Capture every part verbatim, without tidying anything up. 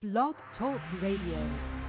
Blog Talk Radio.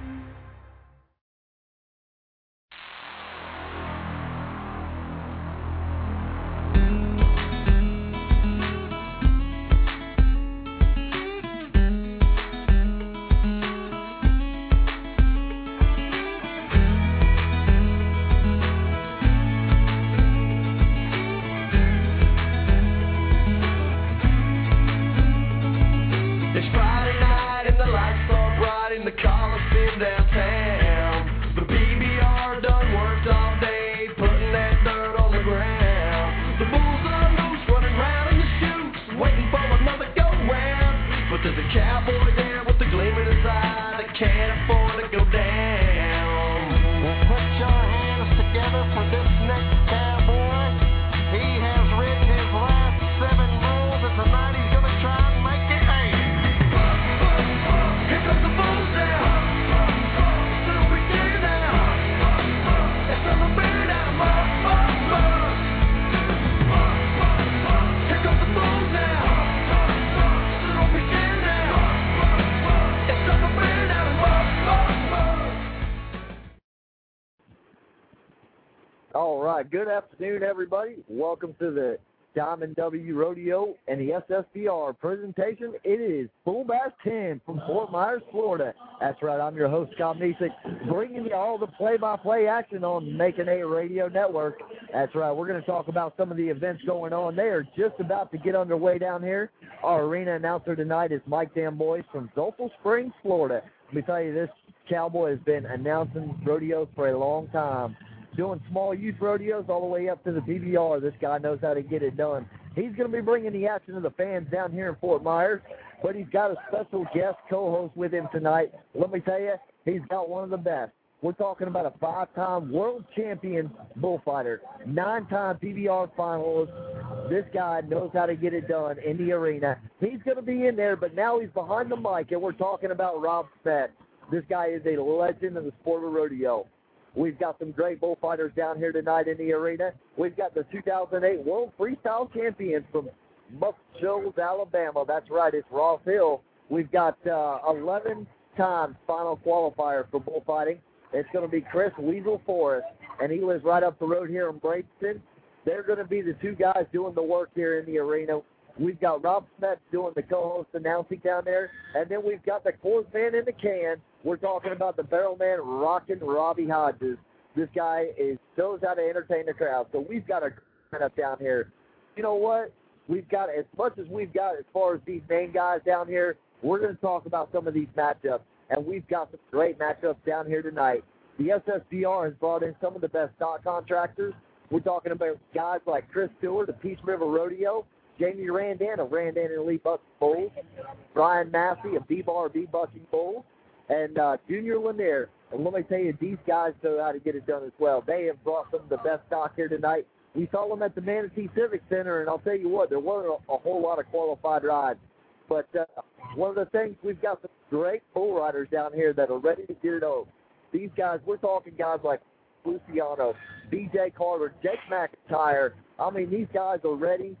Good afternoon, everybody. Welcome to the Diamond W Rodeo and the S S B R presentation. It is Bull Bash ten from Fort Myers, Florida. That's right. I'm your host, Scott Mesick, bringing you all the play-by-play action on Making A Radio Network. That's right. We're going to talk about some of the events going on. They are just about to get underway down here. Our arena announcer tonight is Mike Damboy from Zolfo Springs, Florida. Let me tell you, this cowboy has been announcing rodeos for a long time. Doing small youth rodeos all the way up to the P B R. This guy knows how to get it done. He's going to be bringing the action to the fans down here in Fort Myers, but he's got a special guest co-host with him tonight. Let me tell you, he's got one of the best. We're talking about a five-time world champion bullfighter, nine-time P B R finalist. This guy knows how to get it done in the arena. He's going to be in there, but now he's behind the mic, and we're talking about Rob Smett. This guy is a legend in the sport of rodeo. We've got some great bullfighters down here tonight in the arena. We've got the two thousand eight World Freestyle Champion from Muscle Shoals, Alabama. That's right, it's Ross Hill. We've got uh, eleven-time final qualifier for bullfighting. It's going to be Chris Weasel Forrest, and he lives right up the road here in Bradenton. They're going to be the two guys doing the work here in the arena. We've got Rob Smett doing the co-host announcing down there, and then we've got the fourth man in the can. We're talking about the barrel man, Rockin' Robbie Hodges. This guy is knows how to entertain the crowd. So we've got a lineup down here. You know what? We've got, as much as we've got as far as these main guys down here, we're going to talk about some of these matchups, and we've got some great matchups down here tonight. The S S B R has brought in some of the best stock contractors. We're talking about guys like Chris Stewart of Peace River Rodeo, Jamie Randan of Randan and Lee Bucking Bulls, Brian Massey of D-Bar B Bucking Bulls, and uh, Junior Lanier. And let me tell you, these guys know how to get it done as well. They have brought some of the best stock here tonight. We saw them at the Manatee Civic Center, and I'll tell you what, there weren't a, a whole lot of qualified rides. But uh, one of the things, we've got some great bull riders down here that are ready to get it over. These guys, we're talking guys like Luciano, B J Carter, Jake McIntyre. I mean, these guys are ready.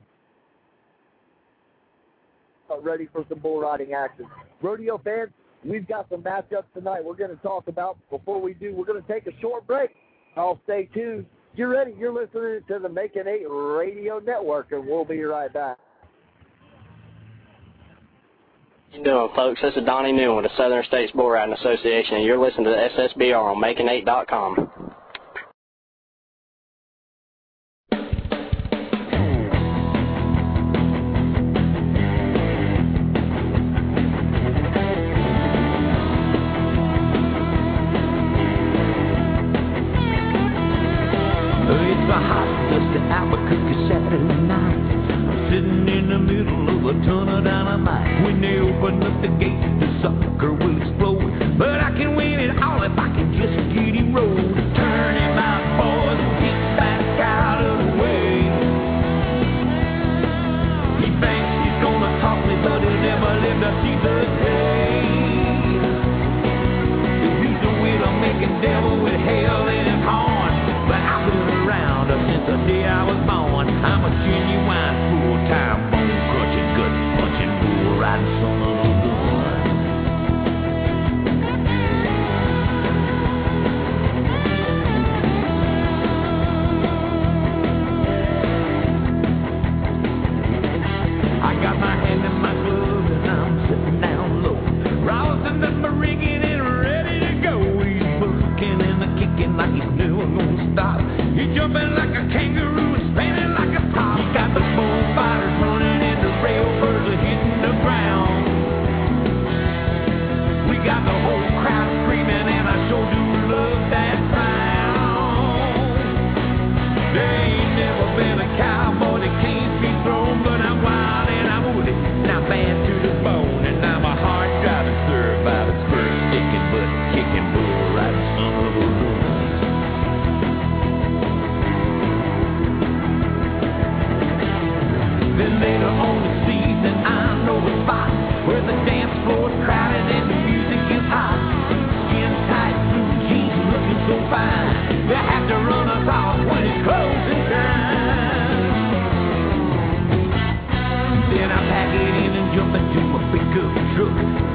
ready for some bull riding action. Rodeo fans, we've got some matchups tonight we're going to talk about. Before we do, we're going to take a short break. I'll stay tuned. You're ready. You're listening to the Making A Radio Network, and we'll be right back. How you doing, folks? This is Donnie Newman with the Southern States Bull Riding Association, and you're listening to the S S B R on making eight dot com.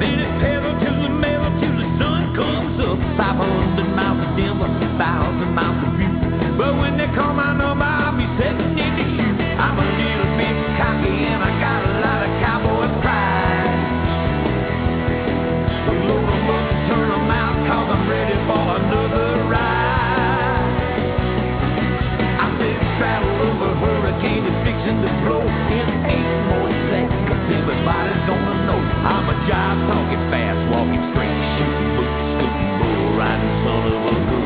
Then it's pedal to the metal till the sun comes up. five hundred miles of Denver, one thousand miles of view. But when they call my number, I'll be sitting in the queue. I'm a little bit cocky and I got a lot of cowboy pride. So load 'em up and turn 'em out, cause I'm ready for another ride. I said straddle over hurricane is fixing to blow in eight more seconds, cause everybody's gonna know I'm a jive talking fast, walking straight, shooting boots, scooting bull, riding son of a gun.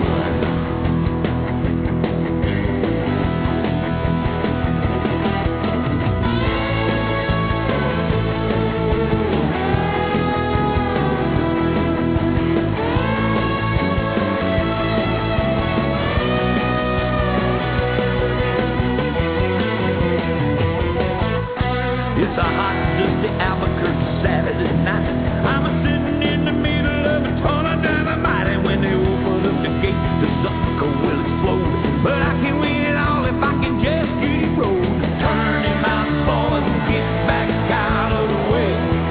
It's a hot, dusty Albuquerque Saturday night. I'm a sitting in the middle of a ton of dynamite. And when they open up the gate, the sucker will explode. But I can win it all if I can just get it rolled. Turn him out, boys, and get back out of the way.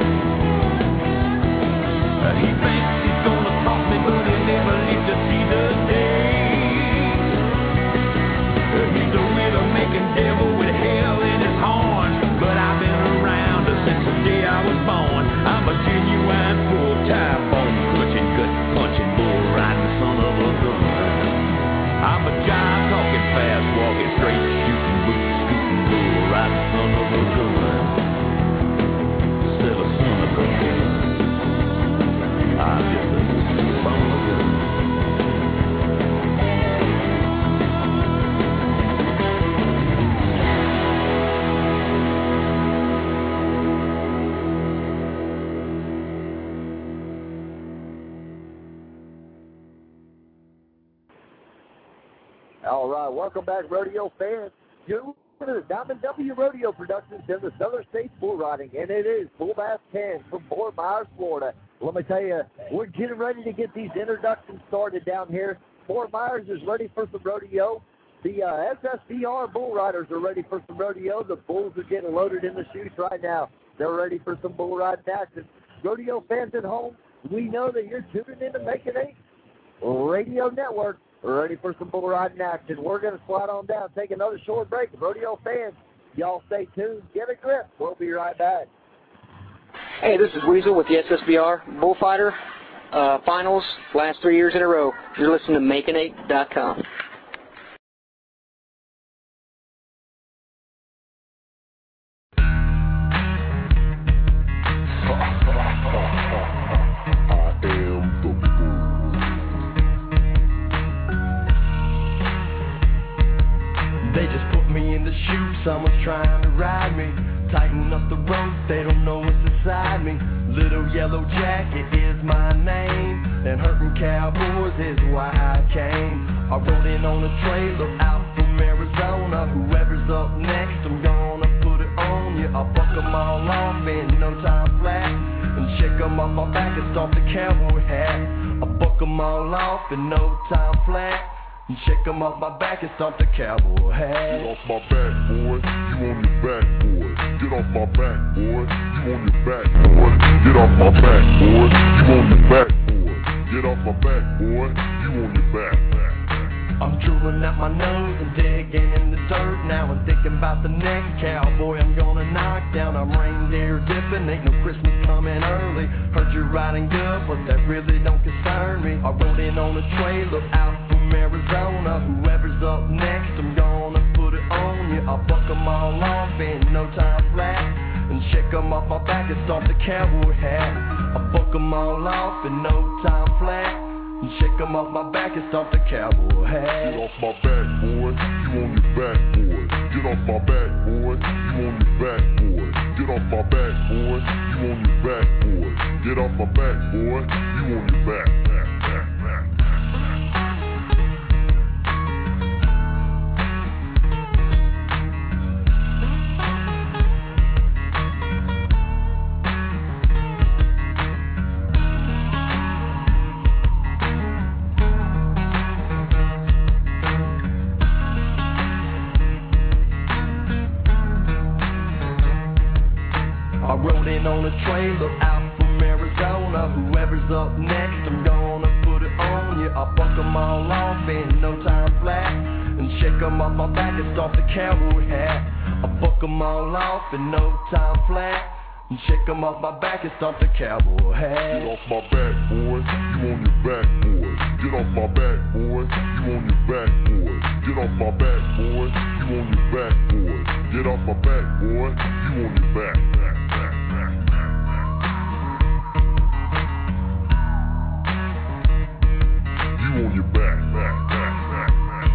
Uh, he thinks he's gonna talk me, but he never lived to see the day. Uh, he's a rhythm-making devil with hell in his horns. But I've been around since the day I was born. I'm a genuine full-time bone-crunching, gut-punching, bull-riding son of a gun. I'm a jive talking fast, walking straight, shooting boots, scooting, bull-riding son of a gun. Instead of son of a gun, I'm just a son of a gun. All right, welcome back, rodeo fans. You're listening to the Diamond W Rodeo Productions in the Southern States Bull Riding, and it is Bull Bass ten from Fort Myers, Florida. Let me tell you, we're getting ready to get these introductions started down here. Fort Myers is ready for some rodeo. The uh, S S B R Bull Riders are ready for some rodeo. The bulls are getting loaded in the chutes right now. They're ready for some bull riding action. Rodeo fans at home, we know that you're tuning in to Making Eight Radio Network. We're ready for some bull riding action. We're going to slide on down, take another short break. Rodeo fans, y'all stay tuned. Get a grip. We'll be right back. Hey, this is Weasel with the S S B R Bullfighter uh, Finals, last three years in a row. You're listening to Making Eight dot com. They just put me in the chute, someone's trying to ride me. Tighten up the rope, they don't know what's inside me. Little Yellow Jacket is my name, and hurting cowboys is why I came. I rode in on a trailer out from Arizona. Whoever's up next, I'm gonna put it on you. I'll buck them all off in no time flat, and check them off my back and stomp the cowboy hat. I'll buck them all off in no time flat, and check them off my back and stomp the cowboy hat. Get off my back, boy. You on your back, boy. Get off my back, boy. You on your back, boy. Get off my back, boy. You on your back, boy. Get off my back, boy. You on your back. I'm drooling out my nose and digging in the dirt now and thinking about the next cowboy I'm gonna knock down. I'm reindeer dipping, ain't no Christmas coming early. Heard you're riding good, but that really don't concern me. I rode in on a trailer out from Arizona. Whoever's up next, I'm gonna put it on you. I'll buck them all off in no time flat, and check them off my back and stomp the cowboy hat. I'll buck them all off in no time flat, and check them off my back and stomp the cowboy hat. Get off my back, boy. You on your back, boy. Get off my back, boy. You on your back, boy. Get off my back, boy. You on your back, boy. Get off my back, boy. You on your back. back, back, back. I rode in on a trailer out from Arizona. is up next. I'm gonna put it on you. I'll buck them all off in no time flat. And shake them off my back and start the cowboy hat. I'll buck them all off in no time flat. And shake them off my back and start the cowboy hat. Get off my back, boy. You on your back, boy. Get off my back, boy. You on your back, boy. Get off my back, boy. You on your back, boy. Get off my back, boy. You on your back. back, back, back, back. You on your back, back, back, back, back.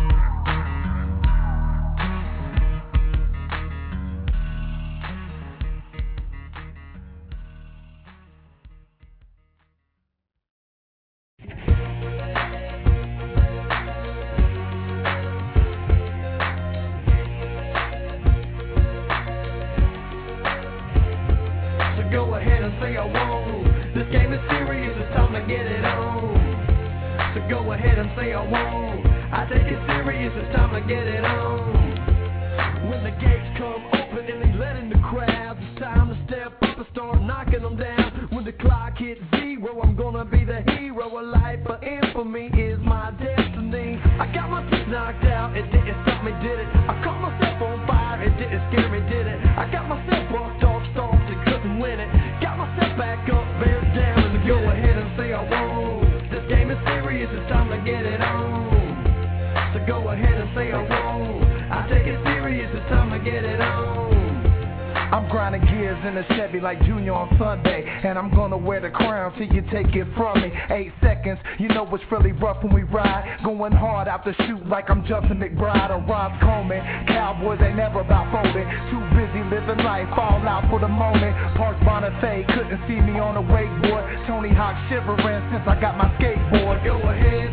Go ahead and say I won't. This game is serious, it's time to get it on. So go ahead and say I won't. I take it serious, it's time to get it on. When the gates come open and they let in the crowd, it's time to step up and start knocking them down. When the clock hits zero, I'm gonna be the hero. A life of infamy is my destiny. I got my teeth knocked out, it didn't stop me, did it? I caught myself on fire, it didn't scare me, did it? I got myself bucked off, stomped and couldn't win it. Got myself back up, bear down, and go ahead and say I won't. This game is serious, it's time to get it on. So go ahead and say I won't. I take it serious, it's time to get it on. I'm grinding gears in a Chevy like Junior on Sunday, and I'm gonna wear the crown till you take it from me. Eight seconds, you know it's really rough when we ride. Going hard out the chute like I'm Justin McBride or Rob Coleman. Cowboys ain't never about folding. Too busy living life, fall out for the moment. Park Bonifay couldn't see me on a wakeboard. Tony Hawk shivering since I got my skateboard. Go ahead.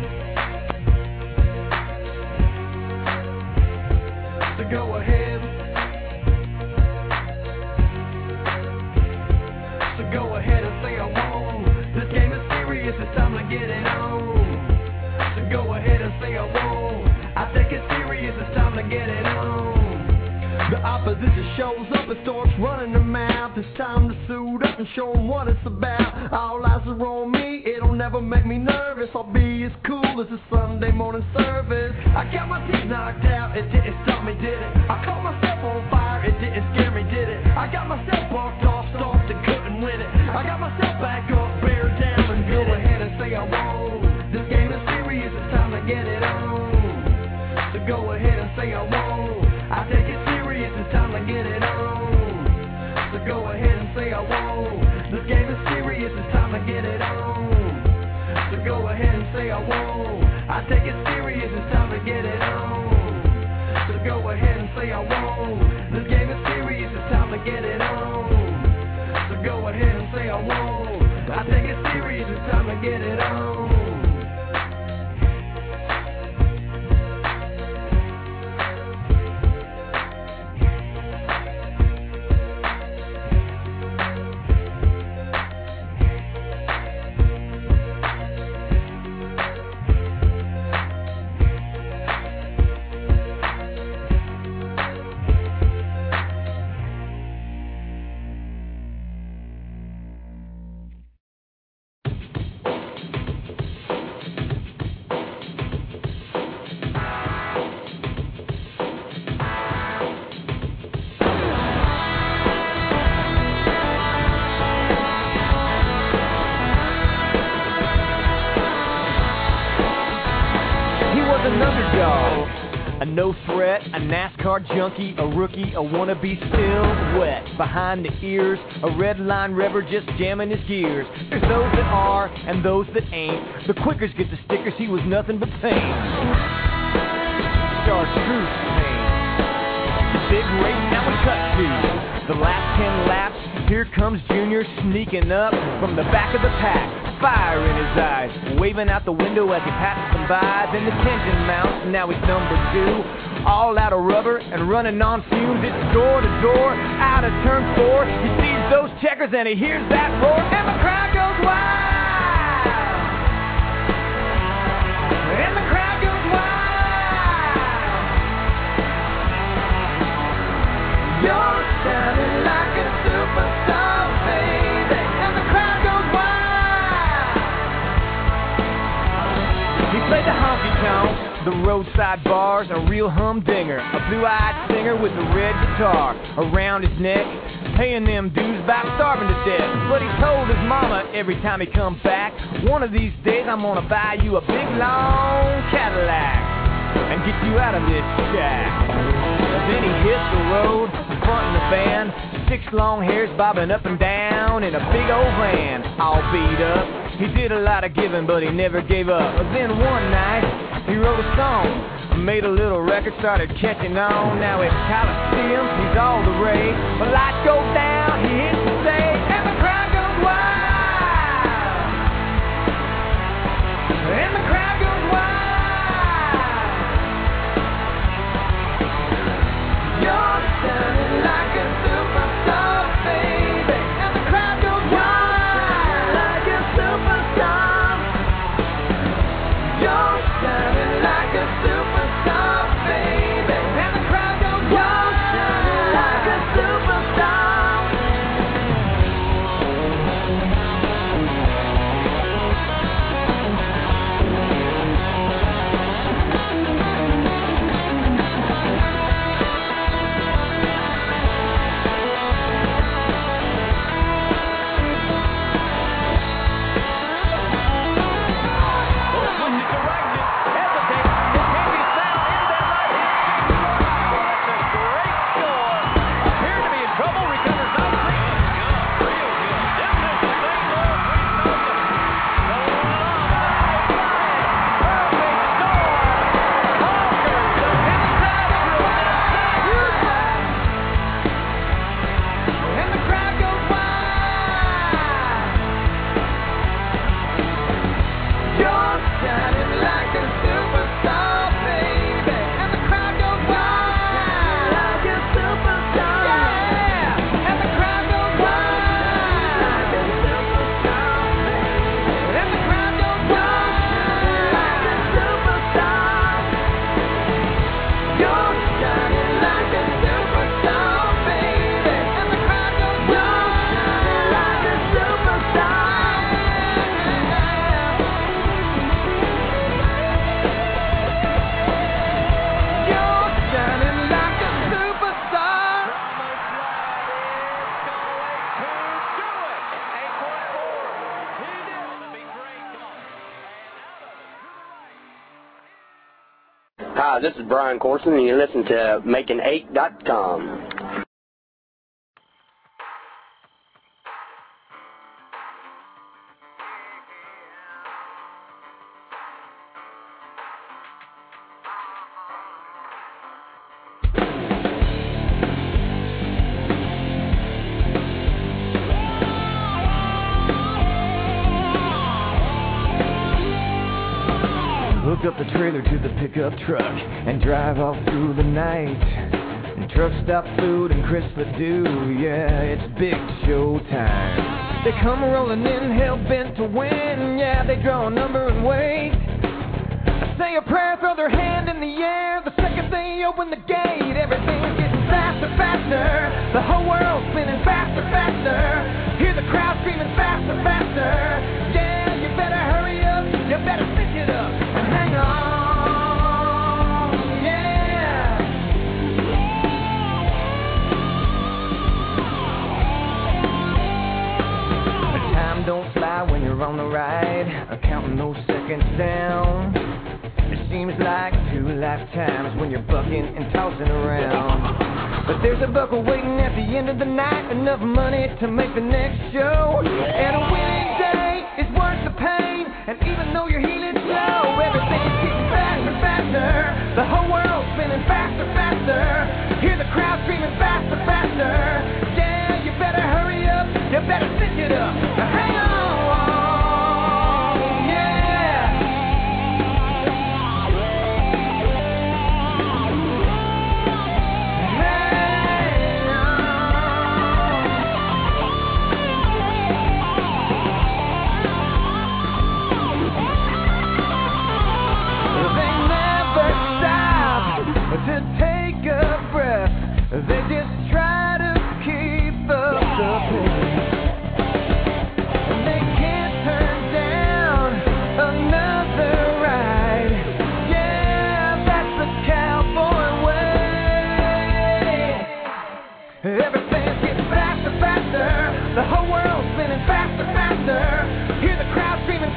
So go ahead. So go ahead and say I won't. This game is serious, it's time to get it on. So go ahead and say I won't. I take it serious, it's time to get it on. The opposition shows up and starts running their mouth. It's time to suit up and show them what it's about. All eyes are on me, it'll never make me nervous. I'll be as cool as a Sunday morning service. I got my teeth knocked out, it didn't stop me, did it? I caught myself on fire, it didn't scare me, did it? I got myself bucked off, stomped and couldn't win it. I got myself back up, bear down, and go ahead and say I won't. This game is serious, it's time to get it on. So go ahead and say I won't. I take it serious, it's time to get it on. So go ahead and say I won't. This game is serious, it's time to get it on. So go ahead and say I won't. I take it serious, it's time to get it on. So go ahead and say I won't. This game is serious, it's time to get it on. So go ahead and say I won't. I take it serious, it's time to get it on. No threat, a NASCAR junkie, a rookie, a wannabe still wet behind the ears, a red line rubber just jamming his gears. There's those that are and those that ain't. The quickers get the stickers, he was nothing but pain. Chartreuse pain. Big race, now we cut to the last ten laps. Here comes Junior sneaking up from the back of the pack. Fire in his eyes, waving out the window as he passes them by. Then the tension mounts, and now he's number two. All out of rubber and running on fumes. It's door to door, out of turn four. He sees those checkers and he hears that roar, and the crowd goes wild. And the crowd goes wild. You're sounding like a superstar, baby. And the crowd goes wild. The roadside bar's a real humdinger, a blue-eyed singer with a red guitar around his neck, paying them dues about starving to death. But he told his mama every time he come back, one of these days I'm gonna buy you a big long Cadillac and get you out of this shack. Then he hit the road, fronting the band, six long hairs bobbing up and down in a big old van, all beat up. He did a lot of giving, but he never gave up. But then one night, he wrote a song, made a little record, started catching on. Now at Coliseum, he's all the rage. When lights go down, he hits the stage, and the crowd goes wild. And the crowd goes wild. You're sounding like a superstar, baby. And the crowd goes wild like a superstar. You're sounding like a superstar, baby. And the crowd goes wild like a superstar. Hi, this is Brian Corson, and you listen to making eight dot com. Hook up the trailer to the pickup truck and drive off through the night. And truck stop food and Chris Ledoux, yeah, it's big show time. They come rolling in, hell-bent to win, yeah, they draw a number and wait. Say a prayer, throw their hand in the air, the second they open the gate, everything's getting faster, faster. The whole world's spinning faster, faster. Hear the crowd screaming faster, faster. Yeah, you better hurry up, you better stitch it up and hang on, yeah. The time don't fly when you're on the ride, counting those seconds down. It seems like two lifetimes when you're bucking and tossing around. But there's a buckle waiting at the end of the night, enough money to make the next show. And a winning day is worth the pain, and even though you're healing slow, everything's getting faster, faster. The whole world's spinning faster, faster. Hear the crowd screaming faster, faster. Yeah, you better hurry up, you better stitch it up. Now hang on.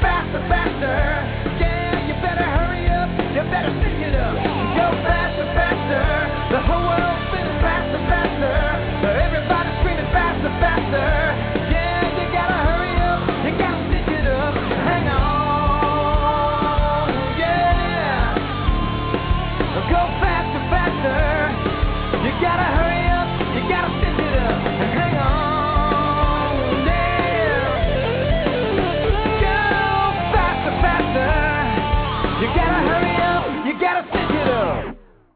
faster, faster. Yeah, you better hurry up, you better pick it up. Go faster, faster. The whole world's spinning faster, faster. Everybody's screaming faster, faster. Yeah, you gotta hurry up, you gotta pick it up. Hang on, yeah. Go faster, faster. You gotta hurry up, you gotta pick it up. Hang on. You gotta hurry up, you gotta pick it up.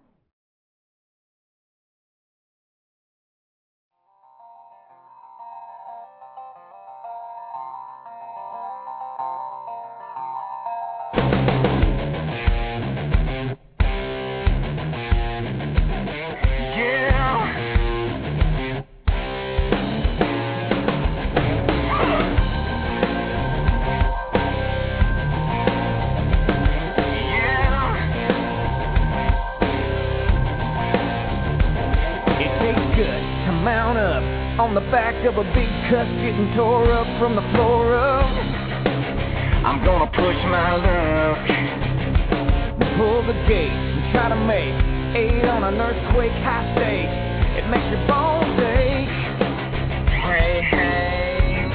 Mount up on the back of a big cuss getting tore up from the floor up. I'm gonna push my luck, pull the gate and try to make eight on an earthquake high stakes. It makes your bones ache. Hey, hey,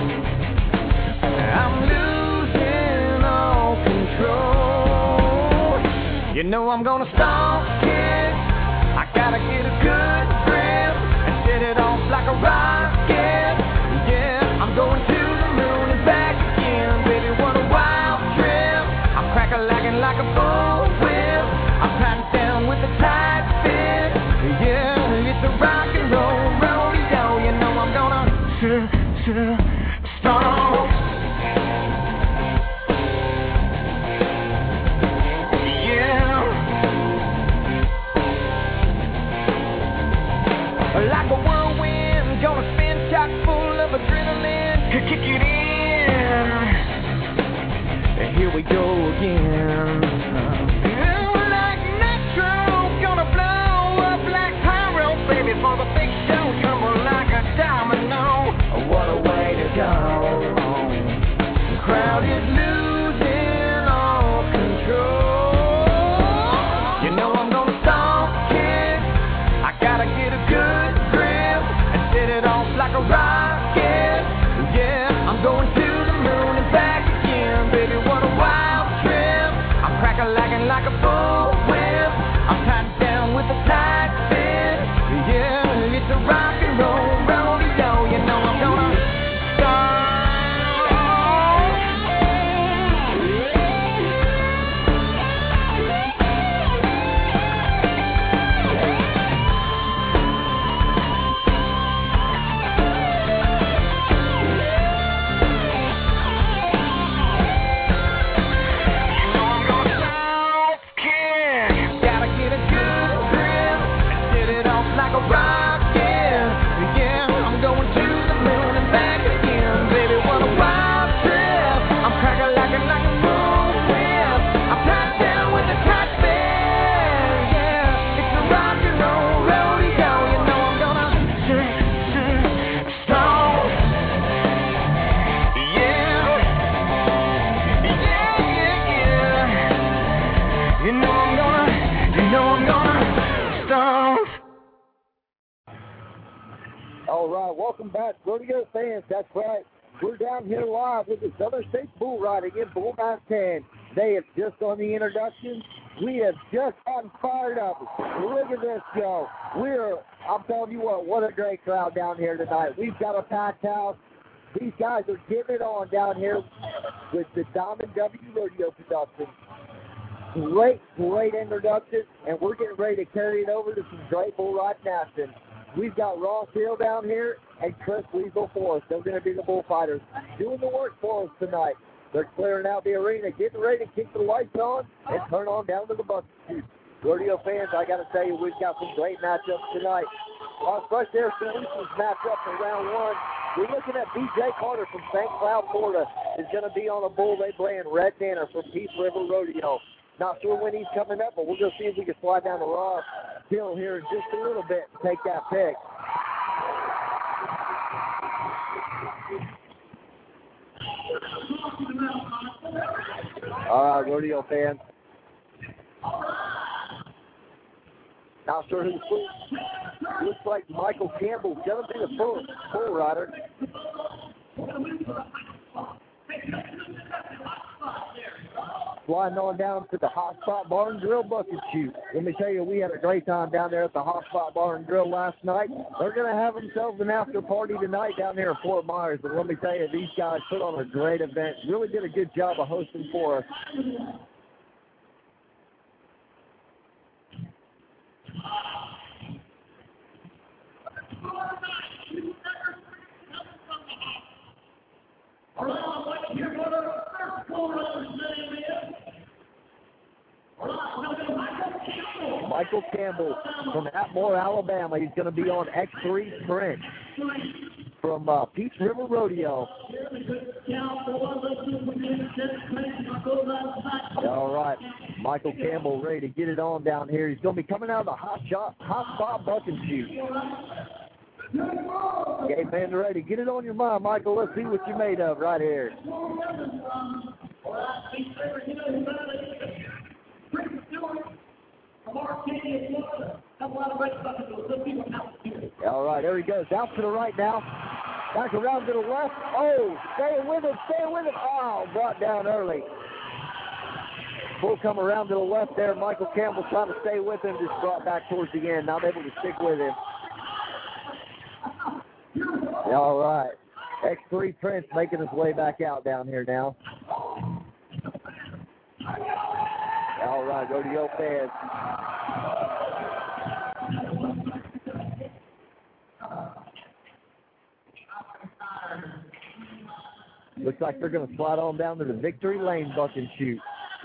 I'm losing all control. You know I'm gonna stomp it. I gotta get a good grip. Set it off like a rocket. Yeah, I'm going to the moon and back again. Baby, what a wild trip. I'm crack-a-lacking like a bullwhip. I'm tied down with a tight fit. Yeah, it's a rock and roll rodeo. You know I'm gonna stomp. Like a whirlwind, gonna spin chock full of adrenaline. Kick it in, and here we go again. Like nitro, gonna blow up like pyro, baby, for the big show. Tumble like a domino. What a way to go. The crowd is losing all control. You know I'm gonna stomp kick. I gotta get a good like a rocket. Yeah, I'm going to the moon and back again. Baby, what a wild trip. I'm crack-a-lacking like a bullwhip. I'm tied down with a tight fit. Yeah, it's a rock and roll rodeo. You know I'm gonna start. Like a rocket, yeah, I'm going to the moon and back again. Baby, what a wild trip. I'm crack-a-lacking like a bullwhip. I'm tied down with a tight fit. Yeah, it's a rock and roll rodeo. You know I'm gonna stomp. Yeah, yeah, yeah, yeah. You know I'm gonna, you know I'm gonna stomp. All right, welcome back, rodeo fans. That's right. We're down here live with the Southern States Bull Riding in Bull Mountain. They have just done the introduction. We have just gotten fired up. Look at this, Joe. We're, I'm telling you what, what a great crowd down here tonight. We've got a packed house. These guys are getting it on down here with the Diamond W Rodeo production. Great, great introduction, and we're getting ready to carry it over to some great bull riding action. We've got Ross Hill down here and Chris Weasel for us. They're going to be the bullfighters doing the work for us tonight. They're clearing out the arena, getting ready to kick the lights on and turn on down to the bucket chute. Rodeo fans, I got to tell you, we've got some great matchups tonight. Our Fresh Air Solutions matchup for round one. We're looking at B J Carter from Saint Cloud, Florida, is going to be on a bull they brand, Red Banner from Peace River Rodeo. Not sure when he's coming up, but we'll just see if we can slide down the Ross Hill here in just a little bit and take that pick. All right, rodeo fans. Not sure who's full. Looks like Michael Campbell's going to be the full, full rider. Flying on down to the Hot Spot Bar and Grill Bucket Shoot. Let me tell you, we had a great time down there at the Hot Spot Bar and Grill last night. They're going to have themselves an after party tonight down there in Fort Myers. But let me tell you, these guys put on a great event. Really did a good job of hosting for us. Michael Campbell from Atmore, Alabama. He's going to be on X three Sprint from uh, Peach River Rodeo. All right, Michael Campbell ready to get it on down here. He's going to be coming out of the Hot Shot, Hot Spot Bucket Shoot. Okay, man, ready. Get it on your mind, Michael. Let's see what you're made of right here. All right, there he goes. Out to the right now. Back around to the left. Oh, stay with it, stay with it. Oh, brought down early. Full come around to the left there. Michael Campbell trying to stay with him. Just brought back towards the end. Not able to stick with him. All right. X three Prince making his way back out down here now. All right, rodeo fans. Looks like they're going to slide on down to the Victory Lane Bucket Shoot.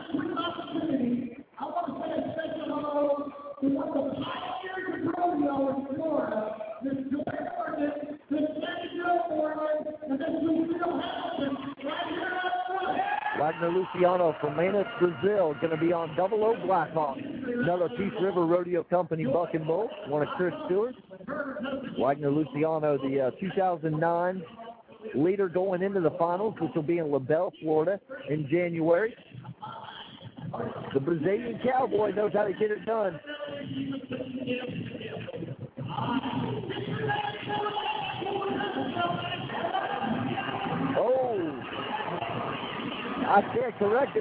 Wagner Luciano from Minas, Brazil, going to be on Double O Blackhawk. Another Peace River Rodeo Company buck and bull, one of Chris Stewart. Wagner Luciano, the uh, two thousand nine leader going into the finals, which will be in LaBelle, Florida in January. The Brazilian Cowboy knows how to get it done. Oh, I stand corrected.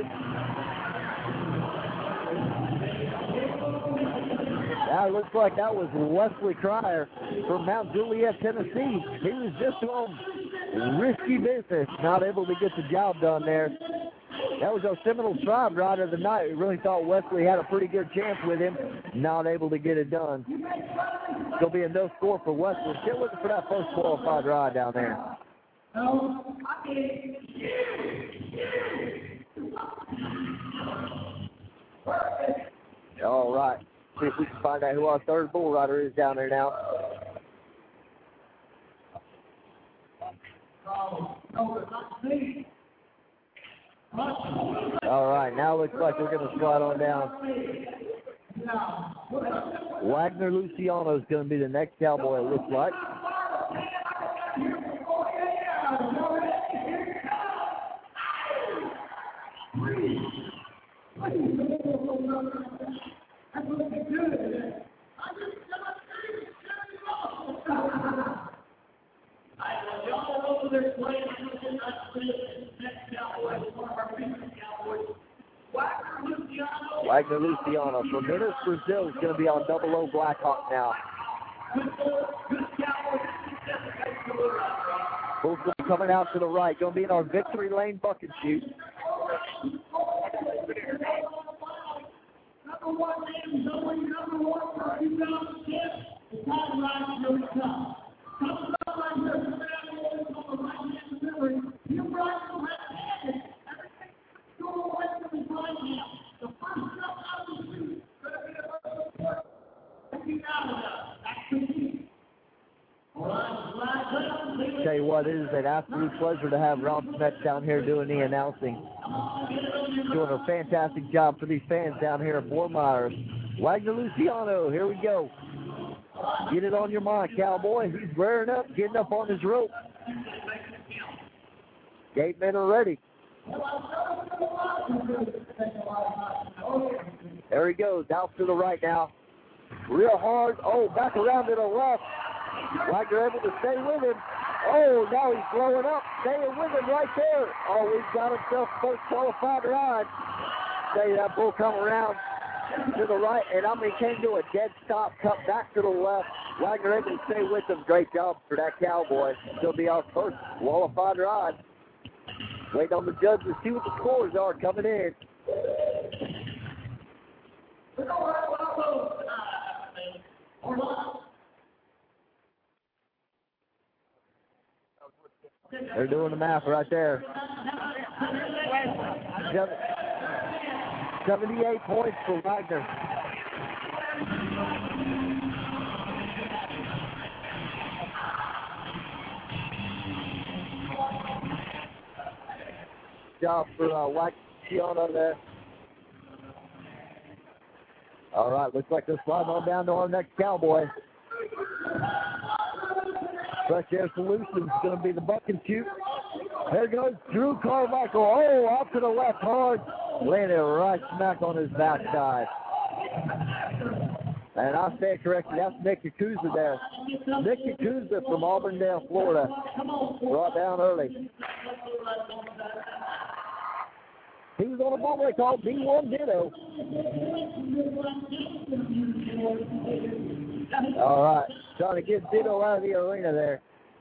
That looks like that was Wesley Cryer from Mount Juliet, Tennessee. He was just on risky business, not able to get the job done there. That was our Seminole Tribe rider of the night. We really thought Wesley had a pretty good chance with him, not able to get it done. It's going to be a no score for Wesley. Still looking for that first qualified ride down there. All right. See if we can find out who our third bull rider is down there now. All right, now looks like we're going to slide on down. Wagner Luciano is going to be the next cowboy, it looks like. Wagner Luciano from Minas, Brazil is going to be on Double O Blackhawk now. Both coming out to the right, going to be in our Victory Lane Bucket Shoot. Number one name, number one, number one for two thousand ten, the time line here we come. Comes up right here, coming out on the right hand delivery. You brought the left handed. Everything go away from his right hand. The first step out of the shoot, going to be the first one. Looking out of that. That's the key. All right, tell you what, it is an absolute pleasure to have Rob Smith down here doing the announcing. Doing a fantastic job for these fans down here at Fort Myers. Wagner Luciano, here we go. Get it on your mind, cowboy. He's rearing up, getting up on his rope. Gate men are ready. There he goes, out to the right now. Real hard. Oh, back around to the left. Wagner able to stay with him. Oh, now he's blowing up. Staying with him right there. Oh, he's got himself first qualified ride. Say that bull come around to the right, and I mean, came to a dead stop, cut back to the left. Wagner able to stay with him. Great job for that cowboy. He'll be our first qualified ride. Wait on the judges to see what the scores are coming in. They're doing the math right there. seventy-eight points for Wagner. Job for uh, Waxiana there. All right, looks like they're sliding on down to our next cowboy. Fresh Air Solutions is going to be the buck and shoot. There goes Drew Carmichael. Oh, off to the left hard. Landed right smack on his backside. And I stand corrected, that's Nick Yakuza there. Nick Yakuza from Auburndale, Florida. Brought down early. He was on a ball they called B one Ditto. All right, trying to get Ditto out of the arena there.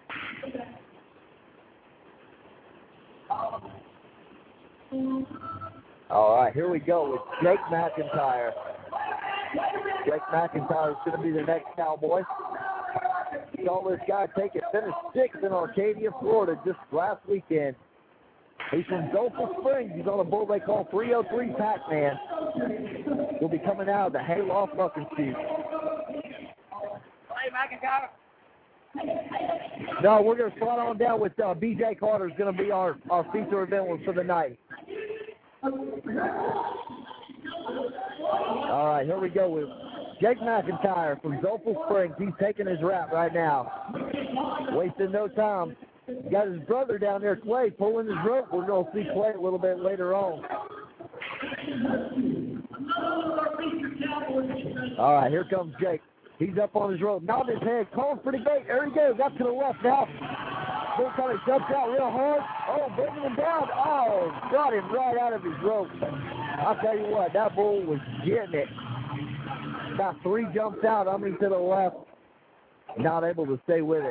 All right, here we go with Jake McIntyre. Jake McIntyre is going to be the next cowboy. Saw this guy take it, finished sixth in Arcadia, Florida just last weekend. He's from Gulf Springs. He's on a bull they call three oh three Pac-Man. He'll be coming out of the Hayloft Buck and Shoot. Hey, McIntyre. No, we're going to slide on down with uh, B J Carter is going to be our, our feature event for the night. All right, here we go with Jake McIntyre from Zopel Springs. He's taking his rap right now. Wasting no time. Got his brother down there, Clay, pulling his rope. We're going to see Clay a little bit later on. All right, here comes Jake. He's up on his rope, nodding his head, calling pretty great. There he goes, up to the left now. Bull kind of jumps out real hard. Oh, bringing him down. Oh, got him right out of his rope. I'll tell you what, that bull was getting it. Got three jumps out, I mean to the left. Not able to stay with it.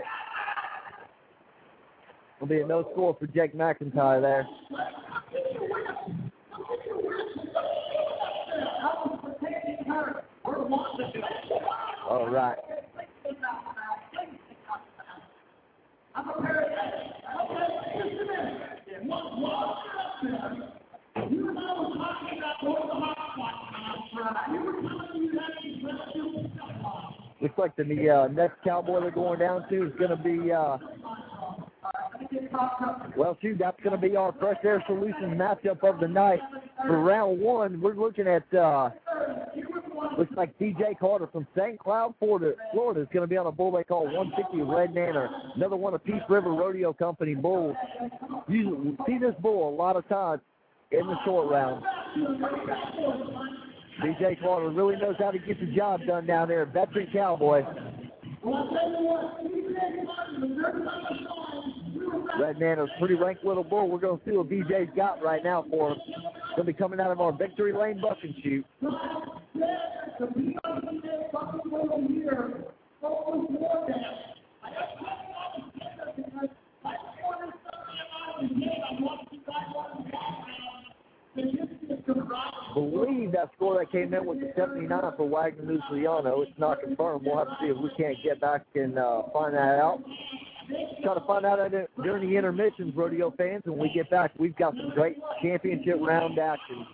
Will be a no score for Jake McIntyre there. All right. Looks like the, the uh, next cowboy they're going down to is going to be, uh, well, shoot, that's going to be our Fresh Air Solutions matchup of the night. For round one, we're looking at, uh, looks like D J Carter from Saint Cloud, Florida. Florida is going to be on a bull they call one fifty Red Nanner, another one of Peace River Rodeo Company bulls. You see this bull a lot of times in the short round. D J Carter really knows how to get the job done down there, veteran cowboy. Red Nanner's pretty ranked little bull. We're going to see what B J's got right now for him. Going to be coming out of our Victory Lane Buck and Shoot. I believe that score that came in was the seventy-nine for Wagner Luciano. It's not confirmed. We'll have to see if we can't get back and uh, find that out. Try to find out during the intermissions, rodeo fans. When we get back, we've got some great championship round action.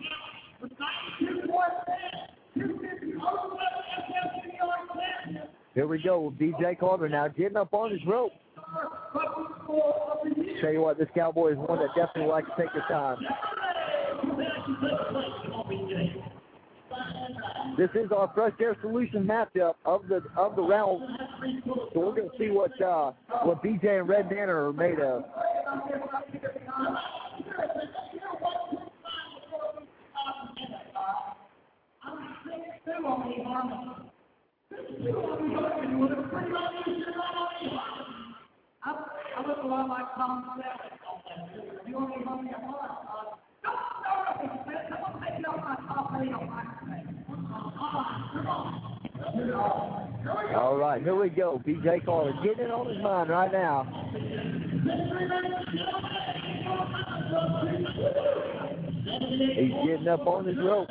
Here we go with B J Carter now getting up on his rope. Tell you what, this cowboy is one that definitely likes to take his time. This is our Fresh Air Solution matchup of the of the round. So we're going to see what uh, what B J and Red Nanner are made of. I look a lot like Tom Selleck. You want me to run me a lot? Don't start up, man. I'm going to take it off my top eight on my All right, here we go. B J Carter getting it on his mind right now. He's getting up on his rope.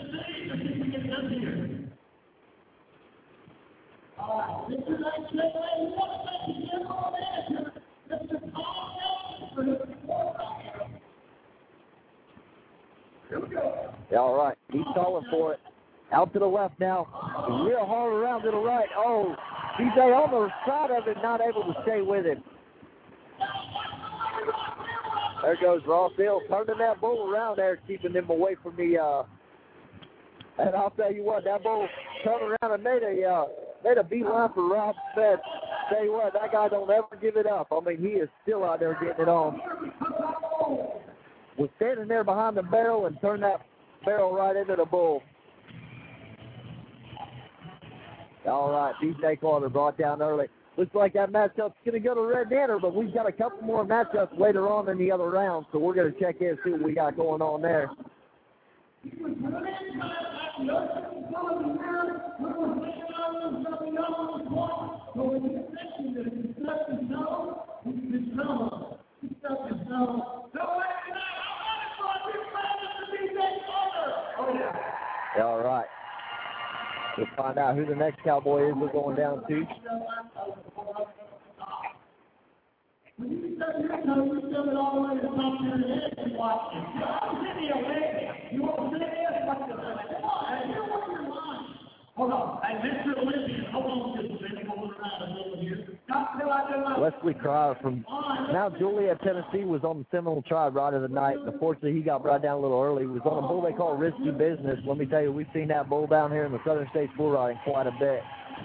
All right, he's calling for it. Out to the left now. Real hard around to the right. Oh, B J on the side of it, not able to stay with it. There goes Ross Hill, turning that bull around there, keeping him away from the, uh, and I'll tell you what, that bull turned around and made a, uh, made a beeline for Rob Smith. Tell you what, that guy don't ever give it up. I mean, he is still out there getting it on. Was standing there behind the barrel and turned that barrel right into the bull. All right, B J Carter brought down early. Looks like that matchup's going to go to Red Danner, but we've got a couple more matchups later on in the other round, so we're going to check in and see what we got going on there. All right. We'll find out who the next Cowboy is we're going down to. Hold on. Hey, Mister Olympian, hold on just a minute. Hold around a little here. Wesley Cryer from Mount Juliet, Tennessee, was on the Seminole Tribe Ride of the Night. Unfortunately, he got brought down a little early. He was on a bull they call Risky Business. Let me tell you, we've seen that bull down here in the Southern States bull riding quite a bit.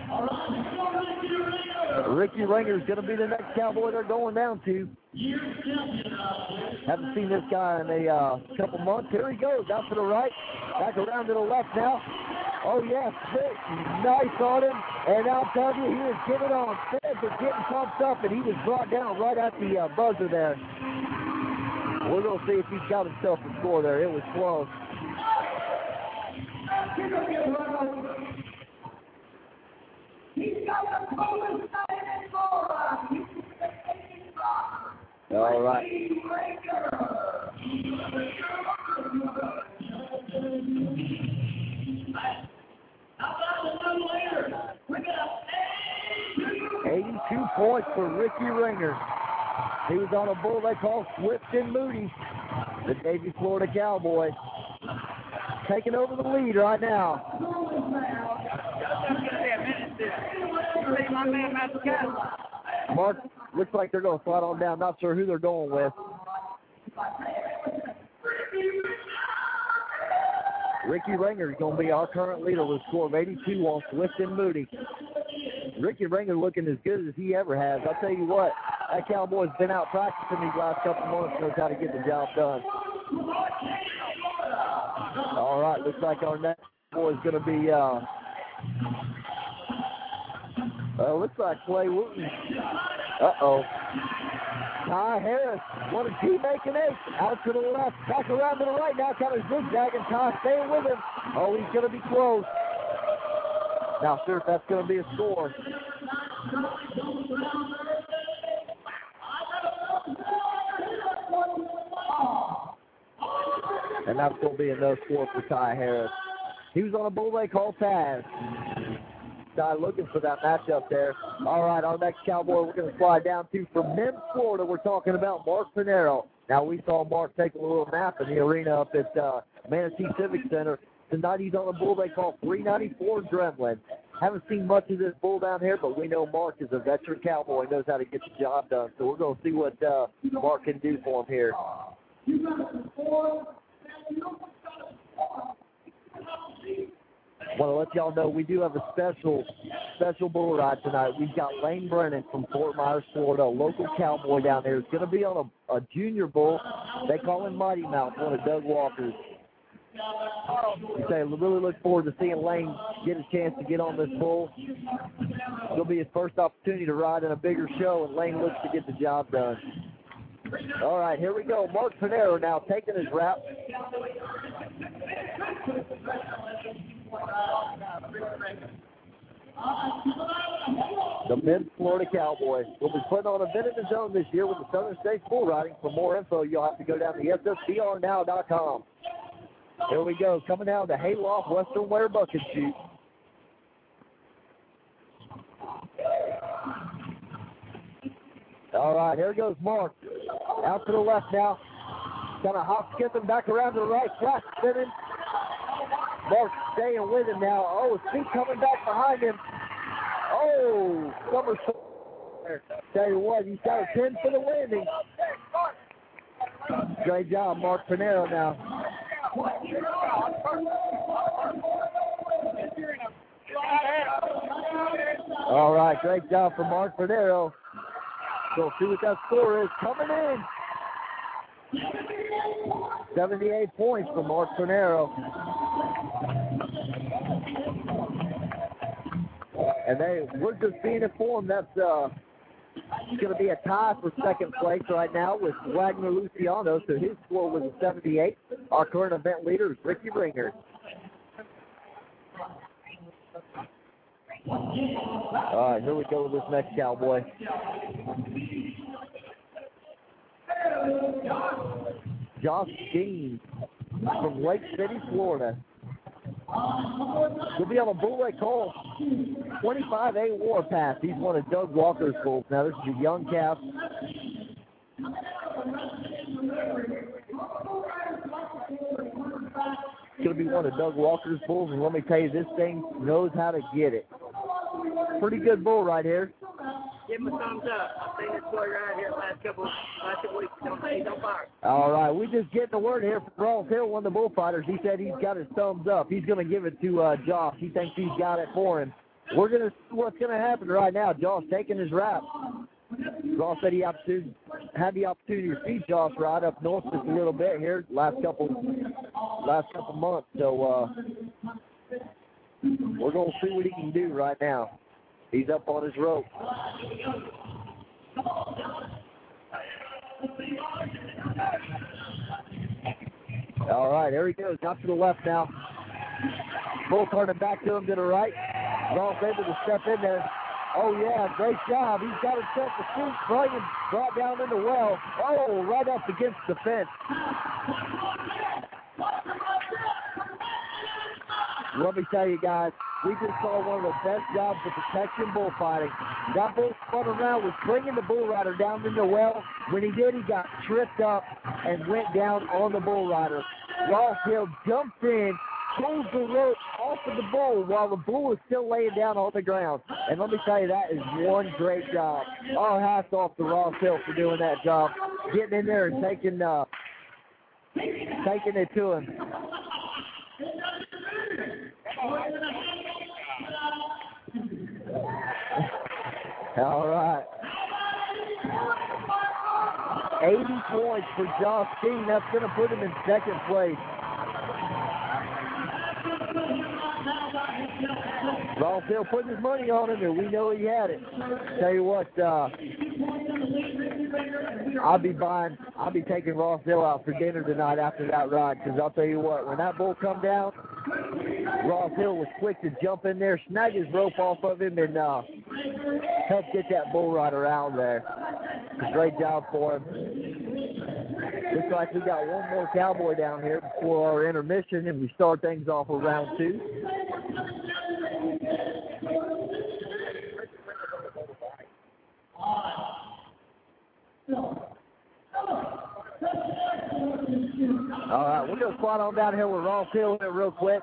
Ricky Ringer is going to be the next Cowboy they're going down to. Haven't seen this guy in a uh, couple months. Here he goes, out to the right, back around to the left now. Oh, yes, nice on him. And I'll tell you, he is getting on. Feds are getting pumped up, and he was brought down right at the uh, buzzer there. We're going to see if he's got himself a score there. It was close. All right. eighty-two points for Ricky Ringer. He was on a bull they call Swift and Moody, the Davie, Florida Cowboy. Taking over the lead right now. Mark, looks like they're going to slide on down. Not sure who they're going with. Ricky Ringer is going to be our current leader with a score of eighty-two on Swift and Moody. Ricky Ringer looking as good as he ever has. I'll tell you what, that Cowboy's been out practicing these last couple months, knows how to get the job done. All right, looks like our next boy is going to be, uh, uh, looks like Clay Wooten. Uh-oh. Ty Harris, what is he making eight? Out to the left, back around to the right now, kind of zigzagging. Ty staying with him. Oh, he's going to be close. Not sure if that's going to be a score. And that's going to be another score for Ty Harris. He was on a bull they call Taz. Ty looking for that matchup there. All right, our next Cowboy we're going to slide down to from Mims, Florida. We're talking about Mark Pinero. Now, we saw Mark take a little nap in the arena up at uh, Manatee Civic Center. Tonight he's on a bull they call three ninety-four Gremlin. Haven't seen much of this bull down here, but we know Mark is a veteran Cowboy, knows how to get the job done. So we're going to see what uh, Mark can do for him here. I want to let y'all know we do have a special, special bull ride tonight. We've got Lane Brennan from Fort Myers, Florida, a local Cowboy down there. He's going to be on a, a junior bull. They call him Mighty Mouse, one of Doug Walker's I say, really look forward to seeing Lane get a chance to get on this bull. It'll be his first opportunity to ride in a bigger show, and Lane looks to get the job done. All right, here we go. Mark Panero now taking his wrap. The men's Florida Cowboy will be putting on a event in his own this year with the Southern States Bull Riding. For more info, you'll have to go down to S S B R now dot com. Here we go, coming down the Hayloft Western Wear Bucket Chute. All right, here goes Mark. Out to the left now. Kind of hop skipping back around to the right, flat spinning. Mark staying with him now. Oh, his feet coming back behind him. Oh, somersault. Tell you what, he's got a pin for the landing. Great job, Mark Panero now. All right, great job for Mark Panero. So see what that score is coming in. seventy-eight points for Mark Panero. And they, we're just being informed that's uh, going to be a tie for second place right now with Wagner Luciano. So his score was a seventy-eight. Our current event leader is Ricky Ringer. All right, here we go with this next cowboy. Josh Dean from Lake City, Florida. He'll be on a bull they call twenty-five A Warpath. He's one of Doug Walker's bulls. Now, this is a young calf. It's going to be one of Doug Walker's bulls, and let me tell you, this thing knows how to get it. Pretty good bull right here. Give him a thumbs up. I've seen this boy right here last couple last couple weeks. Don't say don't fire. All right, we just getting the word here from Ross Hill, one of the bullfighters. He said he's got his thumbs up. He's going to give it to uh, Josh. He thinks he's got it for him. We're going to see what's going to happen right now. Josh taking his wrap. Ross said he had the opportunity to see Josh ride up north just a little bit here last couple last couple months. So uh, we're going to see what he can do right now. He's up on his rope. All right, there he goes. Out to the left now. Bull turning back to him to the right. Ross able to step in there. Oh, yeah, great job. He's got himself a shoot, brought him brought down in the well. Oh, right up against the fence. Let me tell you guys, we just saw one of the best jobs of protection bullfighting. That bull spun around, was bringing the bull rider down in the well. When he did, he got tripped up and went down on the bull rider. Ross Hill jumped in, pulled the rope off of the bull while the bull was still laying down on the ground. And let me tell you, that is one great job. Our hats off to Ross Hill for doing that job, getting in there and taking, uh, taking it to him. All right. eighty points for Josh Dean. That's going to put him in second place. Ross Hill putting his money on him, and we know he had it. Tell you what, uh, I'll be buying, I'll be taking Ross Hill out for dinner tonight after that ride, because I'll tell you what, when that bull come down, Ross Hill was quick to jump in there, snag his rope off of him, and uh, help get that bull rider out of there. Great job for him. Looks like we got one more cowboy down here before our intermission, and we start things off with round two. All right, we're going to squat on down here with Ross Hill here real quick.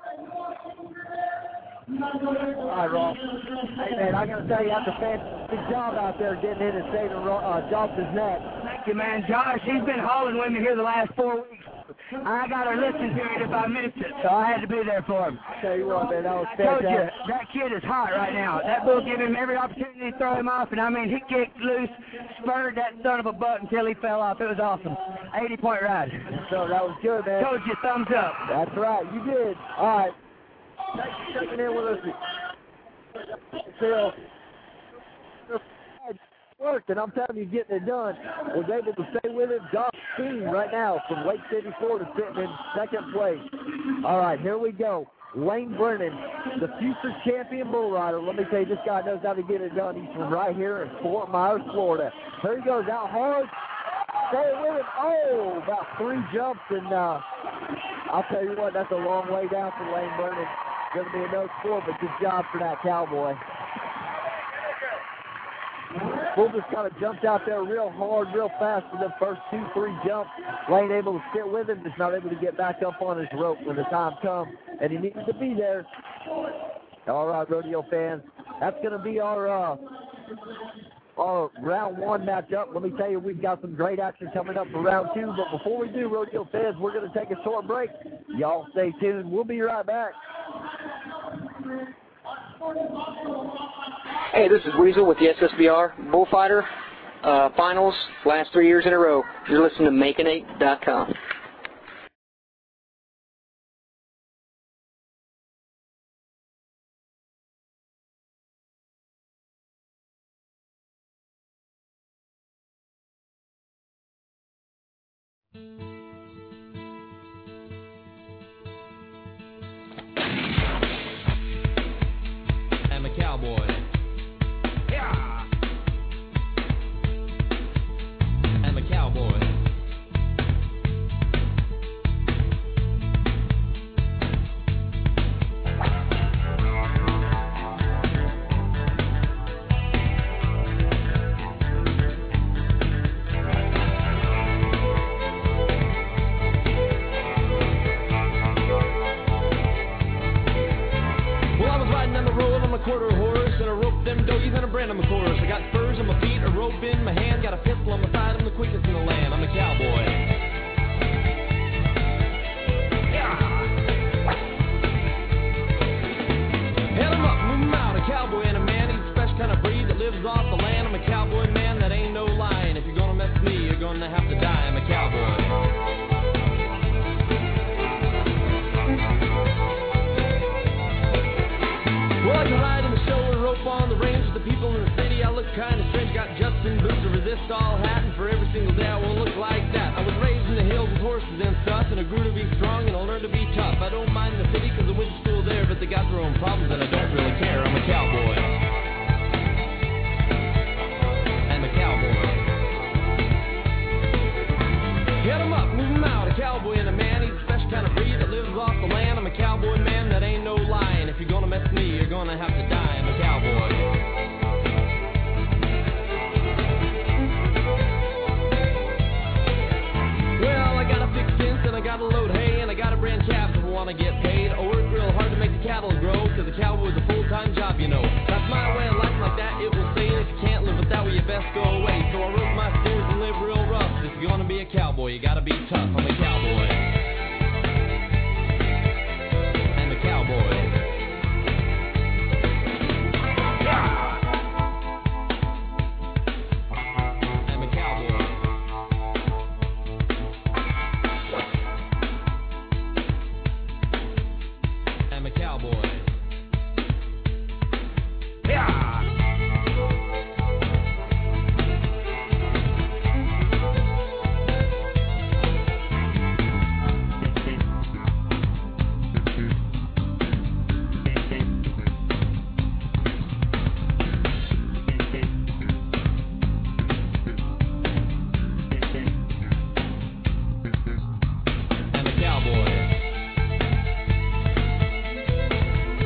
All right, Ross. Hey, man, I got to tell you, that's a fantastic job out there getting in and saving uh, Josh's neck. Thank you, man. Josh, he's been hauling with me here the last four weeks. I got a listen period if I missed it, so I had to be there for him. Tell you what, man, that was I told you, fantastic. that kid is hot right now. That bull gave him every opportunity to throw him off, and I mean, he kicked loose, spurred that son of a butt until he fell off. It was awesome. eighty-point ride. So that was good, man. Told you, thumbs up. That's right, you did. All right. Thanks for checking in with us. Phil. Worked, and I'm telling you, getting it done. Was able to stay with him. Josh King right now from Lake City, Florida, sitting in second place. All right, here we go. Lane Brennan, the future champion bull rider. Let me tell you, this guy knows how to get it done. He's from right here in Fort Myers, Florida. Here he goes, out hard. Stay with him. Oh, about three jumps, and uh, I'll tell you what, that's a long way down for Lane Brennan. Going to be a no score, but good job for that cowboy. Bull just kind of jumped out there real hard, real fast for the first two, three jumps. Lane able to sit with him, just not able to get back up on his rope when the time comes, and he needs to be there. All right, rodeo fans, that's going to be our uh, our round one matchup. Let me tell you, we've got some great action coming up for round two, but before we do, rodeo fans, we're going to take a short break. Y'all stay tuned. We'll be right back. Hey, this is Weasel with the S S B R Bullfighter uh, Finals, last three years in a row. You're listening to Making Eight dot com. I'm a cowboy. Yeah. I'm a cowboy. Quarter horse, and I roped them doggies and I brand them a chorus. I got spurs on my feet, a rope in my hand, got a pistol on my side, I'm the quickest in the land. I'm a cowboy. Yeah. Head 'em up, move 'em out, a cowboy and a man. He's a special kind of breed that lives off the land. I'm a cowboy, man, that ain't no lying. If you're gonna mess with me, you're gonna have to die. I'm a cowboy. Well, I can ride in the show and rope on the range with the people in the city. I look kind of strange, got Justin boots, a resist all hat, and for every single day I won't look like that. I was raised in the hills with horses and stuff, and I grew to be strong and I learned to be tough. I don't mind the city because I went to school there, but they got their own problems and I don't really care. I'm a cowboy. I'm a cowboy. Get 'em up, move 'em out, a cowboy and a man. He's a special kind of breed that lives off the land. I'm a cowboy, man, that ain't no lying. If you're gonna mess with me, you're gonna have to die. I'm a cowboy. Well, I got a fixed fence and I got a load hay and I got a brand calf if I wanna get paid. I work real hard to make the cattle grow, cause a cowboy's a full-time job, you know. That's my way of life, like that it will stay. And if you can't live with that way, you best go away. So I rope my steers and live real rough. If you're gonna be a cowboy, you gotta be tough. I'm a cowboy. I'm a cowboy. I'm a cowboy. I'm a cowboy. Yeah. I'm a cowboy.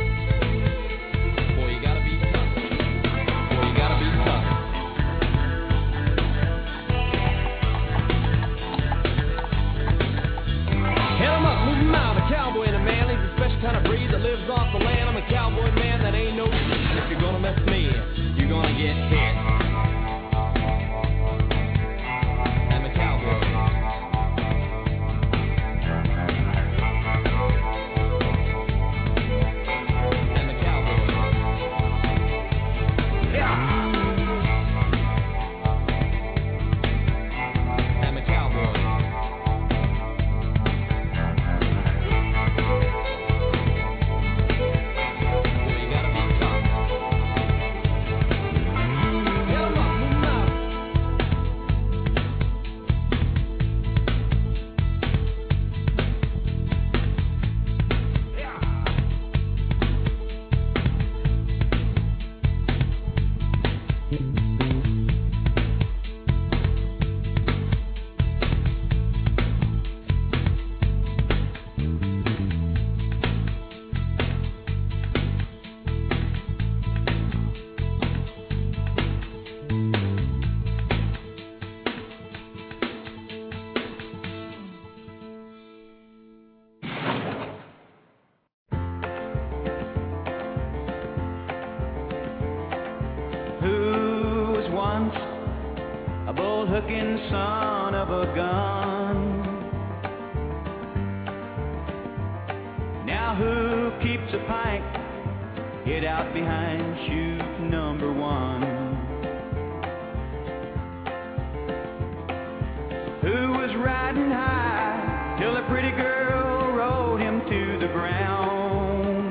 hooking son of a gun. Now who keeps a pint? Get out behind chute number one. Who was riding high till a pretty girl rode him to the ground?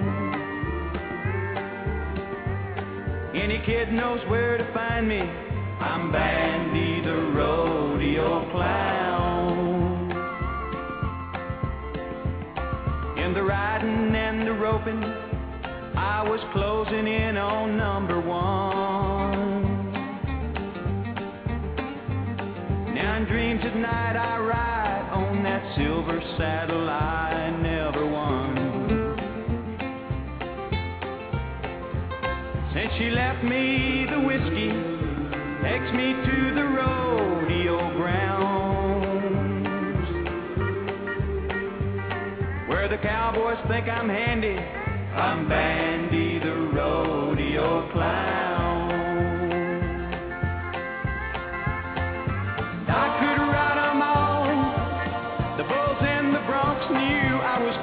Any kid knows where to find me. I'm Bandy the rodeo clown. In the riding and the roping, I was closing in on number one. Now in dreams at night I ride on that silver saddle I never won. Since she left me, the whiskey takes me to the rodeo grounds, where the cowboys think I'm handy. I'm Bandy the rodeo clown. I could ride 'em all. The bulls and the broncs knew I was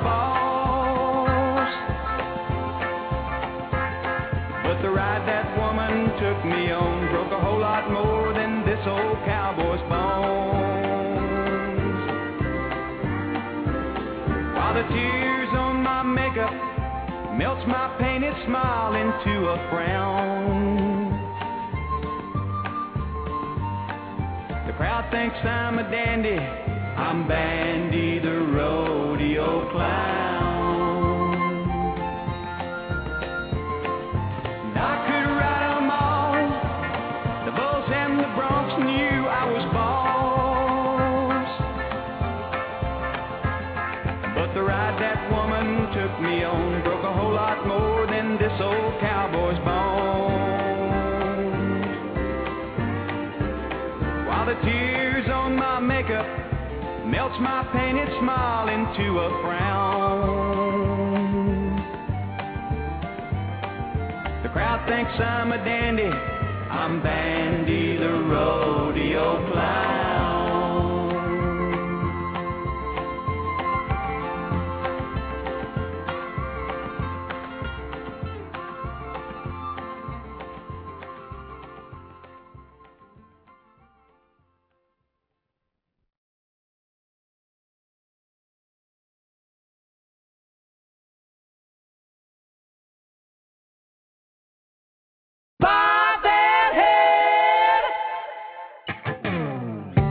boss. But the ride that woman took me on broke a whole lot more than this old cowboy's bones. While the tears on my makeup melts my painted smile into a frown. The crowd thinks I'm a dandy. I'm Bandy the rodeo clown. And I could ride 'em all. The bulls and the broncs knew I was boss. But the ride that woman took me on broke a whole lot more than this old cowboy's bones. While the tears on my makeup melts my painted smile into a frown. The crowd thinks I'm a dandy. I'm Bandy the rodeo clown. Bob that head.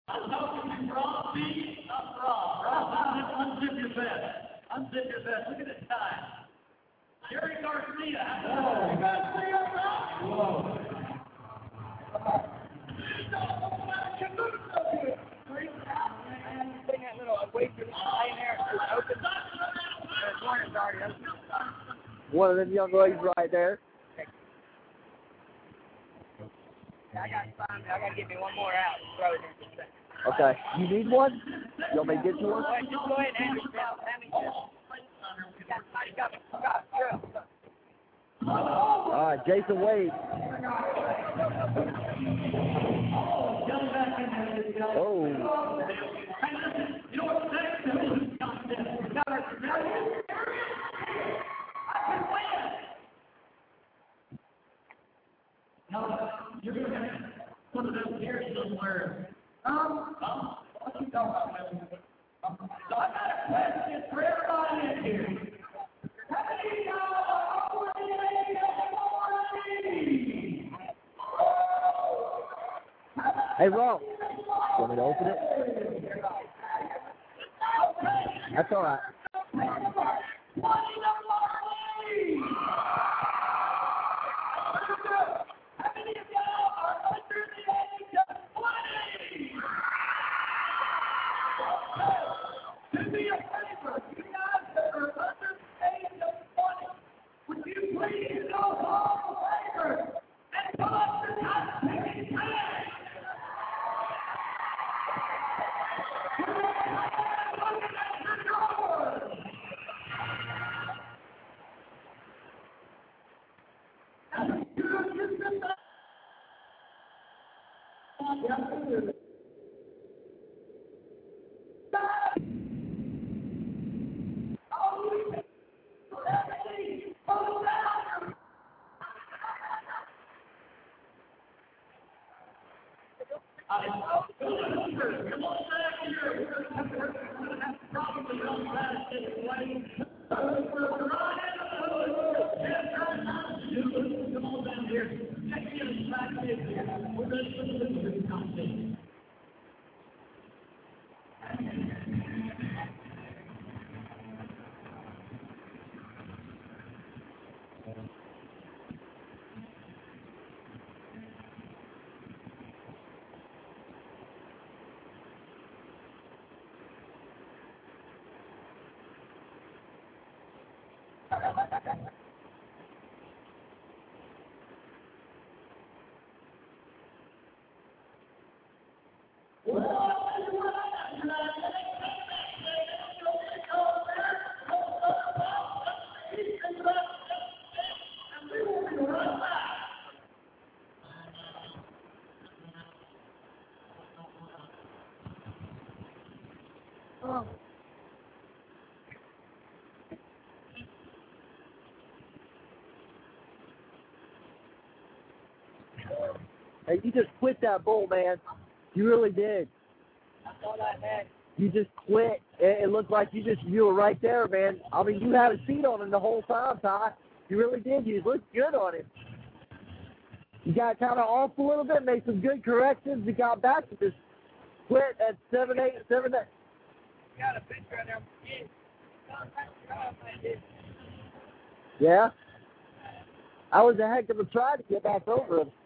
I'm talking to Rob B. Up Rob. Rob, unzip your vest. Unzip your vest. Look at this time. Jerry Garcia. Whoa. You guys see up, Rob? Whoa. Bring that little weight to the line there. It's open. There's one that's already open. One of them young ladies right there. I got to find me. I got to get me one more out and throw it in the second. Okay. You need one? You want me to get you one? Well, just go ahead and hand me down. Hand me down. You got me. You got me. All right, Jason Wade. Oh. No, you're going to have one of those here somewhere. Um, um, what you talking about? So I got a question for everybody in here. How many y'all are forty? Hey, Rob. Want me to open it? That's all right. Do me a favor, you guys that are under the age of twenty, would you please go home later and pull up the top ticket tag? Hey, you just quit that bull, man. You really did. I saw that, man. You just quit. It, it looked like you just you were right there, man. I mean, you had a seat on him the whole time, Ty. You really did. You looked good on him. You got kind of off a little bit, made some good corrections. You got back to just quit at seven eight seven eight. You got a picture in there. Yeah. I was a heck of a try to get back over him.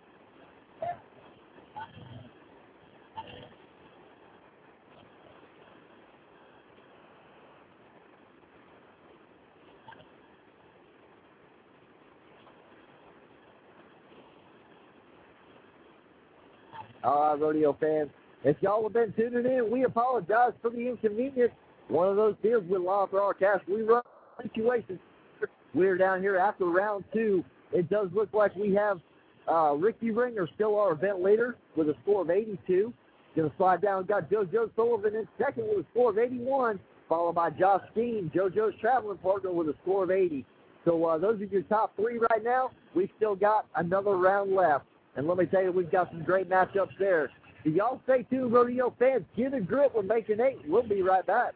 All right, rodeo fans. If y'all have been tuning in, we apologize for the inconvenience. One of those deals with live broadcast. We run situations. We're down here after round two. It does look like we have uh, Ricky Ringer still our event leader with a score of eighty-two. Going to slide down. We've got JoJo Sullivan in second with a score of eighty-one, followed by Josh Steen, JoJo's traveling partner, with a score of eighty. So uh, those are your top three right now. We've still got another round left. And let me tell you, we've got some great matchups there. So y'all stay tuned, rodeo fans. Get a grip. We're making eight. We'll be right back.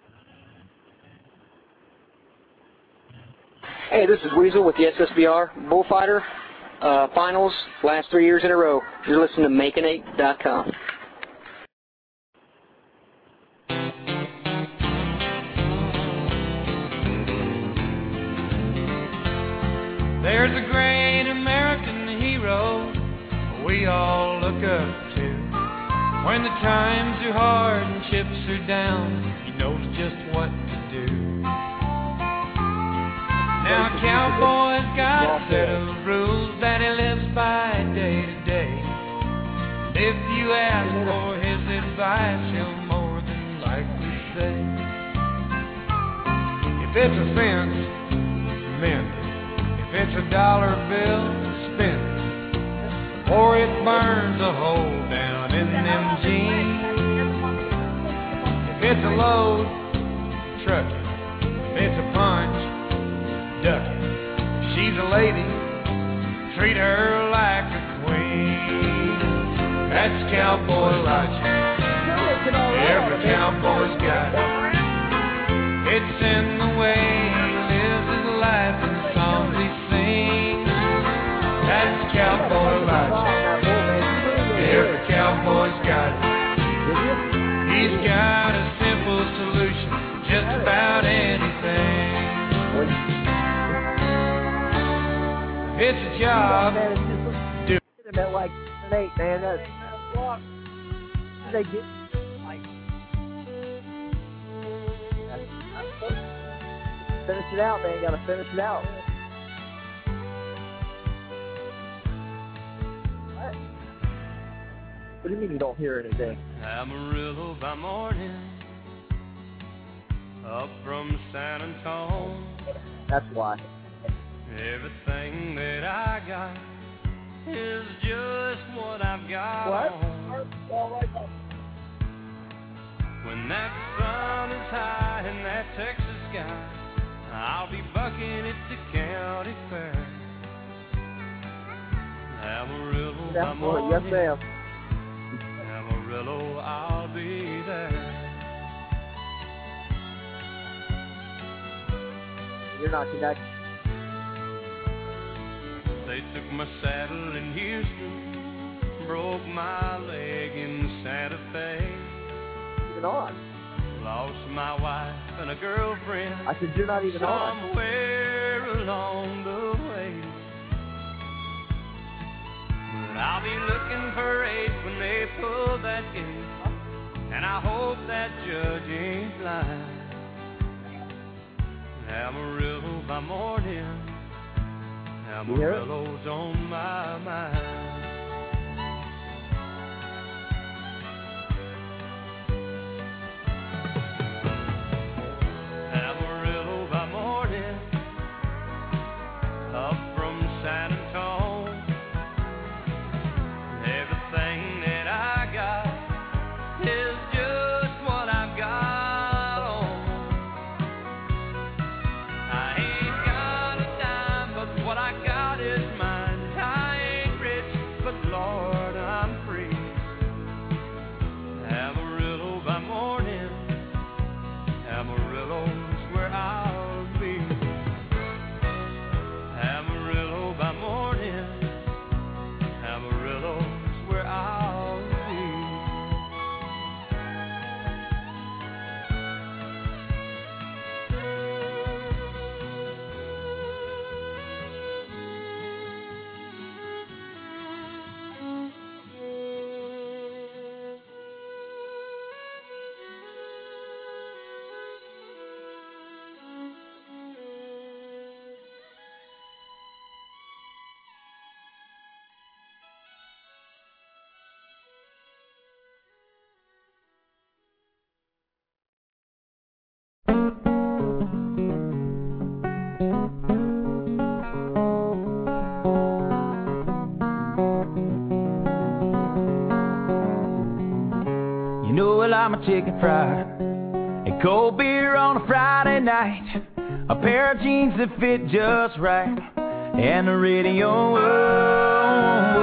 Hey, this is Weasel with the S S B R Bullfighter uh, Finals, last three years in a row. You're listening to Making Eight dot com. There's a great American hero we all look up to. When the times are hard and chips are down, he knows just what to do. Now a cowboy's got a set of rules that he lives by day to day. And if you ask for his advice, he'll more than likely say, if it's a fence, mend it. If it's a dollar bill, spend it. Or it burns a hole down in them jeans. If it's a load, truck it. If it's a punch, duck it. If she's a lady, treat her like a queen. That's cowboy logic. Every cowboy's got it. It's in the way he lives his life and the songs he sings. That's cowboy logic. Every cowboy's got it. He's got a simple solution, just about anything. If it's a job, do it. At like eight, man. That's they get like finish it out, man. You gotta finish it out. What do you mean you don't hear anything? Amarillo by morning, up from San Antonio. That's why. Everything that I got is just what I've got. What? On. When that sun is high in that Texas sky, I'll be bucking at the county fair. Amarillo by morning. Yes, ma'am. Amarillo, I'll be there. You're not connected. They took my saddle in Houston, broke my leg in Santa Fe. Even on. Lost my wife and a girlfriend. I said you're not even on. Somewhere along the way. But I'll be looking for eight when they pull that gate, and I hope that judge ain't blind. Amarillo by morning, Amarillo's on my mind. Amarillo by morning, up from San Antonio. Everything that I got is just what I've got on. I ain't got a dime, but what I got is mine. I ain't rich, but Lord, I'm free. Amarillo by morning, Amarillo's where I'll be. Amarillo by morning, Amarillo's where I'll be. You know well I'm a chicken fried, a cold beer on a Friday night, a pair of jeans that fit just right, and the radio. Oh, oh,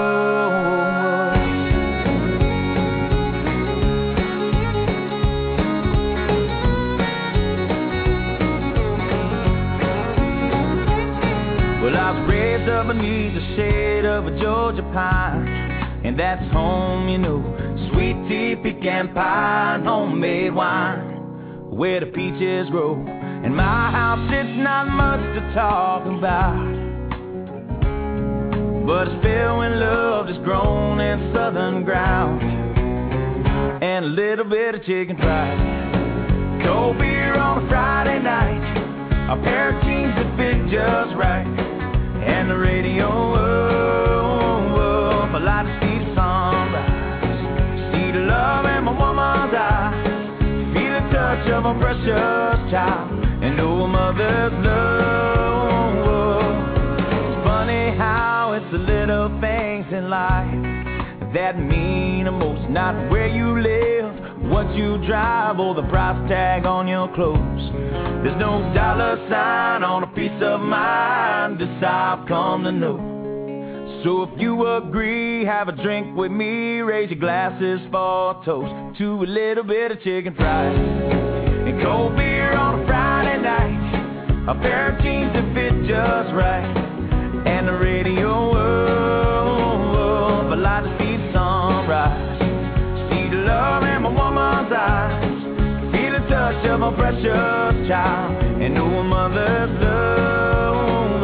oh. Well, I was raised up beneath the shade of a Georgia pine, and that's home, you know. Sweet tea, pecan pie, and homemade wine, where the peaches grow. And my house, it's not much to talk about, but it's filled when love is grown in southern ground, and a little bit of chicken fried. Cold beer on a Friday night, a pair of jeans that fit just right, and the radio up. I like to see the sunrise, see the love in my woman's eyes, feel the touch of a precious child, and know a mother's love. It's funny how it's the little things in life that mean the most, not where you live, what you drive, or the price tag on your clothes. There's no dollar sign on a piece of mind, this I've come to know. So if you agree, have a drink with me, raise your glasses for a toast to a little bit of chicken fried and cold beer on a Friday night, a pair of jeans that fit just right, and the radio up. I like to see the sunrise, see the love in my woman's eyes, feel the touch of a precious child, and know a mother's love.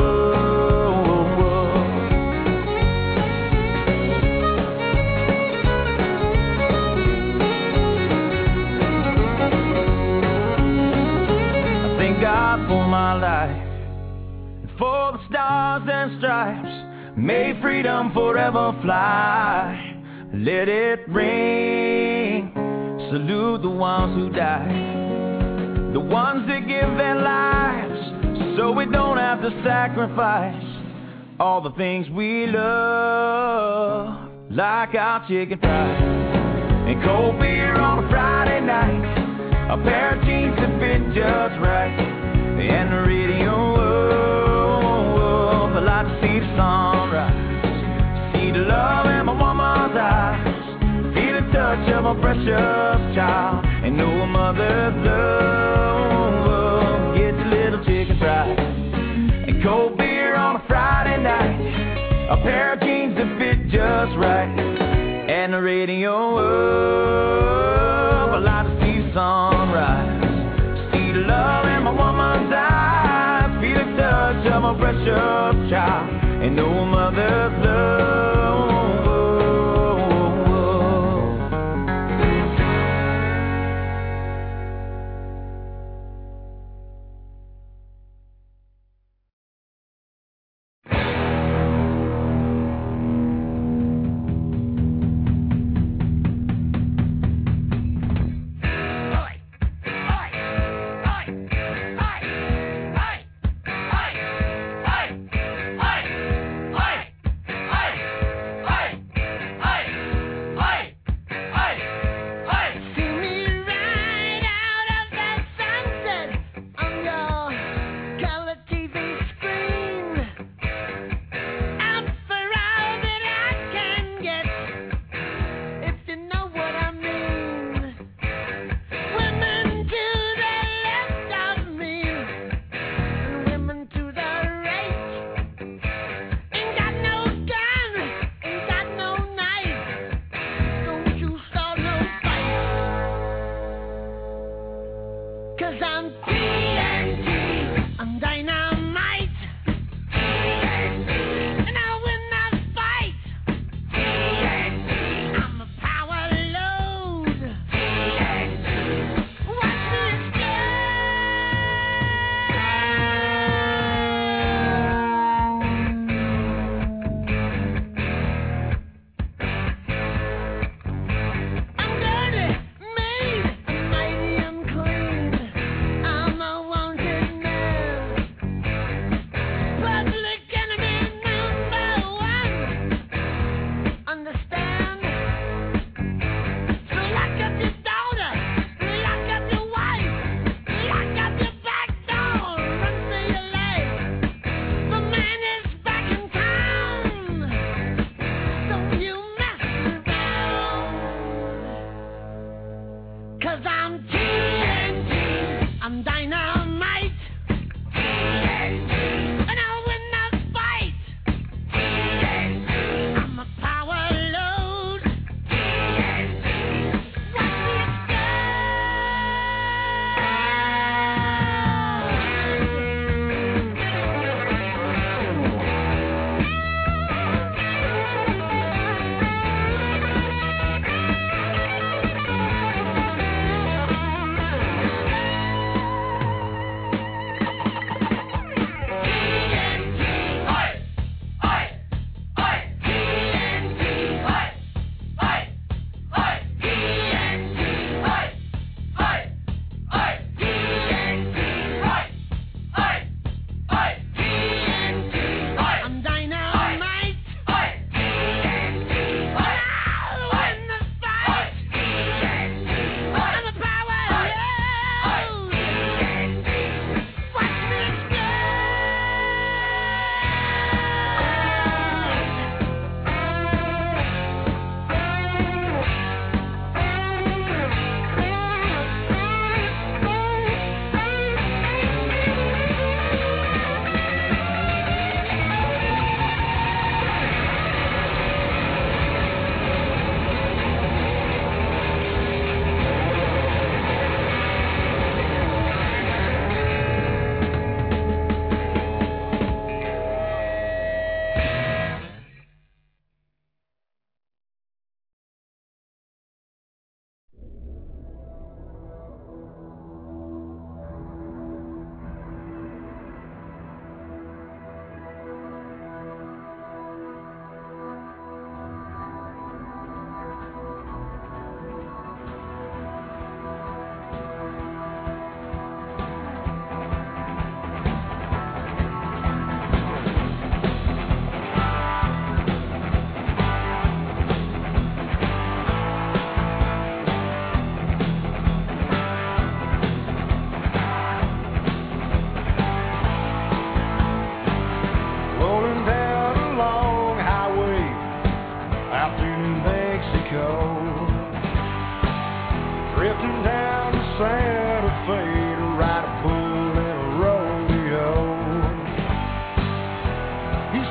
I thank God for my life, for the stars and stripes, may freedom forever fly. Let it ring, salute the ones who died, the ones that give their lives so we don't have to sacrifice all the things we love, like our chicken fried and cold beer on a Friday night, a pair of jeans that fit just right, and the radio up. I like to see the sunrise, see the love in my woman's eyes, feel the touch of a precious child, and know a mother's love. Get a little chicken fried and cold beer on a Friday night, a pair of jeans that fit just right, and the radio up. I like to see the sunrise, see the love in my woman's eyes, feel the touch of a precious child, and know a mother's love.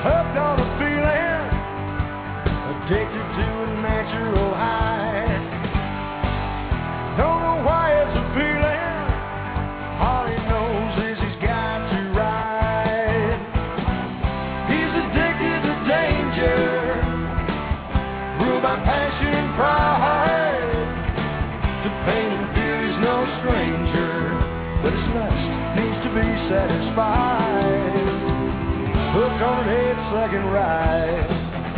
hooked on a feeling, addicted to a natural high. Don't know why it's appealing, all he knows is he's got to ride. He's addicted to danger, ruled by passion and pride. To pain and fear he's no stranger, but his lust needs to be satisfied. Hooked on an eight-second ride.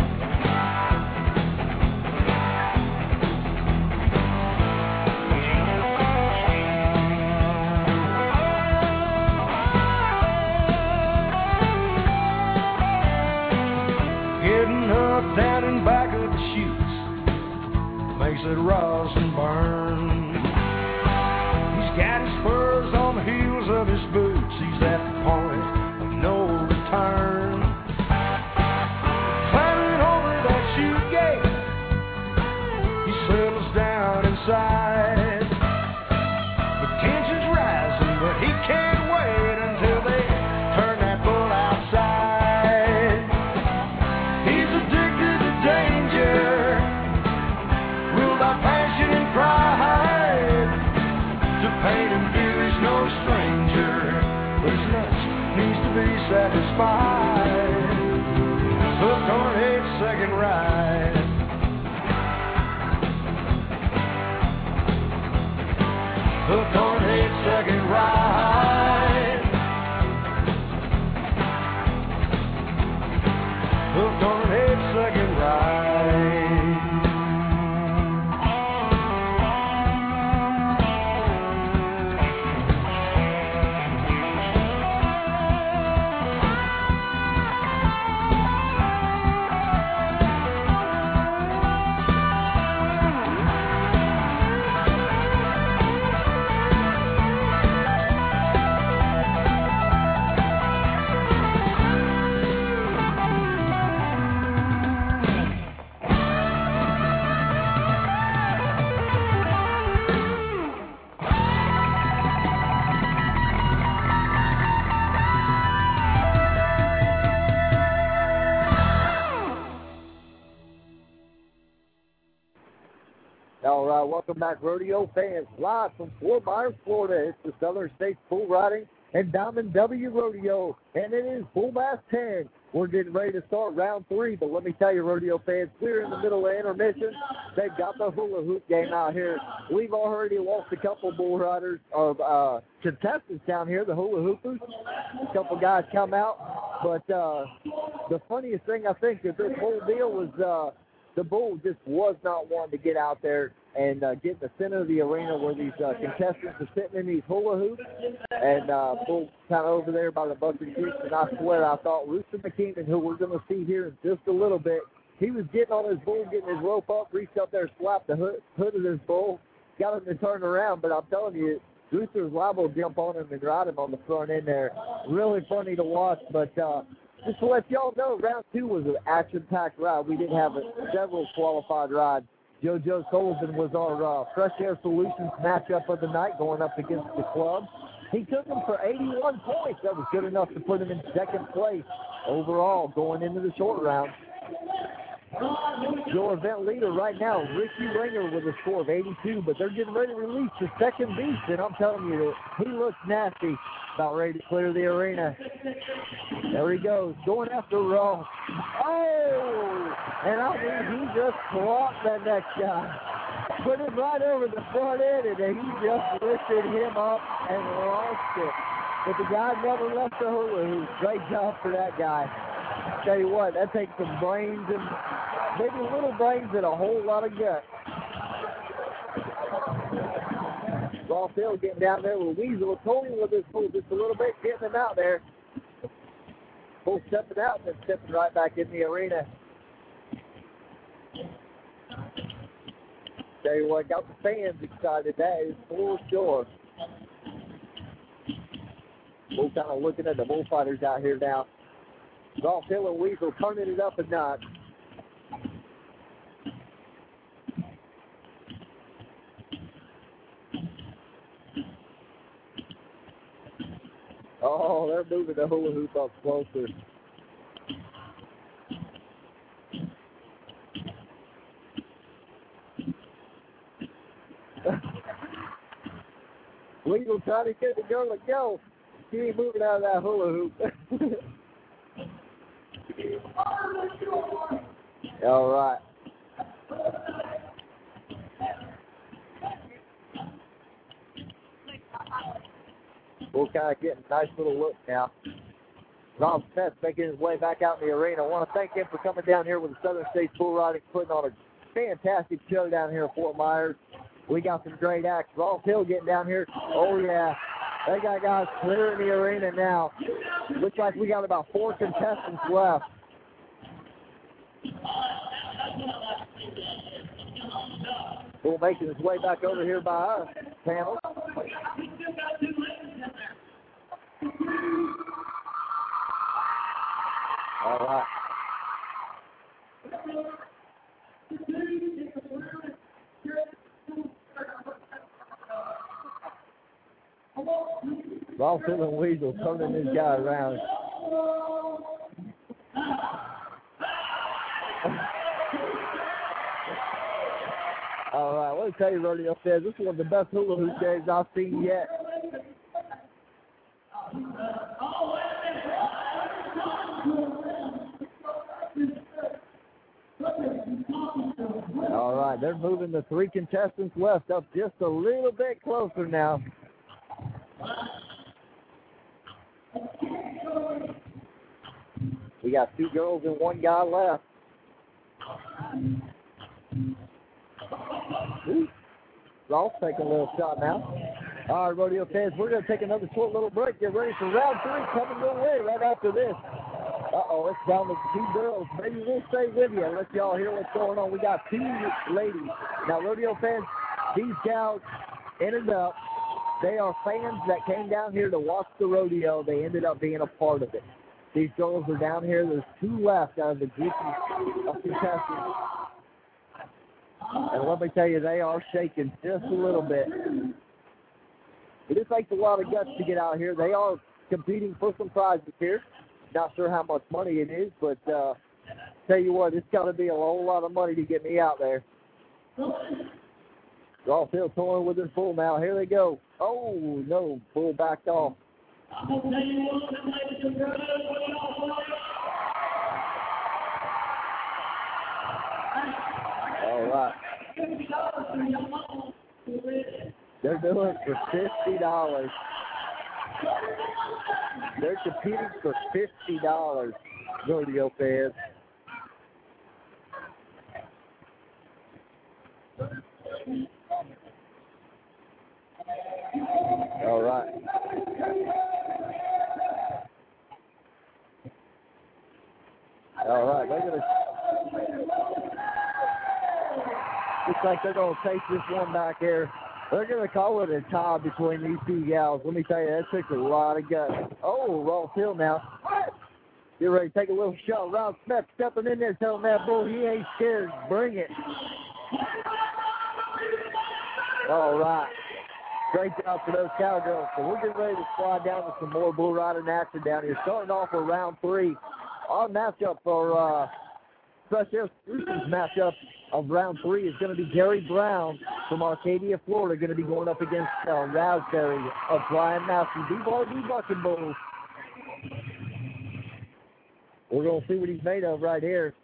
Getting up, down and back of the chutes makes it rust and burn. He's got his spurs on the heels of his boots. He's at the point of no return. Climbing over that chute gate, he settles down inside. The tension's rising, but he can't wait until they turn that bull outside. He's addicted to danger, ruled by passion and pride. To pain and fear he's no stranger, but his lust needs to be satisfied. Hooked on an eight-second ride. Hooked on an eight-second ride. Hooked on an eight-second ride. All right, welcome back, rodeo fans, live from Fort Myers, Florida. It's the Southern States Bull Riding and Diamond W Rodeo, and it is Bull Bass ten. We're getting ready to start round three, but let me tell you, rodeo fans, we're in the middle of intermission. They've got the hula hoop game out here. We've already lost a couple bull riders, or uh, contestants down here, the hula hoopers. A couple guys come out, but uh, the funniest thing I think of this whole deal was uh, the bull just was not wanting to get out there and uh, get in the center of the arena where these uh, contestants are sitting in these hula hoops. And uh, bull kind of over there by the Buzzard Creek. And I swear I thought Rooster McKeeman, who we're going to see here in just a little bit, he was getting on his bull, getting his rope up, reached up there, slapped the hood, hood of his bull, got him to turn around. But I'm telling you, Rooster's liable to jump on him and ride him on the front end there. Really funny to watch, but uh, just to let y'all know, round two was an action-packed ride. We did have a, several qualified rides. JoJo Sullivan was our uh, Fresh Air Solutions matchup of the night going up against the club. He took him for eighty-one points. That was good enough to put him in second place overall going into the short round. Your event leader right now, Ricky Ringer, with a score of eighty-two, but they're getting ready to release the second beast, and I'm telling you, he looks nasty, about ready to clear the arena. There he goes, going after Ross. Oh! And I mean, he just clocked that next guy. Put him right over the front end, and he just lifted him up and launched it. But the guy never left the hula hoop. Great job for that guy. Tell you what, that takes some brains and maybe little brains and a whole lot of guts. Ross Hill getting down there with Weasel. Tony with his bull just a little bit, getting him out there. Bull stepping out and then stepping right back in the arena. Tell you what, got the fans excited. That is for sure. We're kind of looking at the bullfighters out here now. Ross Hill and Weasel turning it up a notch. Oh, they're moving the hula hoop up closer. Weasel trying to get the girl to go. She ain't moving out of that hula hoop. All right. We're kind of getting a nice little look now. Rob Smith making his way back out in the arena. I want to thank him for coming down here with the Southern States Bull Riding, putting on a fantastic show down here at Fort Myers. We got some great acts. Ross Hill getting down here. Oh, yeah. They got guys clearing the arena now. Looks like we got about four contestants left. Bull making his way back over here by our panel. All right. Ross Hill and Weasel turning this guy around. All right, let me tell you, Rodeo says this is one of the best hula hoop days I've seen yet. All right, they're moving the three contestants left up just a little bit closer now. We got two girls and one guy left. Ooh. Ross taking a little shot now. All right, Rodeo fans, we're going to take another short little break. Get ready for round three coming your way right after this. Uh-oh, it's down to two girls. Maybe we'll stay with you and let y'all hear what's going on. We got two ladies. Now, Rodeo fans, these gals ended up, they are fans that came down here to watch the rodeo. They ended up being a part of it. These girls are down here. There's two left out of the group of contestants. And let me tell you, they are shaking just a little bit. It takes a lot of guts to get out here. They are competing for some prizes here. Not sure how much money it is, but uh, tell you what, it's got to be a whole lot of money to get me out there. Ross Hill touring with his bull now. Here they go. Oh, no, bull backed off. All right. They're doing it for fifty dollars. They're competing for fifty dollars, rodeo fans. All right. All right, they're gonna. Looks like they're gonna take this one back here. They're gonna call it a tie between these two gals. Let me tell you, that took a lot of guts. Oh, Ross Hill now. Get ready to take a little shot. Rob Smith stepping in there, telling that bull he ain't scared. Bring it. All right. Great job for those cowgirls. So we're getting ready to slide down to some more bull riding action down here. Starting off with round three. Our matchup for uh, Fresh Air Solutions matchup of round three is going to be Gary Brown from Arcadia, Florida, going to be going up against uh, Raspberry of Brian Massey. B-Bar B Bucking Bulls. We're going to see what he's made of right here.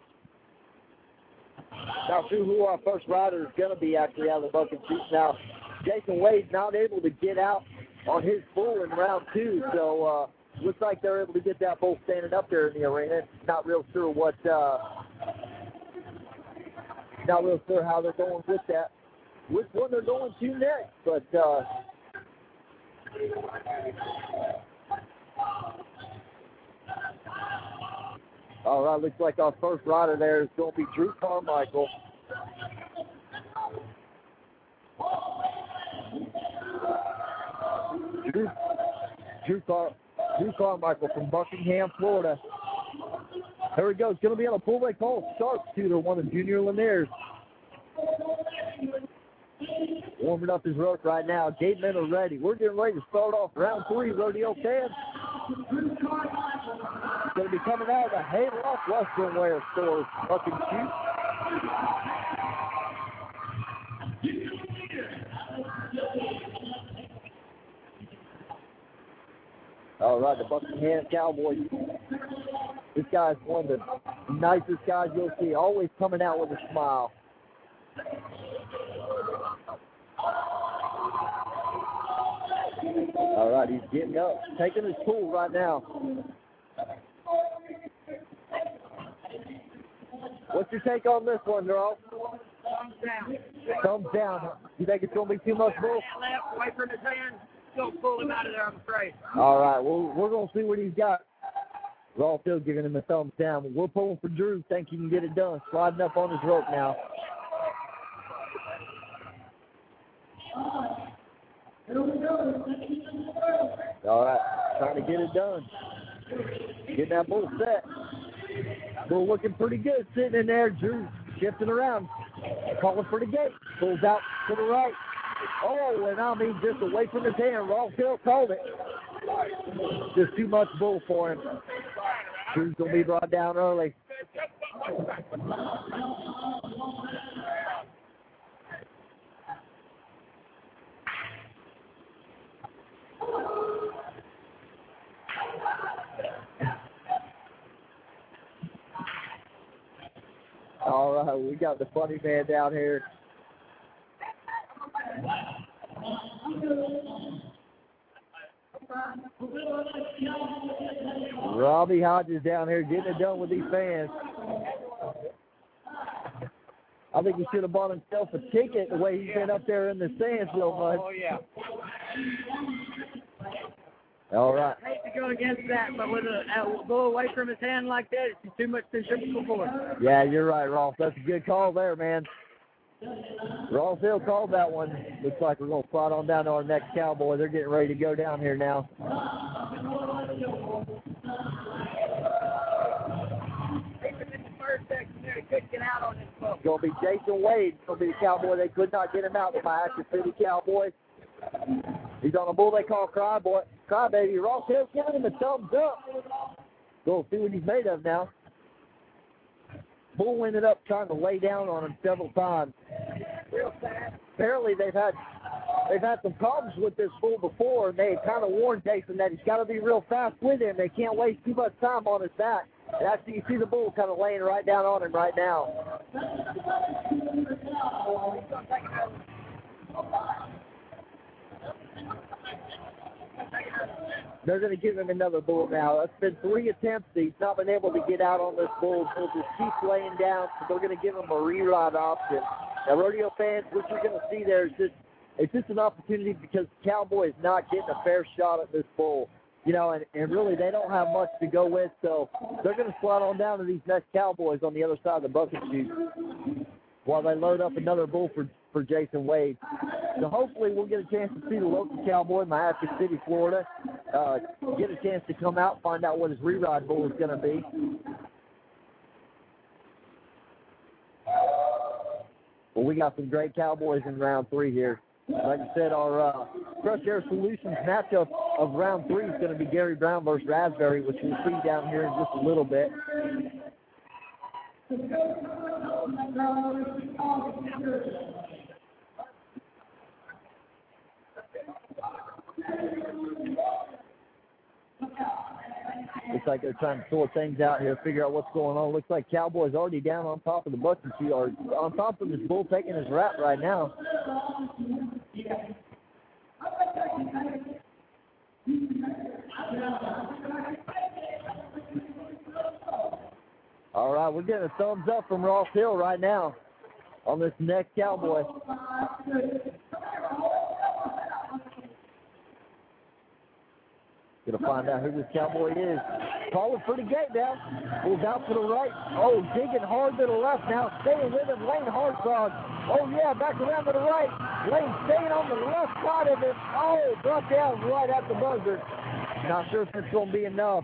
Not sure who our first rider is going to be actually out of the bucket seat. Now, Jason Wade's not able to get out on his bull in round two, so uh, looks like they're able to get that bull standing up there in the arena. Not real sure what, uh, not real sure how they're going with that, which one they're going to next, but uh, all right, looks like our first rider there is going to be Drew Carmichael. Drew, Drew, Car, Drew Carmichael from Buckingham, Florida. Here we go. It's going to be on a pull they call Sharpshooter, one of Junior Lanier's. Warming up his rope right now. Gate men are ready. We're getting ready to start off round three, rodeo fans. Going to be coming out of the Hayloft Western Wear store. Fucking cute. All right, the Buckingham Cowboys. This guy's one of the nicest guys you'll see, always coming out with a smile. All right, he's getting up, taking his pull right now. What's your take on this one, Darrell? Thumbs down. Thumbs down. You think it's going to be too much bull? Left, away from his hand. Don't pull him out of there, I'm afraid. All right, well, we're going to see what he's got. Raw still giving him a thumbs down. We're pulling for Drew. Think he can get it done. Sliding up on his rope now. All right, trying to get it done. Getting that bull set. Bull looking pretty good sitting in there. Drew shifting around. Calling for the gate. Bull's out to the right. Oh, and I mean just away from his hand. Ross Hill called it. Just too much bull for him. Drew's going to be brought down early. All right, we got the funny man down here. Robbie Hodges down here getting it done with these fans. I think he should have bought himself a ticket the way he's been up there in the stands so much. Oh, yeah. All right. I hate to go against that, but with a, a bull away from his hand like that, it's too much centrifugal force. Yeah, you're right, Ross. That's a good call there, man. Ross Hill called that one. Looks like we're going to slide on down to our next Cowboy. They're getting ready to go down here now. It's going to be Jason Wade. It's going to be the Cowboy. They could not get him out. The Pioneer City Cowboys. He's on a bull they call Cryboy. Crybaby. Ross Hill giving him a thumbs up. Go see what he's made of now. Bull ended up trying to lay down on him several times. Real fast. Apparently they've had they've had some problems with this bull before, and they had kind of warned Jason that he's got to be real fast with him. They can't waste too much time on his back. And actually, you see the bull kind of laying right down on him right now. They're going to give him another bull now. It's been three attempts. He's not been able to get out on this bull. He'll just keep laying down, so they're going to give him a reride option. Now, rodeo fans, what you're going to see there is just, it's just an opportunity because the Cowboy is not getting a fair shot at this bull. You know, and, and really they don't have much to go with, so they're going to slide on down to these next Cowboys on the other side of the bucket chute while they load up another bull for, for Jason Wade. So hopefully we'll get a chance to see the local Cowboy in Mahaska City, Florida, uh, get a chance to come out, find out what his reride bull is going to be. Well, we got some great Cowboys in round three here. Like I said, our uh, Crush Air Solutions matchup of round three is going to be Gary Brown versus Raspberry, which we'll see down here in just a little bit. Looks like they're trying to sort things out here, figure out what's going on. Looks like Cowboy's already down on top of the bucket chute, or on top of his bull, taking his wrap right now. All right, we're getting a thumbs up from Ross Hill right now on this next Cowboy. Gonna find out who this Cowboy is. Calling for the gate now. Moves out to the right. Oh, digging hard to the left now. Staying with him, Lane Hartzog. Oh, yeah, back around to the right. Lane staying on the left side of it. Oh, brought down right at the buzzer. Not sure if it's going to be enough.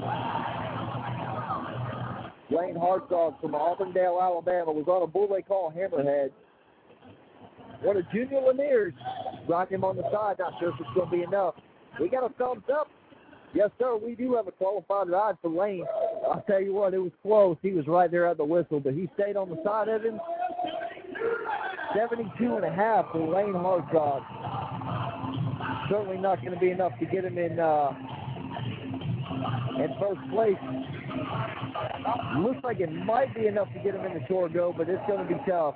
Lane Hartzog from Auburndale, Alabama, was on a bull they call Hammerhead. One of Junior Lanier's. Rock him on the side. Not sure if it's going to be enough. We got a thumbs up. Yes, sir, we do have a qualified ride for Lane. I'll tell you what, it was close. He was right there at the whistle, but he stayed on the side of him. seventy-two and a half for Lane Hartzog. Certainly not going to be enough to get him in uh, in first place. Looks like it might be enough to get him in the tour go, but it's going to be tough.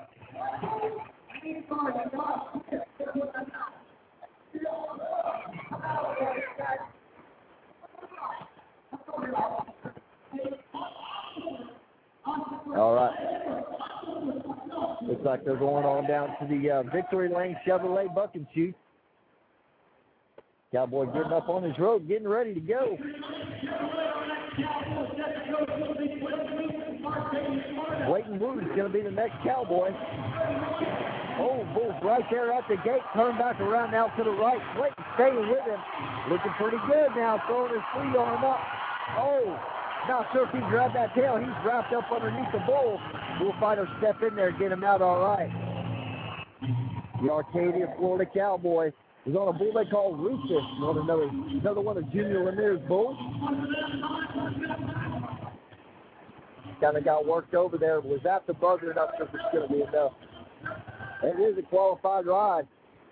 All right. Looks like they're going on down to the uh, Victory Lane Chevrolet Buck and Shoot. Cowboy getting up on his road, getting ready to go. Clayton Wood is going to be the next Cowboy. Oh, Bulls right there at the gate. Turn back around now to the right. Clayton staying with him. Looking pretty good now, throwing his free arm up. Oh, not sure if he grabbed that tail. He's wrapped up underneath the bull. Bullfighter step in there, get him out all right. The Arcadia, Florida Cowboy is on a bull they call Rufus. Another, another one of Junior Lemaire's bulls. Kind of got worked over there. Was at the buzzer, not sure if it's going to be enough. It is a qualified ride.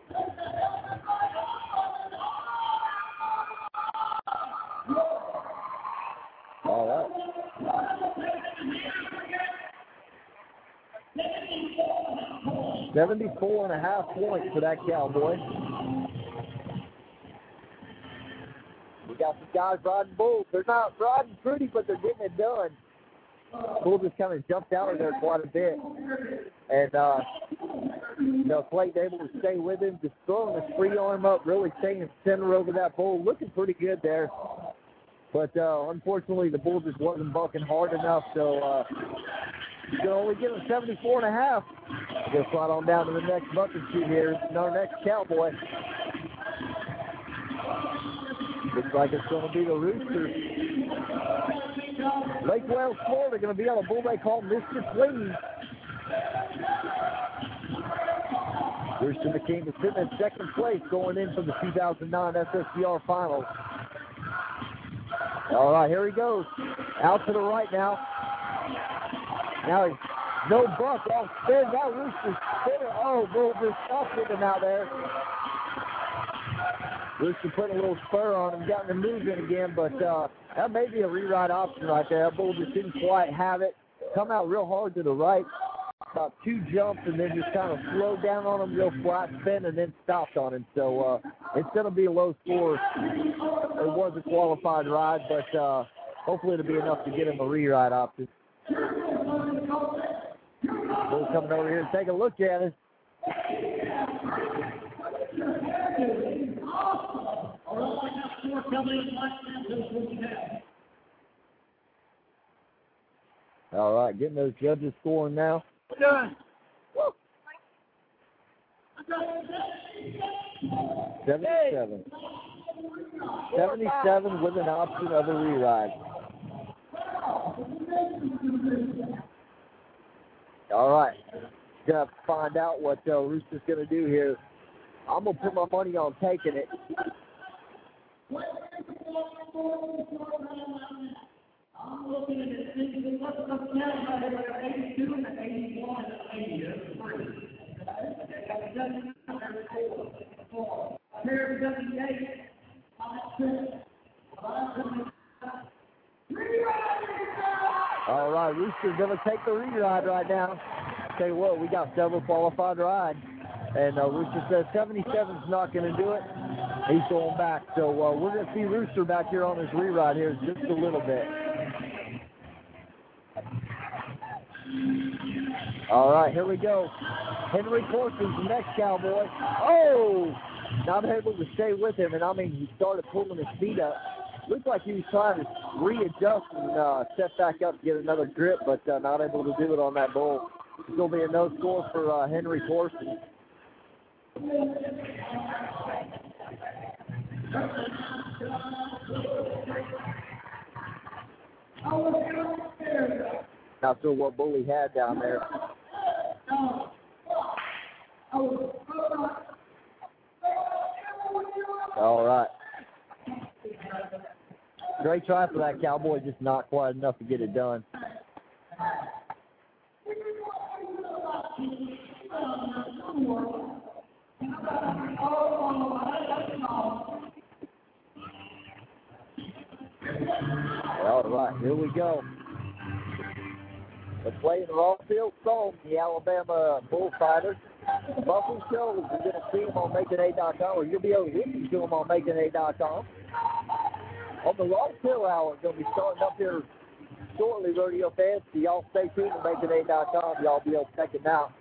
All right. seventy-four and a half points for that Cowboy. We got some guys riding bulls. They're not riding pretty, but they're getting it done. Bull just kind of jumped out of there quite a bit. And, uh, you know, Clayton able to stay with him, just throwing his free arm up, really staying center over that bull, looking pretty good there. But, uh, unfortunately, the bull just wasn't bucking hard enough, so, uh, you can only give him seventy-four and a half. We'll slide on down to the next buck and shoot here. Our next Cowboy. Looks like it's going to be the Roosters. Lake Wales, Florida, going to be on a bull they call Mister Clean. Rooster McKean is sitting in second place going into the two thousand nine S S B R Finals. All right, here he goes. Out to the right now. Now he's no buck off spin. Now Rooster's spinning. Oh, bull just stopped with him out there. Rooster putting a little spur on him, got him moving again, but uh, that may be a reride option right there. That bull just didn't quite have it. Come out real hard to the right, about two jumps, and then just kind of slowed down on him, real flat spin, and then stopped on him. So uh, it's going to be a low score. It was a qualified ride, but uh, hopefully it'll be enough to get him a reride option. Bull coming over here and take a look at it. All right, getting those judges scoring now. Done. seventy-seven. seventy-seven with an option of a reride. All right. Gonna have to find out what uh, Rooster's gonna do here. I'm gonna put my money on taking it. I'm looking at it, thinking what's up now, eighty-two and eighty-one and eighty. All right, Rooster's going to take the reride right now. Tell you what, we got several qualified rides. And uh, Rooster says seventy-seven's not going to do it. He's going back. So uh, we're going to see Rooster back here on his reride here in just a little bit. All right, here we go. Henry Corson's the next Cowboy. Oh! Not able to stay with him, and I mean, he started pulling his feet up. Looked like he was trying to readjust and uh, set back up to get another grip, but uh, not able to do it on that bull. It's going to be a no score for uh, Henry Corson. Not sure what bull he had down there. All right. Great try for that Cowboy, just not quite enough to get it done. All right, here we go. We're playing Rossville Stone, the Alabama Bullfighters. Buffalo shows, you're going to see them on Making A dot com, or you'll be able to listen to them on Making A dot com. On the Rossville Hour, going to be starting up here shortly, rodeo fans. So y'all stay tuned to Making A dot com. Y'all be able to check it out.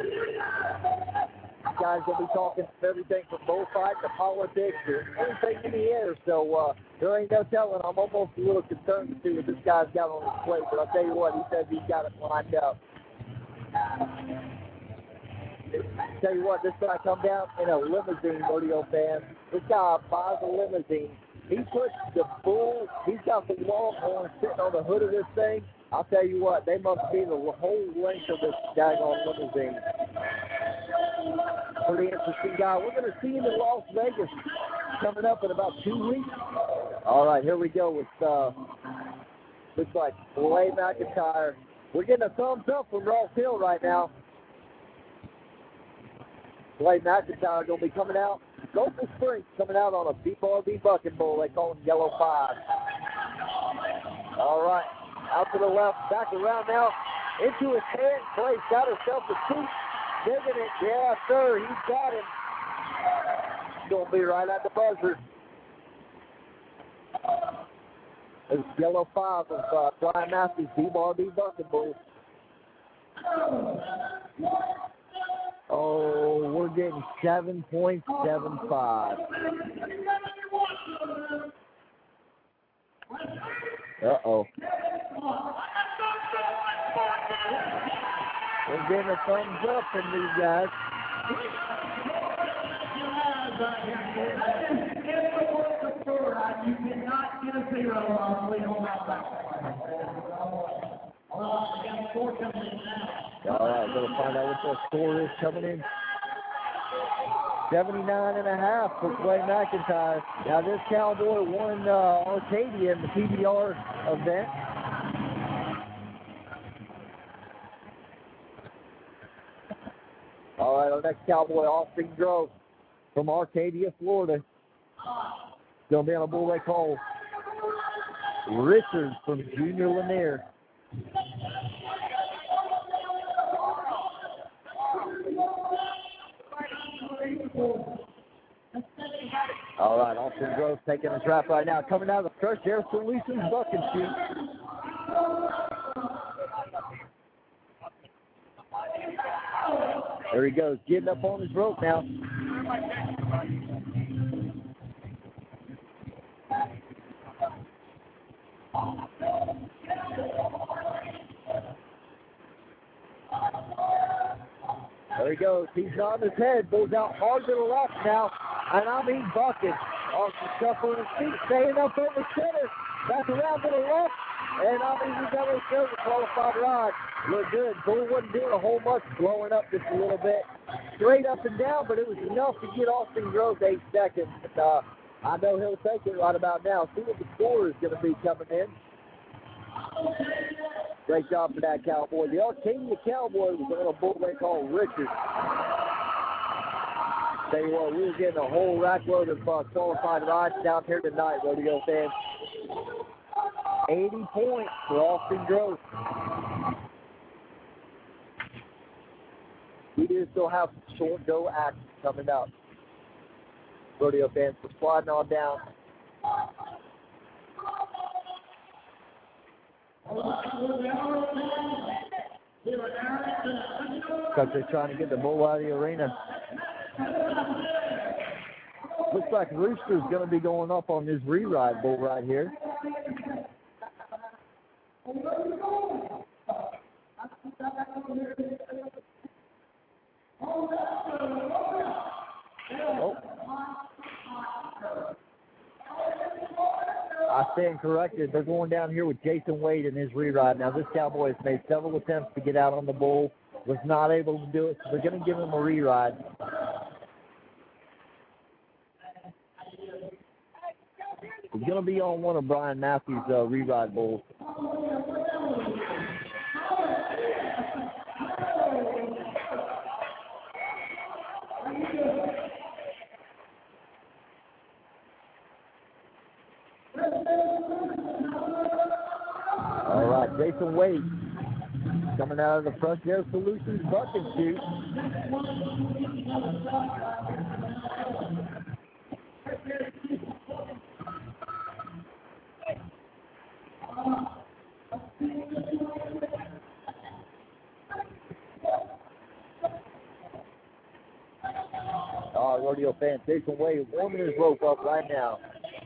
Guys going to be talking everything from bullfight to politics to anything in the air. So uh, there ain't no telling. I'm almost a little concerned to see what this guy's got on his plate. But I'll tell you what, he says he's got it lined up. Tell you what, this guy come down in a limousine, rodeo fan. This guy buys a limousine. He puts the bull, he's got the longhorn sitting on the hood of this thing. I'll tell you what, they must be the whole length of this daggone limousine. Pretty interesting guy. We're going to see him in Las Vegas coming up in about two weeks. All right, here we go with, uh, looks like Blake McIntyre. We're getting a thumbs up from Ross Hill right now. Blake McIntyre going to be coming out. Gopher Springs coming out on a B R B bucket bull. They call him Yellow Five. All right, out to the left, back around now, into his hand. Blake's got herself a two. Digging it, yeah, sir, he's got him. Going to be right at the buzzer. It's Yellow Five of uh, Brian Matthews, B R B bucket bull. Oh, we're getting seven point seven five. Uh-oh. We're getting a thumbs up from these guys. You cannot get a zero on the on that back. All right, we're going to find out what the score is coming in. seventy-nine and a half for Blake McIntyre. Now, this Cowboy won uh, Arcadia in the P B R event. All right, our next Cowboy, Austin Grove from Arcadia, Florida. Going to be on a bull they call Richard from Junior Lanier. All right, Austin Grove taking a trap right now. Coming out of the stretch, there's Solutions Buck and Shoot. There he goes, getting up on his rope now. There he goes. He's on his head. Goes out hard to the left now. And I mean bucket. Austin shuffling his feet. Staying up over center. Back around to the left. And I mean we got ourselves a qualified ride. Look good. Bull wasn't doing a whole much. Blowing up just a little bit. Straight up and down. But it was enough to get Austin Grove eight seconds. But, uh, I know he'll take it right about now. See what the score is going to be coming in. Great job for that Cowboy. The Arcadia Cowboy was on a bull they call Richard. Tell you what, we were getting a whole rack load of uh, qualified rides down here tonight, rodeo fans. eighty points for Austin Grove. We do still have some short go action coming up. Rodeo fans, we're sliding on down. Because they're trying to get the bull out of the arena. Looks like Rooster's going to be going up on this re-ride bull right here. Oh. I stand corrected. They're going down here with Jason Wade in his re-ride. Now, this Cowboy has made several attempts to get out on the bull. Was not able to do it, so they're going to give him a re-ride. He's going to be on one of Brian Matthews' uh, re-ride bulls. Jason Wade coming out of the Fresh Air Solutions bucket chute. Oh, rodeo fan, Jason Wade warming his rope up right now.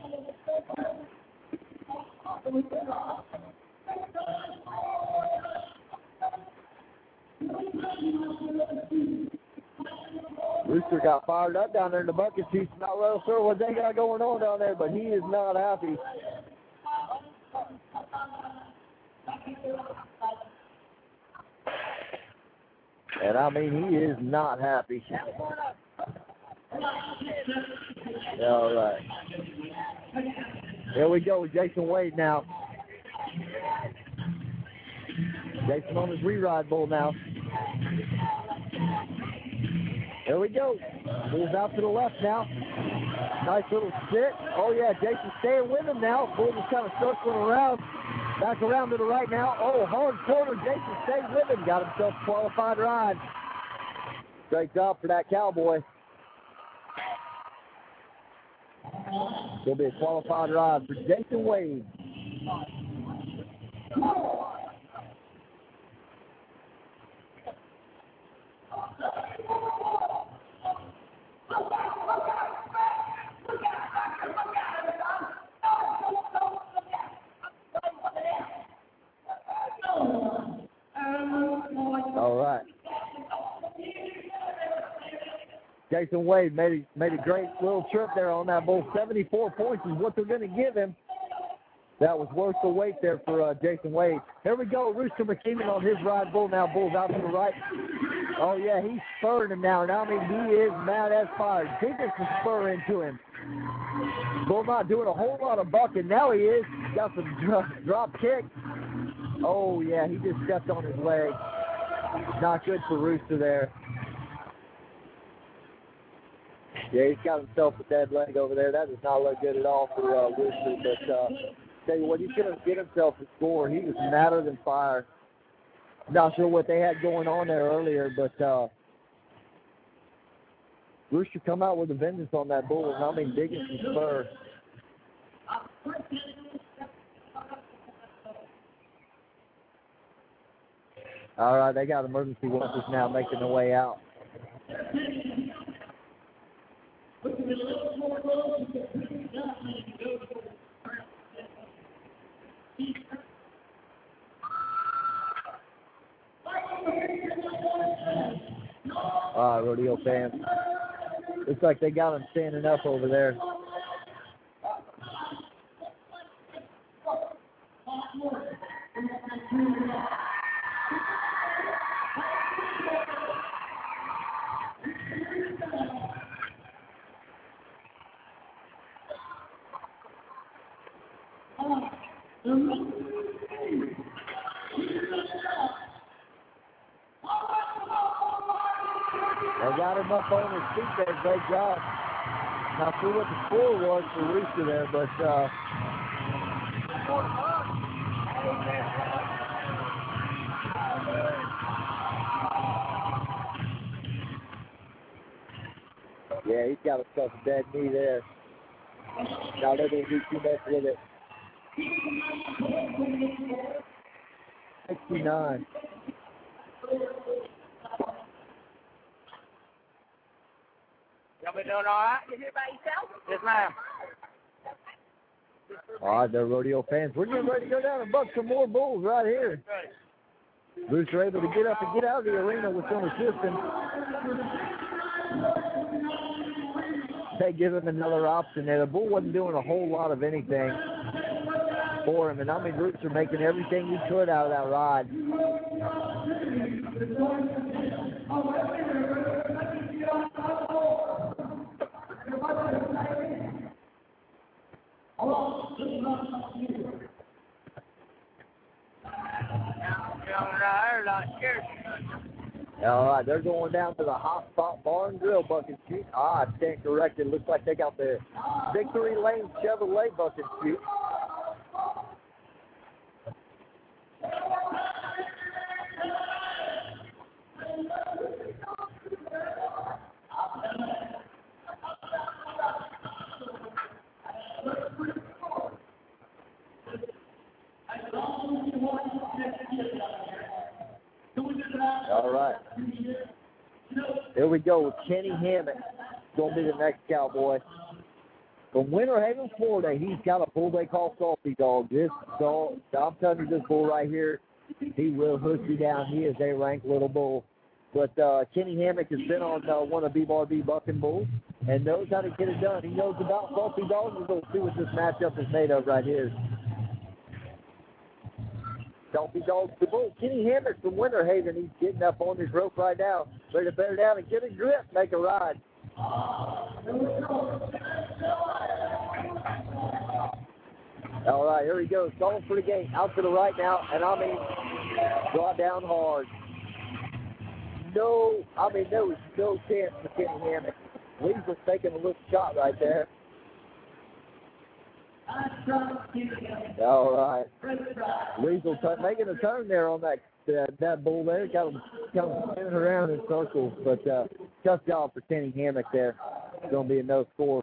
Rooster got fired up down there in the bucket chute. Not real sure what they got going on down there, but he is not happy. And I mean, he is not happy. All right. Here we go with Jason Wade now. Jason on his re-ride bull now. Here we go. Moves out to the left now. Nice little sit. Oh, yeah, Jason staying with him now. Bull just kind of circling around. Back around to the right now. Oh, hard corner. Jason stays with him. Got himself a qualified ride. Great job for that cowboy. It'll be a qualified ride for Jason Wade. All right. Jason Wade made a, made a great little trip there on that bull. seventy-four points is what they're going to give him. That was worth the wait there for uh, Jason Wade. Here we go. Rooster McKeeman on his ride bull now. Bull's out to the right. Oh, yeah, he's spurring him now. Now, I mean, he is mad as fire. Diggins can spur into him. Bull not doing a whole lot of bucking. Now he is. Got some drop, drop kick. Oh, yeah, he just stepped on his leg. Not good for Rooster there. Yeah, he's got himself a dead leg over there. That does not look good at all for uh, Rooster. But uh, tell you what, he's going to get himself a score. He was madder than fire. Not sure what they had going on there earlier, but uh, Rooster come out with a vengeance on that bull. And I mean, Diggins and spur. All right, they got emergency workers now making their way out. All right, rodeo fans. Looks like they got him standing up over there. They got him up on his feet there. Great job. Not sure what the score was for Rooster there, but uh, yeah, he's got himself a dead knee there. Now they're going to do too much with it. sixty-nine. Y'all been doing all right? You here by yourself? Yes, ma'am. All right, they're rodeo fans. We're getting ready to go down and buck some more bulls right here. Rooster able to get up and get out of the arena with some assistance. They give him another option there. The bull wasn't doing a whole lot of anything for him, and I mean, Rooster making everything he could out of that ride. All right, they're going down to the Hot Spot Bar and Grill bucket chute. Ah, I stand corrected. Looks like they got the Victory Lane Chevrolet bucket chute. All right. Here we go. Kenny Hammett going to be the next cowboy. From Winter Haven, Florida, he's got a bull they call Salty Dog. This dog, I'm telling you, this bull right here, he will hook you down. He is a rank little bull. But uh, Kenny Hammock has been on uh, one of B B R B bucking bulls and knows how to get it done. He knows about Salty Dogs. We're going to see what this matchup is made of right here. Salty Dogs, the bull. Kenny Hammock from Winter Haven, he's getting up on his rope right now. Ready to bear down and get a grip, make a ride. All right, here he goes. Going for the gate. Out to the right now, and I mean, draw down hard. No, I mean, there was no chance for Kenny Hammett. Weasel's taking a little shot right there. All right. Weasel t- making a turn there on that uh, that bull there. Got him, got him spinning around in circles, but uh, tough job for Kenny Hammock there. It's going to be a no score.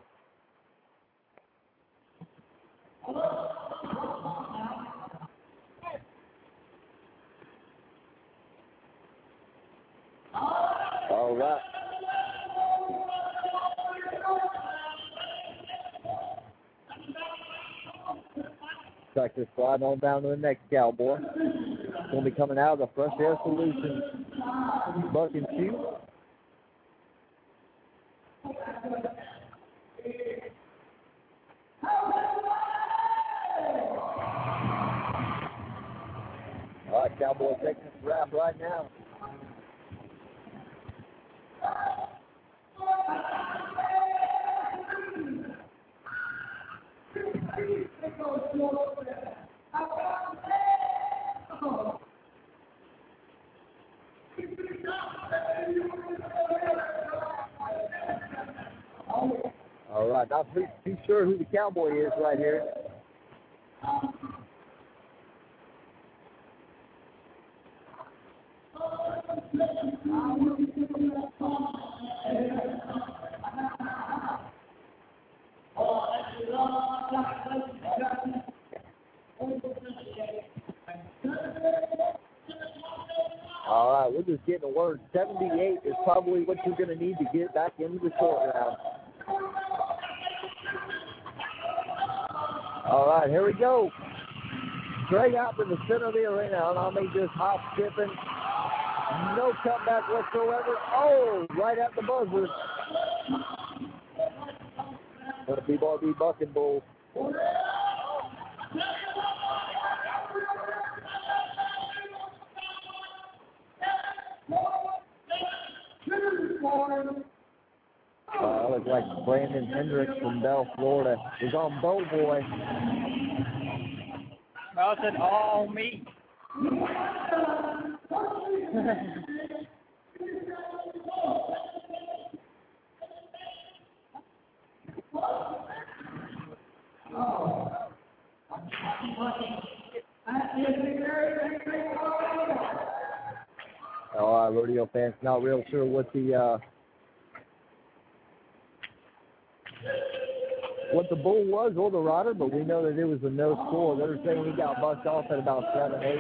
All right. Tractor slide on down to the next cowboy. Going to be coming out of the Fresh Air Solutions buck and shoot. All right, cowboy taking this wrap right now. All right, not too, too sure who the cowboy is right here. All right, we're just getting a word. seventy-eight is probably what you're going to need to get back into the short round. All right, here we go. Straight out in the center of the arena. And I mean, just hop skipping. No cutback whatsoever. Oh, right at the buzzer. Gonna be B B R B bucking bull. Uh, looks like Brandon Hendricks from Bell, Florida. He's on Bow Boy. I said all me. All right, rodeo fans, not real sure what the uh, what the bull was or the rider, but we know that it was a no score. They're saying he got bucked off at about seven, eight.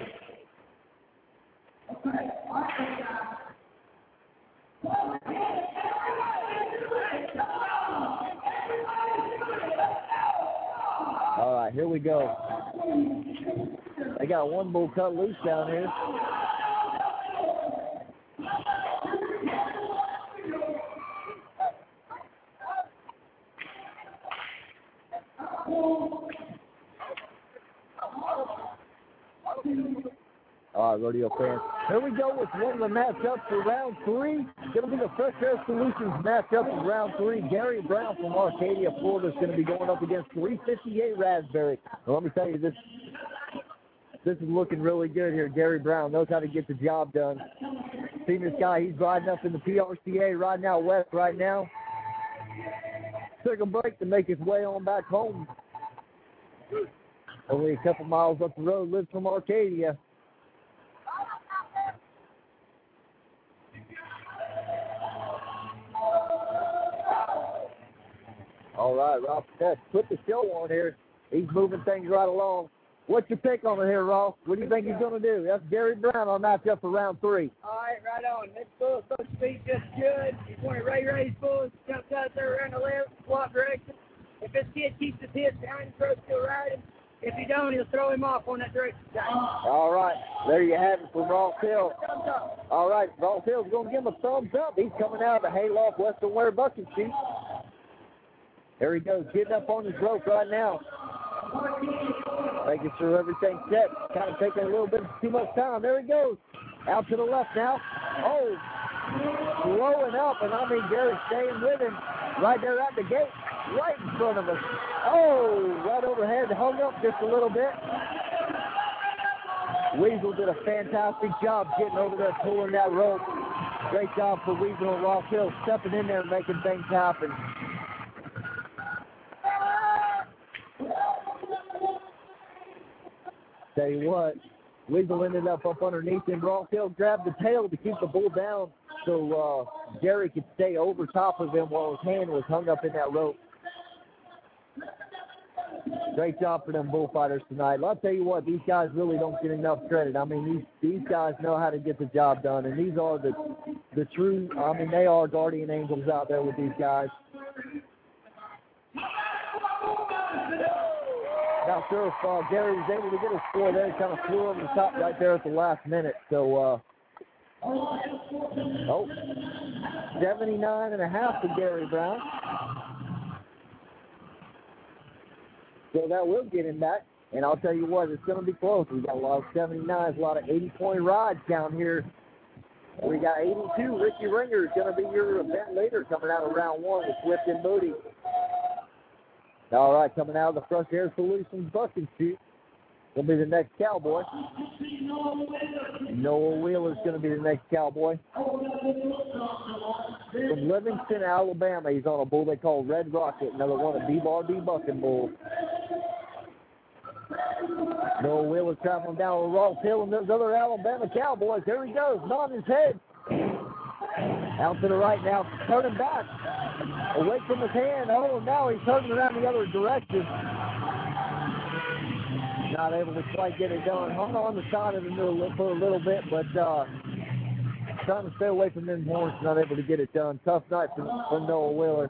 All right, here we go. They got one bull cut loose down here. All right, rodeo fans. Here we go with one of the matchups for round three. Going to be the Fresh Air Solutions matchup for round three. Gary Brown from Arcadia, Florida is going to be going up against three fifty-eight Raspberry. Well, let me tell you, this this is looking really good here. Gary Brown knows how to get the job done. See this guy, he's riding up in the P R C A, riding out west right now. Took a break to make his way on back home. Only a couple miles up the road, lives from Arcadia. All right, Rob Tess put the show on here. He's moving things right along. What's your pick on it here, Ross? What do you think he's going to do? That's Gary Brown on matchup for round three. All right, right on. This bull's supposed to be just good. He's one of Ray Ray's bulls. Jumps out there around the left, swap direction. If this kid keeps his head behind the throat, still riding. If he don't, he'll throw him off on that direction side. All right. There you have it from Ross Hill. All right. Ross Hill's going to give him a thumbs up. He's coming out of the Hayloft Western Wear bucket seat. There he goes, getting up on his rope right now. Making sure everything's set. Kind of taking a little bit too much time. There he goes. Out to the left now. Oh, blowing up, and I mean Gary's staying with him right there at the gate, right in front of us. Oh, right overhead, hung up just a little bit. Weasel did a fantastic job getting over there, pulling that rope. Great job for Weasel and Ross Hill stepping in there and making things happen. Tell you what, Weasel ended up up underneath him. Ross Hill grabbed the tail to keep the bull down so uh, Gary could stay over top of him while his hand was hung up in that rope. Great job for them bullfighters tonight. I'll tell you what, these guys really don't get enough credit. I mean, these these guys know how to get the job done, and these are the the true, I mean, they are guardian angels out there with these guys. Not sure if uh, Gary was able to get a score there. He kind of flew over the top right there at the last minute. So, uh, oh, seventy-nine and a half for Gary Brown. So that will get him back. And I'll tell you what, it's going to be close. We've got a lot of seventy-nines, a lot of eighty-point rides down here. We got eighty-two. Ricky Ringer is going to be your event leader coming out of round one with Swift and Moody. All right, coming out of the Fresh Air Solutions bucket chute will be the next Cowboy. Noah Wheeler's going to be the next Cowboy. From Livingston, Alabama, he's on a bull they call Red Rocket, another one of D-Bar D bucking bulls. Noah Wheeler traveling down with Ross Hill and those other Alabama Cowboys. There he goes, nodding his head. Out to the right now, turning back. Away from his hand. Oh, now he's turning around the other direction. Not able to quite get it done. Hung on the side of the middle for a little bit, but uh, trying to stay away from them horns, not able to get it done. Tough night for, for Noah Wheeler.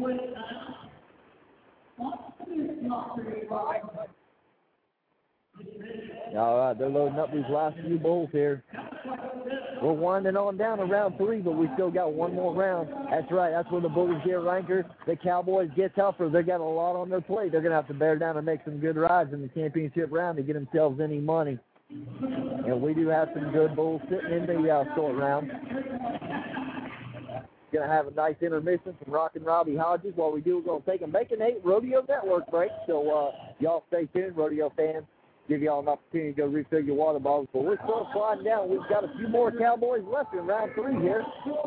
All right, they're loading up these last few bulls here. We're winding on down to round three, but we still got one more round. That's right. That's where the Bulls get ranker. The Cowboys get tougher. They got a lot on their plate. They're going to have to bear down and make some good rides in the championship round to get themselves any money. And we do have some good bulls sitting in the uh, short round. Going to have a nice intermission from Rockin' Robbie Hodges. While we do, we're going to take a Making Eight Rodeo Network break. So uh, y'all stay tuned, rodeo fans. Give y'all an opportunity to go refill your water bottles. But we're still sliding down. We've got a few more Cowboys left in round three here.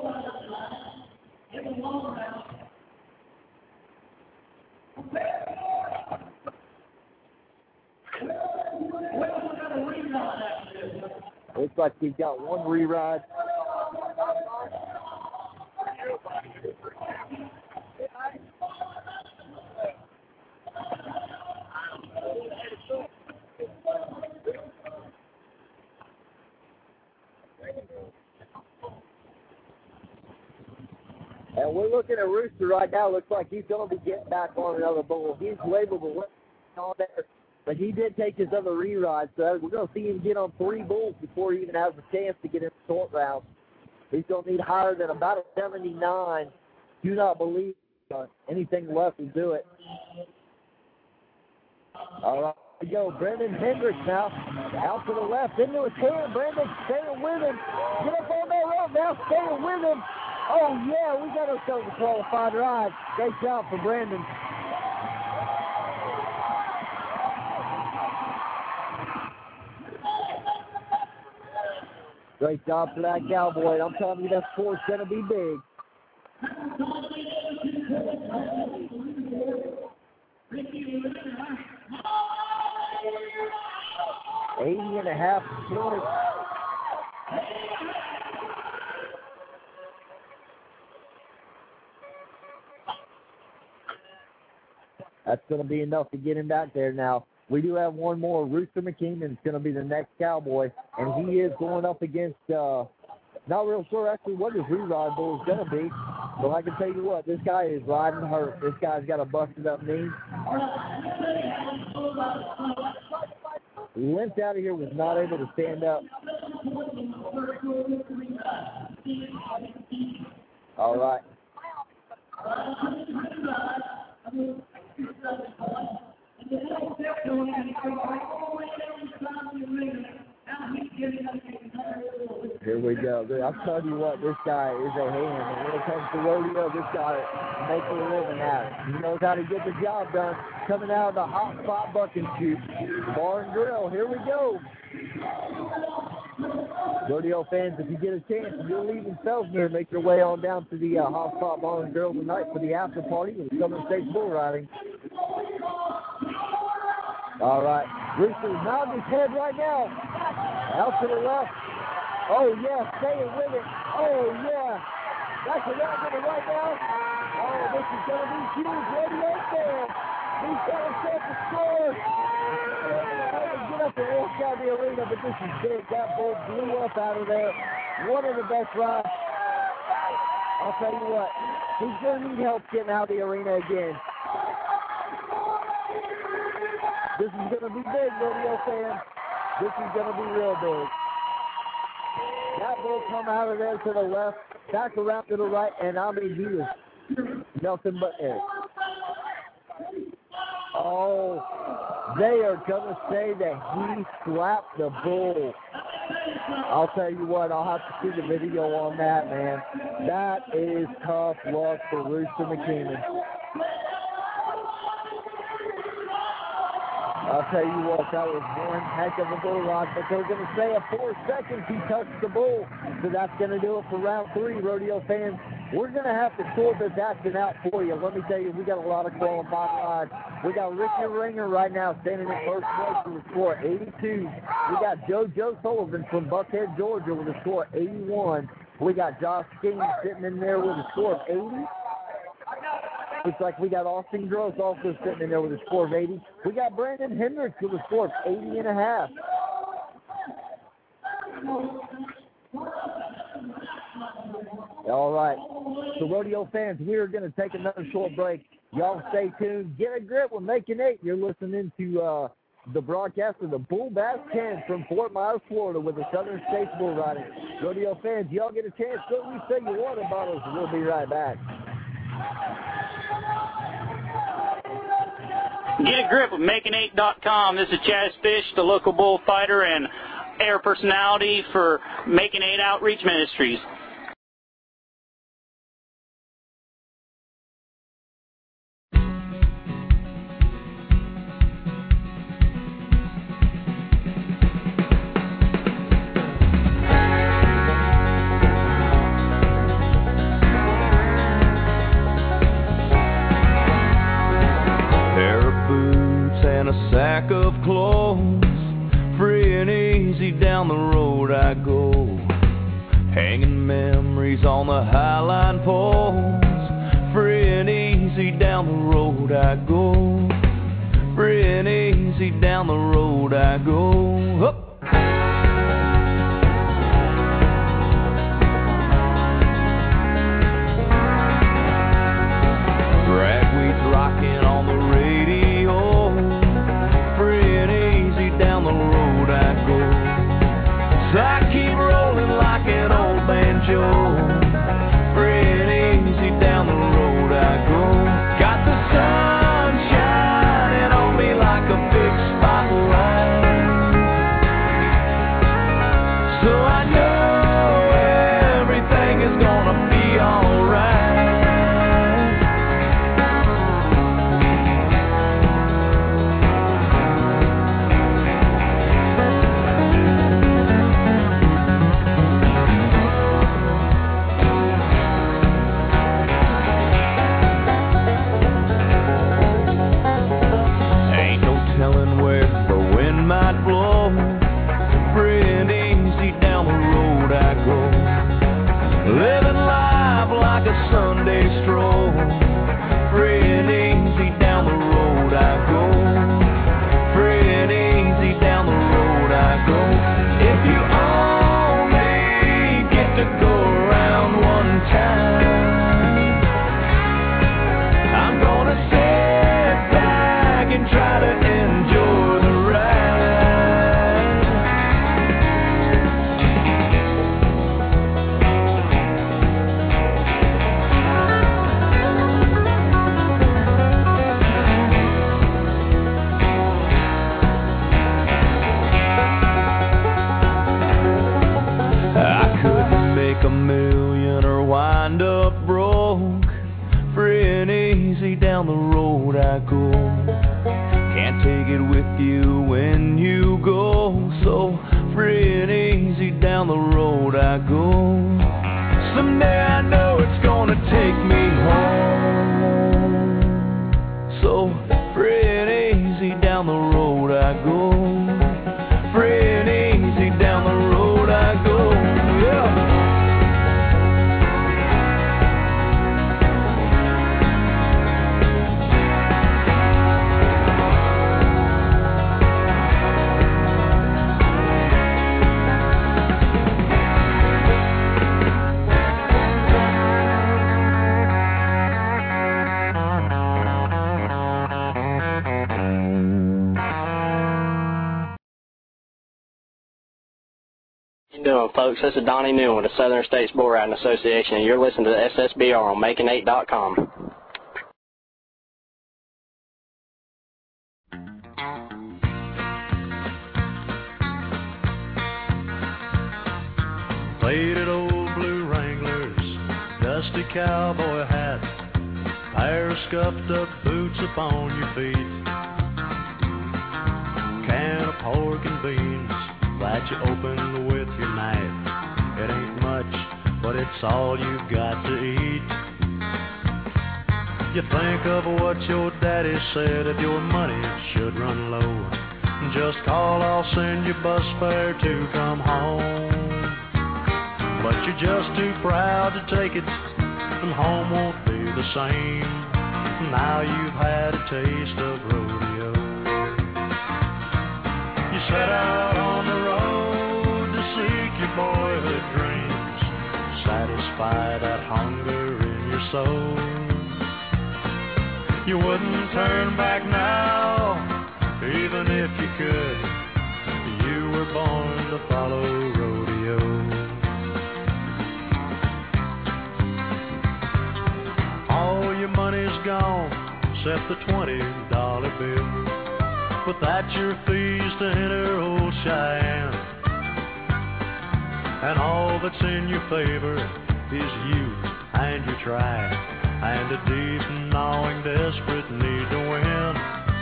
Looks like we've got one re-ride. And we're looking at Rooster right now. Looks like he's going to be getting back on another bull. He's labeled the on there, but he did take his other re-ride. So we're going to see him get on three bulls before he even has a chance to get in the short round. He's going to need higher than about a seventy-nine. Do not believe uh, anything left will do it. All right, here we go. Brendan Hendricks now. Out to the left, into his hand. Brendan staying with him. Get up on that rope now, staying with him. Oh, yeah, we got ourselves a qualified ride. Great job for Brandon. Great job for that Cowboy. I'm telling you, that score's going to be big. eighty and a half points. That's going to be enough to get him back there now. we do have one more. Rooster McKeeman's going to be the next cowboy, and he is going up against, uh, not real sure actually what his reride bull is going to be, but I can tell you what, this guy is riding hurt. This guy's got a busted up knee. Limped out of here, was not able to stand up. All right. Here we go. I'll tell you what, this guy is a hand. And when it comes to rodeo, this guy makes a living at it. He knows how to get the job done. Coming out of the hot spot buck and shoot. Bar and grill. Here we go. Rodeo fans, if you get a chance, if you're leaving Felsmere, make your way on down to the uh, Hot Spot Bar and Grill tonight for the after party with Southern States Bull Riding. All right. Rooster's nodding his head right now. Out to the left. Oh, yeah, staying with it. Oh, yeah. That's around to the right now. Oh, this is going to be huge. Rodeo fans. He's got to set the score. Get up and walk out the arena, but this is big. That bull blew up out of there. One of the best rides. I'll tell you what, he's going to need help getting out of the arena again. This is going to be big, rodeo fans. This is going to be real big. That bull come out of there to the left, back around to the right, and I mean, he was nothing but air. Oh, they are going to say that he slapped the bull. I'll tell you what, I'll have to see the video on that, man. That is tough luck for Rooster McKeeman. I'll tell you what, that was one heck of a bull ride, but they're going to say at four seconds he touched the bull. So that's going to do it for round three, rodeo fans. We're going to have to sort this action out for you. Let me tell you, we got a lot of qualified rides. We got Ricky Ringer right now standing in first place with a score of eighty-two. We got JoJo Sullivan from Buckhead, Georgia with a score of eighty-one. We got Josh King sitting in there with a score of eighty. Looks like we got Austin Gross also sitting in there with a score of eighty. We got Brandon Hendricks with a score of eighty and a half. All right. So, rodeo fans, we are going to take another short break. Y'all stay tuned. Get a grip with Making Eight. You're listening to uh, the broadcast of the Bull Bass ten from Fort Myers, Florida with the Southern States Bull Riding. Rodeo fans, y'all get a chance. Don't you say you want about us. We'll be right back. Get a grip with Making Eight dot com. This is Chaz Fish, the local bullfighter and air personality for Making Eight Outreach Ministries. Sack of clothes, free and easy down the road I go, hanging memories on the highline poles. Free and easy down the road I go, free and easy down the road I go. Up. Ragweed's rocking on the radio. Down the road I go, so I keep rolling like an old banjo. Free and easy down the road I go. Got the sun shining on me like a big spotlight, so I know everything is gonna be alright. road I go. Someday I know it's gonna take me home. So free and easy down the road I go. Free and easy down the road I go. Yeah. Doing, folks? This is Donnie Newman with the Southern States Bull Riding Association, and you're listening to the S S B R on making eight dot com. Faded old blue Wranglers, dusty cowboy hat, pair of scuffed up boots upon your feet, can of pork and beans that you open with your knife. It ain't much, but it's all you've got to eat. You think of what your daddy said, if your money should run low, just call, I'll send you bus fare to come home. But you're just too proud to take it, and home won't be the same. Now you've had a taste of rodeo. You set out on the road to seek your boyhood dreams, satisfy that hunger in your soul. You wouldn't turn back now, even if you could. You were born to follow rodeo. All your money's gone, except the twenty dollar bill. But that's your fees to enter old Cheyenne. And all that's in your favor is you and your try, and a deep, gnawing, desperate need to win.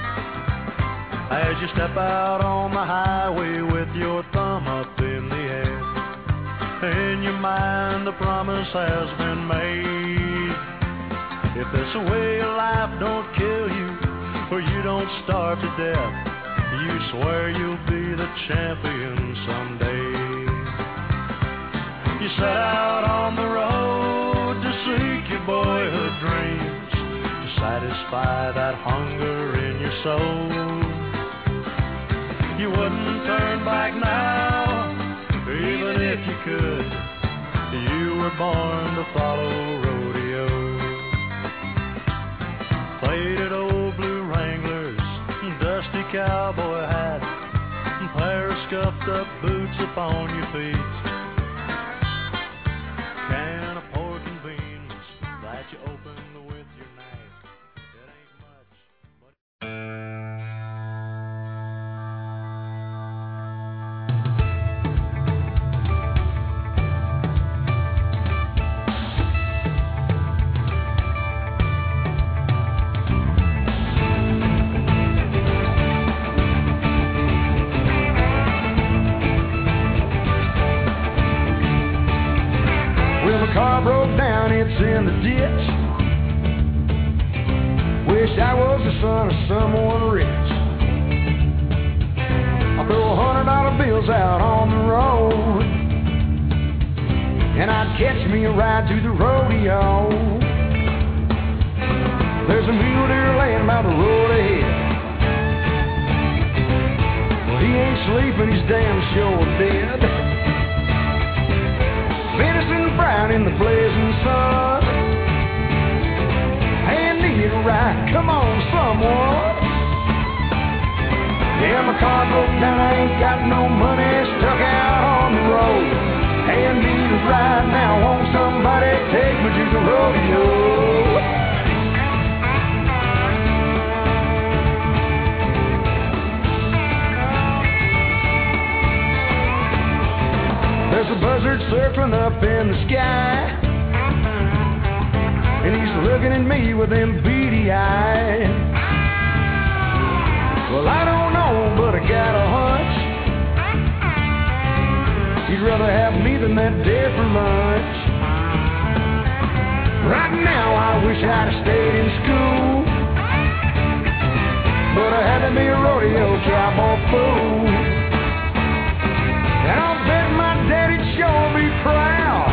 As you step out on the highway with your thumb up in the air, in your mind the promise has been made. If this way of life don't kill you, or you don't starve to death, you swear you'll be the champion someday. You set out on the road to seek your boyhood dreams, to satisfy that hunger in your soul. You wouldn't turn back now, even if you could. You were born to follow rodeo. Faded old blue Wranglers, dusty cowboy hat, pair of scuffed up boots upon your feet, can of pork and beans that you open with your knife. It ain't much, but car broke down, it's in the ditch. Wish I was the son of someone rich. I throw a hundred dollar bills out on the road, and I'd catch me a ride to the rodeo. There's a mule deer laying by the road ahead. Well, he ain't sleeping, he's damn sure dead. Venison brown in the blazing sun, and need a ride, come on someone. Yeah, my car broke down, I ain't got no money, stuck out on the road, and need a ride now, won't somebody take me to the rodeo? There's a buzzard circling up in the sky, and he's looking at me with them beady eyes. Well, I don't know, but I got a hunch He'd rather have me than that dare for lunch. Right now I wish I'd have stayed in school, but I had to be a rodeo cowboy fool. And I'll bet my daddy'd sure be proud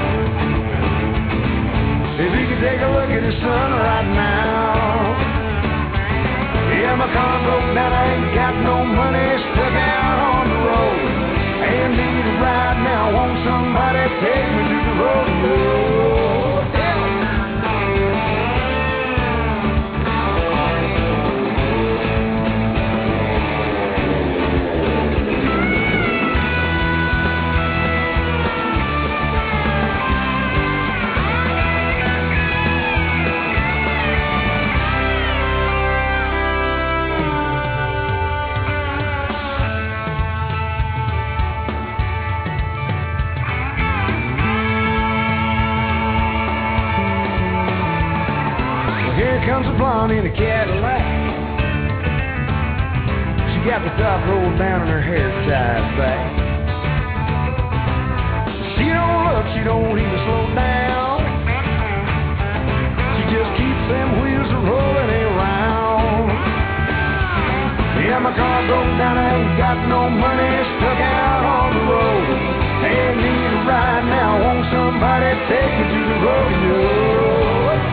if he could take a look at his son right now. Yeah, my car broke down, I ain't got no money, stuck out on the road. And need a ride now, won't somebody take me to the rodeo? Comes a blonde in a Cadillac. She got the top rolled down and her hair tied back. She don't look, she don't even slow down. She just keeps them wheels a rolling around. Yeah, my car broke down, I ain't got no money, stuck out on the road. Ain't need a ride now, won't somebody take me to the rodeo?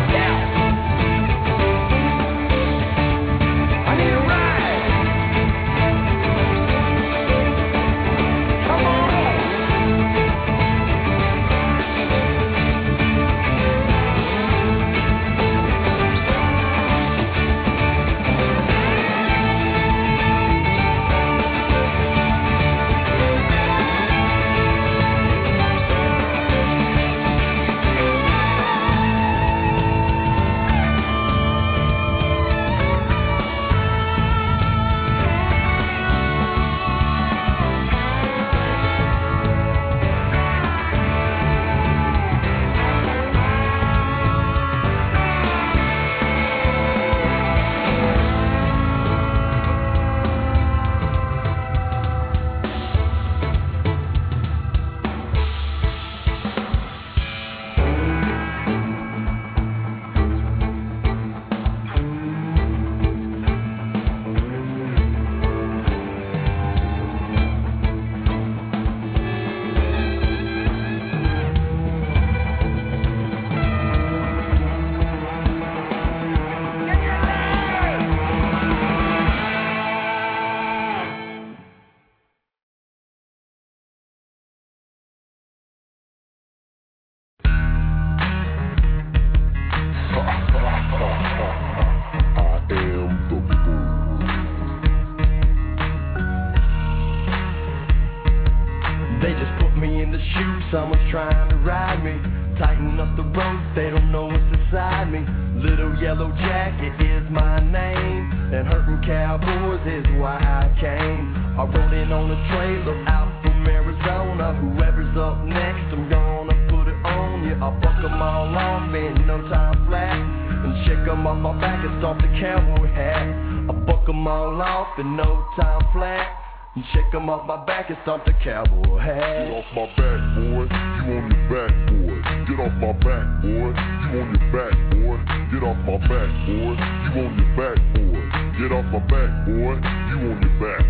Someone's trying to ride me, tighten up the rope, they don't know what's inside me. Little Yellow Jacket is my name, and hurting cowboys is why I came. I rode in on a trailer out from Arizona. Whoever's up next, I'm gonna put it on you. I'll buck them all off in no time flat, and shake them off my back and start the cowboy hat. I'll buck them all off in no time flat, and shake them off my back and stomp the cowboy hat. Get off my back, boy. You on your back, boy. Get off my back, boy. You on your back, boy. Get off my back, boy. You on your back, boy. Get off my back, boy. You on your back.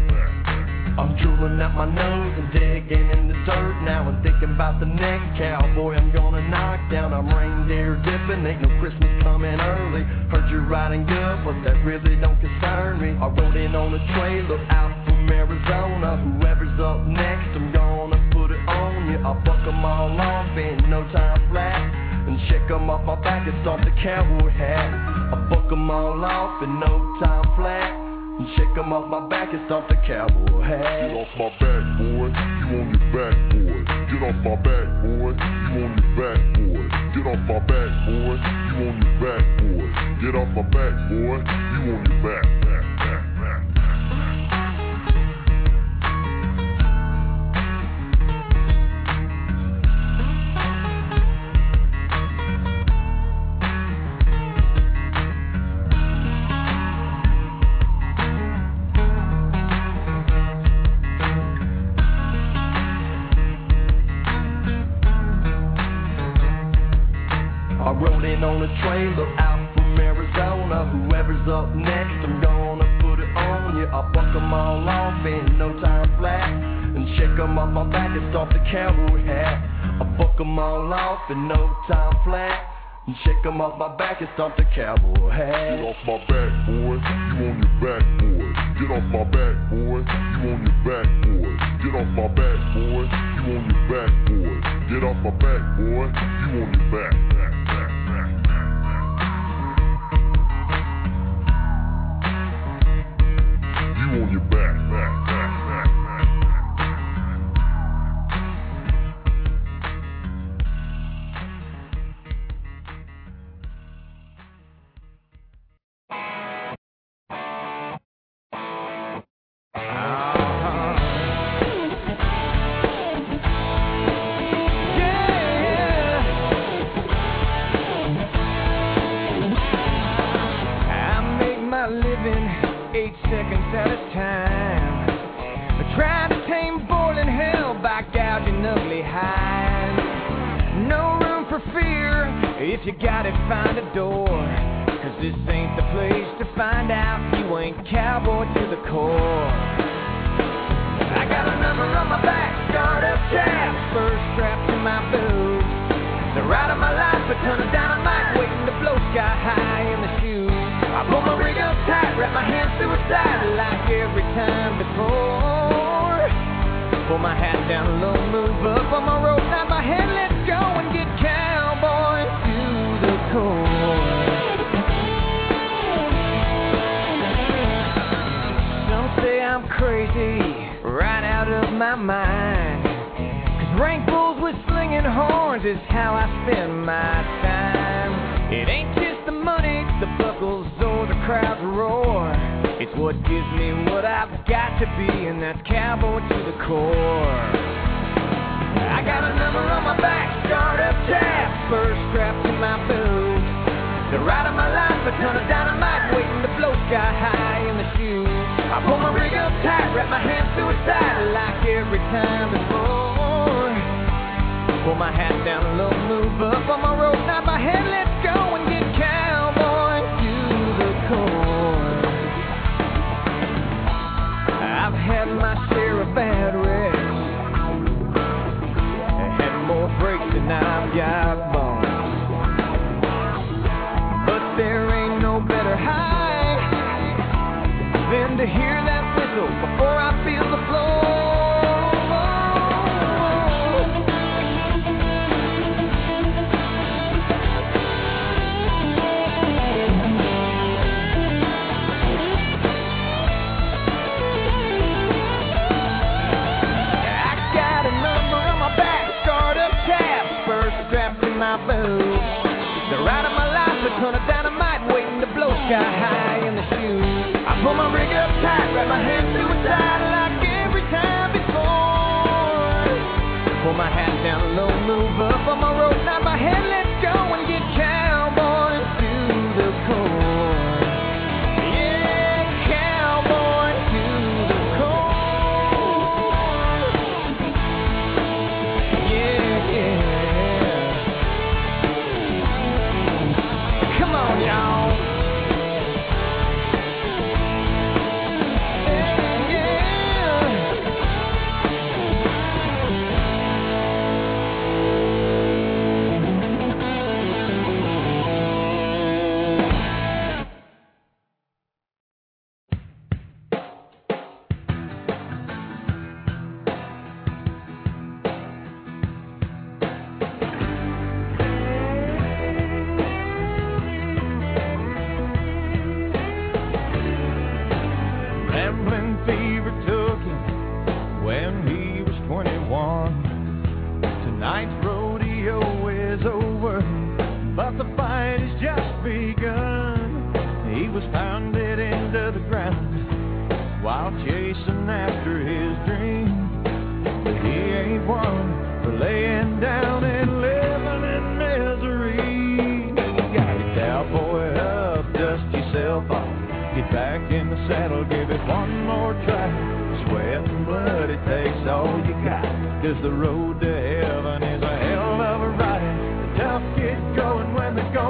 I'm drooling out my nose and digging in the dirt now and thinking about the next cowboy I'm gonna knock down. I'm reindeer dipping, ain't no Christmas coming early. Heard you're riding good, but that really don't concern me. I rode in on a trailer out from Arizona. Whoever's up next, I'm gonna put it on you. I'll buck them all off in no time flat, and shake them off my back and stomp the cowboy hat. I'll buck them all off in no time flat, and shake them off my back and stomp the cowboy hat. Get off my back, boy. You on your back, boy. Get off my back, boy. You on your back, boy. Get off my back, boy. You on your back, boy. Get off my back, boy. You on your back. back, back, back. rode in on a trailer out from Arizona. Whoever's up next, I'm gonna put it on ya. I'll buck them all off in no time flat and shake them off my back and start the cowboy hat. I'll buck them all off in no time flat and shake them off my back and stomp the cowboy hat. Get off my back, boy, you on your back, boy. Get off my back, boy, you on your back, boy. Get off my back, boy, you on your back, boy. Get off my back, boy, you on your back, back, back, back, back. You on your back, back, back, back, back. At a time, I tried to tame boiling hell by gouging ugly highs. No room for fear, if you got it, find a door. Cause this ain't the place to find out you ain't cowboy to the core. I got a number on my back, scarred up chaps, spurs strapped to my boots. The ride of my life, a ton of dynamite waiting to blow sky high in the shoes. I pull my rig up tight, wrap my hands through a side like every time before. Pull my hat down low, move up on my rope, nod my head, let's go and get cowboy to the core. Some say I'm crazy, right out of my mind. Cause rank bulls with slinging horns is how I spend my time. It ain't just the money, the buckles, or the crowd's roar. It's what gives me what I've got to be, and that's cowboy to the core. I got a number on my back, scarred up chaps, spurs strapped to my boots. The ride of my life, a ton of dynamite waiting to blow sky high in the shoes. I pull my rig up tight, wrap my hands through a side like every time before. Pull my hat down low, move up on my rope, nod my head, let's go and get cowboy to the core. I've had my share of bad wrecks, I had more breaks than I've got bones. But there ain't no better high than to hear that whistle before I feel the floor. My boots. The ride of my life, a ton of dynamite waiting to blow sky high in the shoes. I pull my rig up tight, wrap my hands through a side like every time before. Pull my hat down low, move up on my rope, nod my head, let's go and get cowboy to the core. Yeah, cowboy to the core. Yeah, yeah. Come on, y'all. Yeah, yeah. The road to heaven is a hell of a ride. The tough get going when the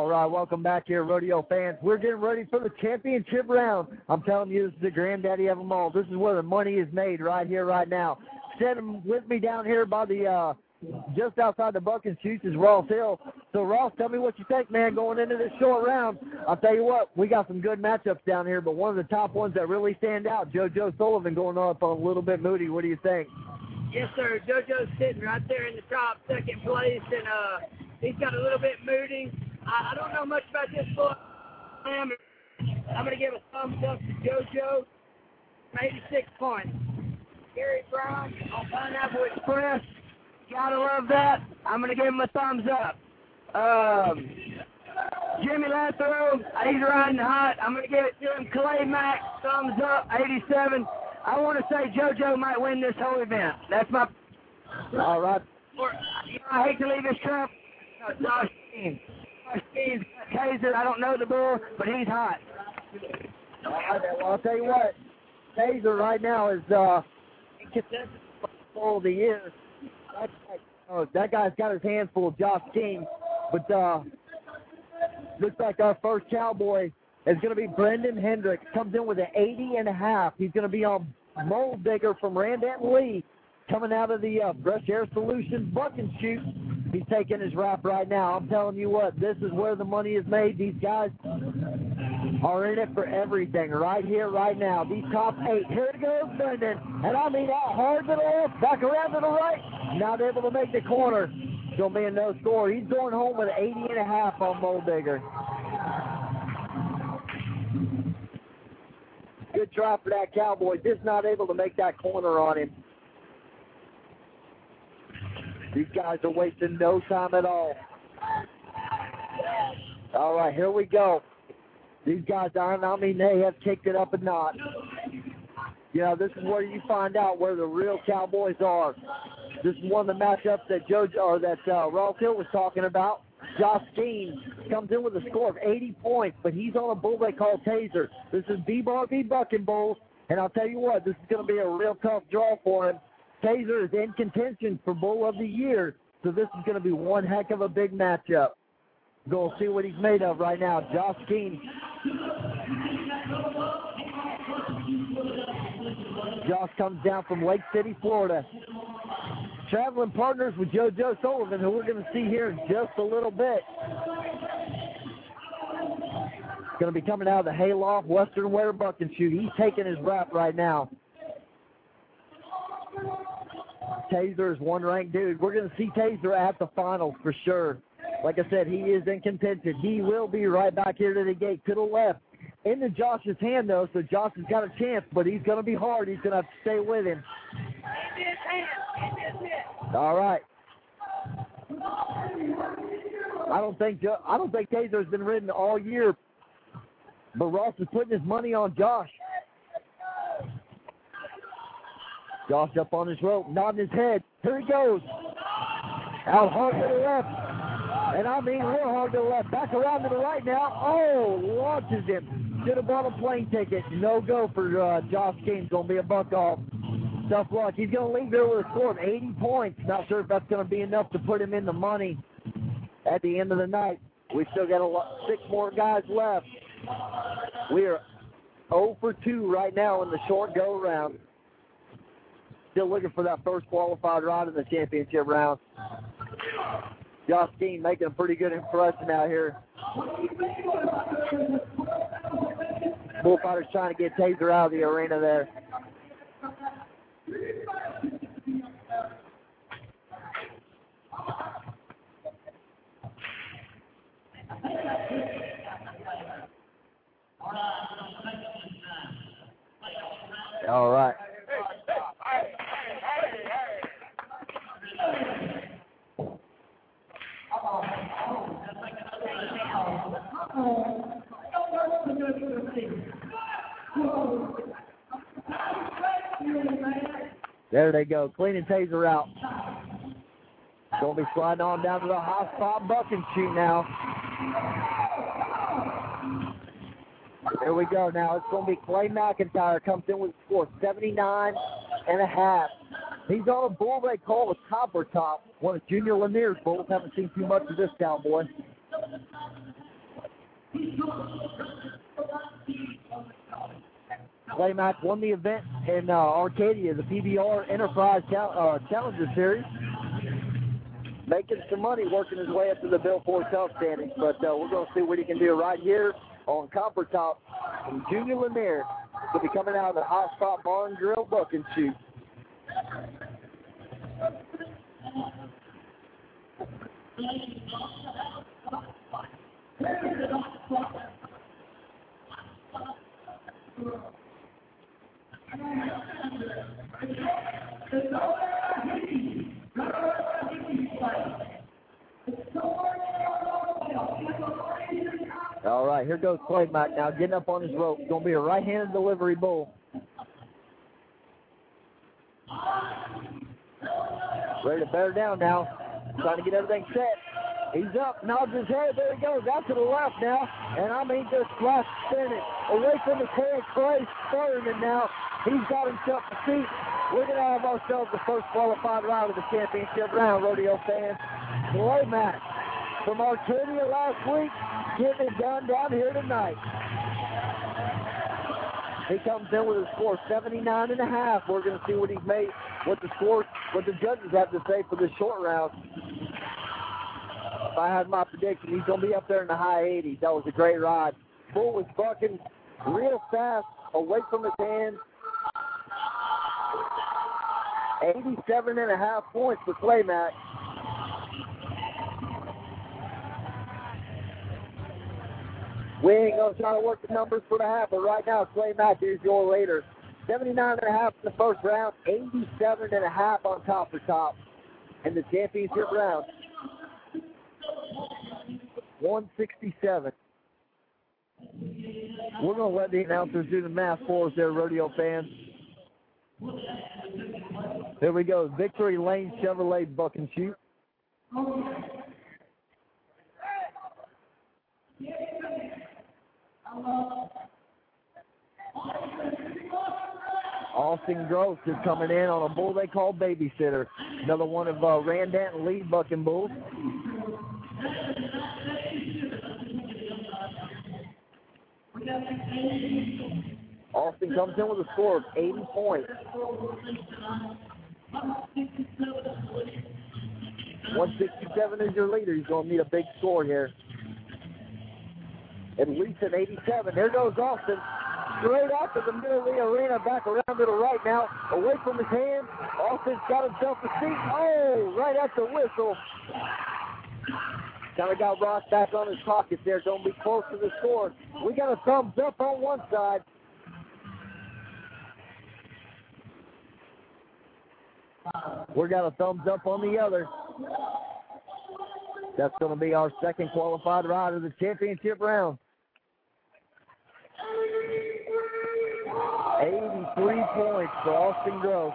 All right, welcome back here, rodeo fans. We're getting ready for the championship round. I'm telling you, this is the granddaddy of them all. This is where the money is made right here, right now. Sitting with me down here by the, uh, just outside the Buck and Shoots is Ross Hill. So, Ross, tell me what you think, man, going into this short round. I'll tell you what, we got some good matchups down here, but one of the top ones that really stand out, JoJo Sullivan going up on a little bit Moody. What do you think? Yes, sir. JoJo's sitting right there in the top, second place, and uh, he's got a little bit Moody. I, I don't know much about this boy. I'm going to give a thumbs up to JoJo, eighty-six points. Gary Brown on Pineapple Express. Gotta love that. I'm going to give him a thumbs up. Um, Jimmy Lathrow, he's riding hot. I'm going to give it to him. Clay Mack, thumbs up, eighty-seven. I want to say JoJo might win this whole event. That's my... All right. Or, you know, I hate to leave this trump. No, Josh Keene. Josh Keene's got Taser. I don't know the bull, but he's hot. All right, well, I'll tell you what. Taser right now is uh, contested for the year. That, oh, that guy's got his hands full of Josh King. But uh, looks like our first cowboy is going to be Brendan Hendricks. Comes in with an eighty and a half. He's going to be on Mold Digger from Randant Lee. Coming out of the uh, Brush Air Solutions Buck and Shoot. He's taking his rap right now. I'm telling you what, this is where the money is made. These guys are in it for everything right here, right now. These top eight. Here it goes, Brendan. And I mean out hard to the left, back around to the right. Not able to make the corner. It's going to be a no score. He's going home with an eighty and a half on Mold Digger. Good try for that cowboy. Just not able to make that corner on him. These guys are wasting no time at all. All right, here we go. These guys, I mean, they have kicked it up a notch. You know, this is where you find out where the real cowboys are. This is one of the matchups that Joe or that uh, Ross Hill was talking about. Josh Keene comes in with a score of eighty points, but he's on a bull they call Taser. This is B-Bar B Bucking Bulls, and I'll tell you what, this is going to be a real tough draw for him. Taser is in contention for Bull of the Year, so this is going to be one heck of a big matchup. Go see what he's made of right now. Josh Keene. Josh comes down from Lake City, Florida. Traveling partners with JoJo Sullivan, who we're going to see here in just a little bit. Going to be coming out of the Hayloft Western Wear Buck and Shoot. He's taking his rap right now. Taser is one-ranked dude. We're going to see Taser at the finals for sure. Like I said, he is in contention. He will be right back here to the gate to the left. Into Josh's hand, though, so Josh has got a chance, but he's going to be hard. He's going to have to stay with him. All right. I don't think jo- I don't think Taser has been ridden all year, but Ross is putting his money on Josh. Josh up on his rope, nodding his head. Here he goes. Out hard to the left. And I mean real hard to the left. Back around to the right now. Oh, launches him. Should have bought a plane ticket. No go for uh, Josh Keene. Going to be a buck off. Tough luck. He's going to leave there with a score of eighty points. Not sure if that's going to be enough to put him in the money at the end of the night. We've still got a lot, six more guys left. We are oh for two right now in the short go round. Still looking for that first qualified ride in the championship round. Josh Keene making a pretty good impression out here. Bullfighters trying to get Taser out of the arena there. All right. There they go, cleaning Taser out. Going to be sliding on down to the hot spot buck and shoot now. Here we go now. It's going to be Clay McIntyre. Comes in with a score of seventy-nine and a half. He's on a bull they call a Copper Top. One of Junior Lanier's bulls. Haven't seen too much of this cowboy. Claymac won the event in uh, Arcadia, the P B R Enterprise Chal- uh, Challenger Series. Making some money, working his way up to the Bill Ford Cup standings. But uh, we're going to see what he can do right here on Copper Top. And Junior Lanier will be coming out of the Hot Spot Bar and Grill Buck and Shoot. All right, here goes Claymac now, getting up on his rope. Going to be a right-handed delivery bull. Ready to bear down now. Trying to get everything set. He's up, nods his head. There he goes, out to the left now. And I mean, just flash spinning. Away from his head, Clay Thurman now. He's got himself a seat. We're going to have ourselves the first qualified round of the championship round, rodeo fans. Claymac from Arcadia last week, getting it done down here tonight. He comes in with a score seventy-nine and a half. We're going to see what he's made, what the score, what the judges have to say for the short round. If I had my prediction, he's going to be up there in the high eighties. That was a great ride. Bull was bucking real fast, away from his hands. eighty-seven and a half points for Claymac. We ain't going to try to work the numbers for the half, but right now, Claymac is your leader. seventy-nine and a half in the first round, eighty-seven and a half on top for top in the championship round. one sixty-seven. We're going to let the announcers do the math for us there, rodeo fans. Here we go. Victory Lane Chevrolet Buck and Shoot. Austin Gross is coming in on a bull they call Babysitter. Another one of uh, Randanton lead bucking bulls. Austin comes in with a score of eighty points. one sixty-seven is your leader. He's going to need a big score here. At least an eighty-seven. There goes Austin. Straight out to the middle of the arena, back around to the right now. Away from his hand. Austin's got himself a seat. Oh, right at the whistle. Kind of got rocked back on his pocket there. Don't be close to the score. We got a thumbs up on one side. We got a thumbs up on the other. That's going to be our second qualified ride of the championship round. eighty-three points for Austin Grove.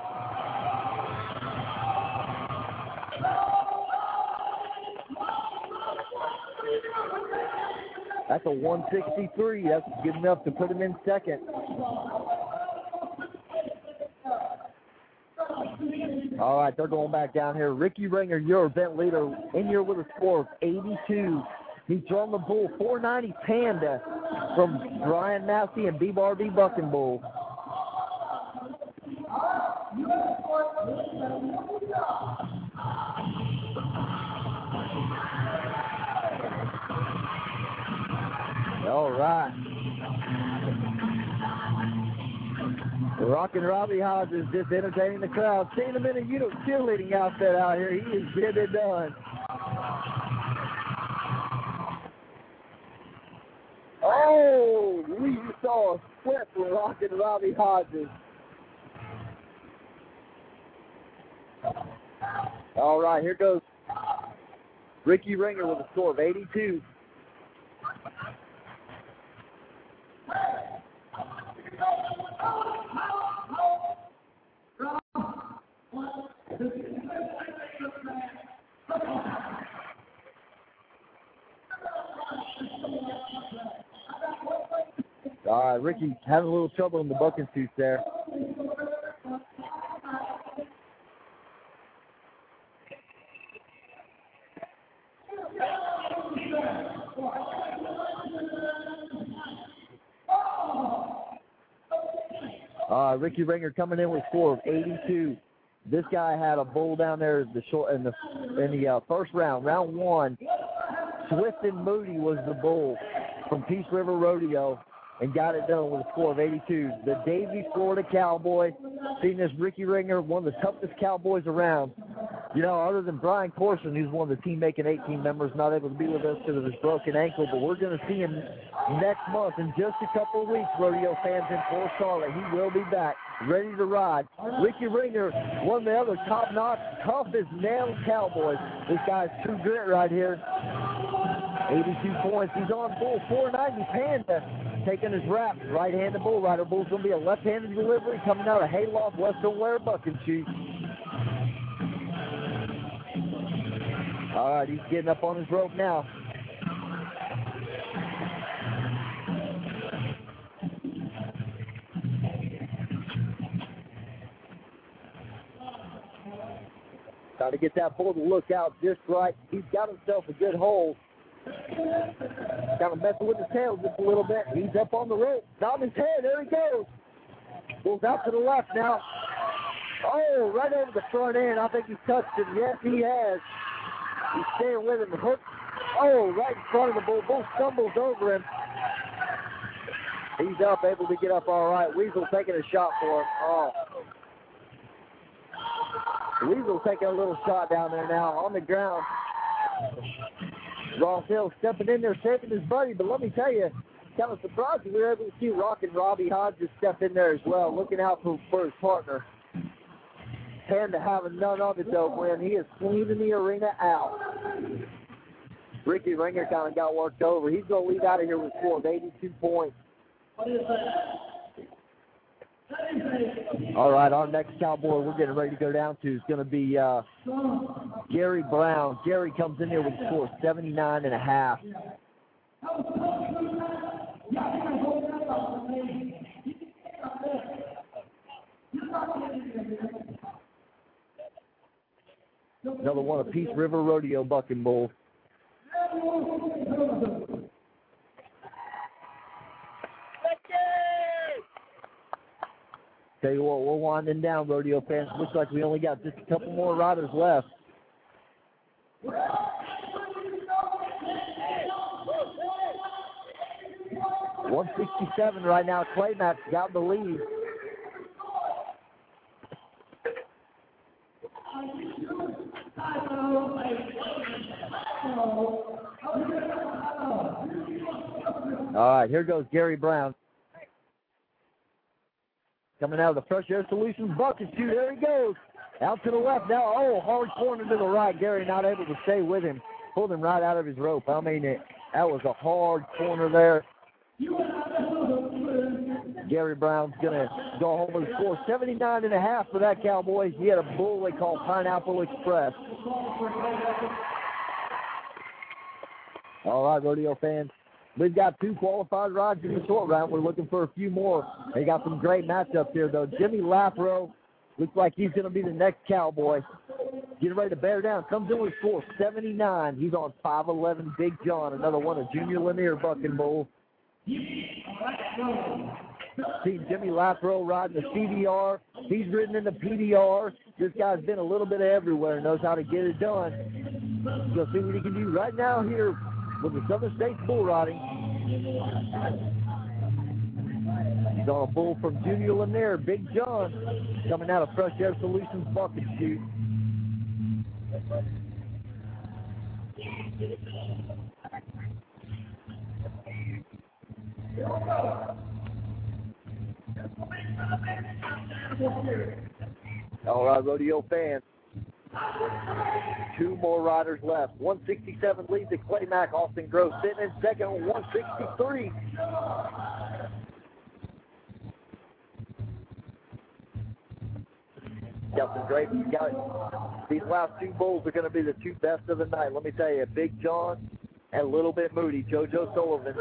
That's a one sixty-three. That's good enough to put him in second. All right, they're going back down here. Ricky Ringer, your event leader, in here with a score of eighty-two. He's drawn the bull four ninety Panda from Brian Massey and B Bar B Bucking Bull. All right. Rockin' Robbie Hodges just entertaining the crowd. Seeing him in a unit cheerleading outfit out here. He is getting it done. Oh, we saw a split from Rockin' Robbie Hodges. All right, here goes Ricky Ringer with a score of eighty-two. All right, Ricky having a little trouble in the bucking suits there. Uh, Ricky Ringer coming in with a score of eighty-two. This guy had a bull down there the short in the in the uh, first round, round one. Swift and Moody was the bull from Peace River Rodeo and got it done with a score of eighty-two. The Davie, Florida Cowboy, seen this Ricky Ringer, one of the toughest cowboys around. You know, other than Brian Corson, who's one of the Team Making eight team members, not able to be with us because of his broken ankle, but we're going to see him next month in just a couple of weeks, rodeo fans, in Port Charlotte. He will be back, ready to ride. Ricky Ringer, one of the other top-notch, toughest nailed cowboys. This guy's true grit right here. eighty-two points. He's on bull four ninety. Panda taking his wrap. Right-handed bull rider. Bull's going to be a left-handed delivery coming out of Hayloft, Western Ware, Bucking Chute. All right, he's getting up on his rope now. Got to get that bull to look out just right. He's got himself a good hold. Kind of messing with his tail just a little bit. He's up on the rope. Nodding his head. There he goes. Bull's out to the left now. Oh, right over the front end. I think he's touched him. Yes, he has. He's staying with him. The hook. Oh, right in front of the bull. Bull stumbles over him. He's up, able to get up all right. Weasel taking a shot for him. Oh. Weasel taking a little shot down there now on the ground. Ross Hill stepping in there, saving his buddy, but let me tell you, kind of surprised we were able to see Rockin' Robbie Hodges step in there as well, looking out for, for his partner. Panda having none of it, though, when he is cleaning the arena out. Ricky Ringer kind of got worked over. He's going to lead out of here with a score of eighty-two points. All right, our next cowboy we're getting ready to go down to is going to be uh, Gary Brown. Gary comes in here with a score of seventy-nine and a half. Another one of Peace River Rodeo bucking bull. Tell you what, we're winding down, rodeo fans. Looks like we only got just a couple more riders left. one sixty-seven right now. Claymax got the lead. All right, here goes Gary Brown. Coming out of the Fresh Air Solutions bucket chute. There he goes. Out to the left now. Oh, hard corner to the right. Gary not able to stay with him. Pulled him right out of his rope. I mean, it, that was a hard corner there. Gary Brown's going to go home with a score seventy-nine and a half for that cowboy. He had a bull they call Pineapple Express. All right, rodeo fans. We've got two qualified rides in the short round. We're looking for a few more. They got some great matchups here, though. Jimmy Lapro looks like he's going to be the next cowboy. Getting ready to bear down. Comes in with a score seventy-nine. He's on five eleven Big John, another one of Junior Lanier bucking bull. See Jimmy Lapro riding the C D R. He's ridden in the P D R. This guy's been a little bit everywhere, knows how to get it done. We'll see what he can do right now here with the Southern States bull riding. He's on a bull from Junior Lanier, Big John, coming out of Fresh Air Solutions bucket chute. All right, rodeo fans. Two more riders left. one sixty-seven leads at Claymac. Austin Grove sitting in second on one sixty-three. Got some great. Got these last two bulls are going to be the two best of the night. Let me tell you, Big John and a little bit Moody, JoJo Sullivan.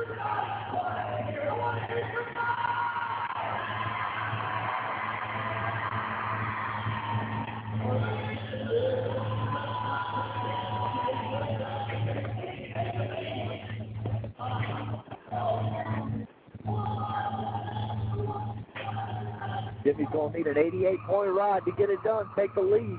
Jimmy's going to need an eighty-eight point ride to get it done, take the lead.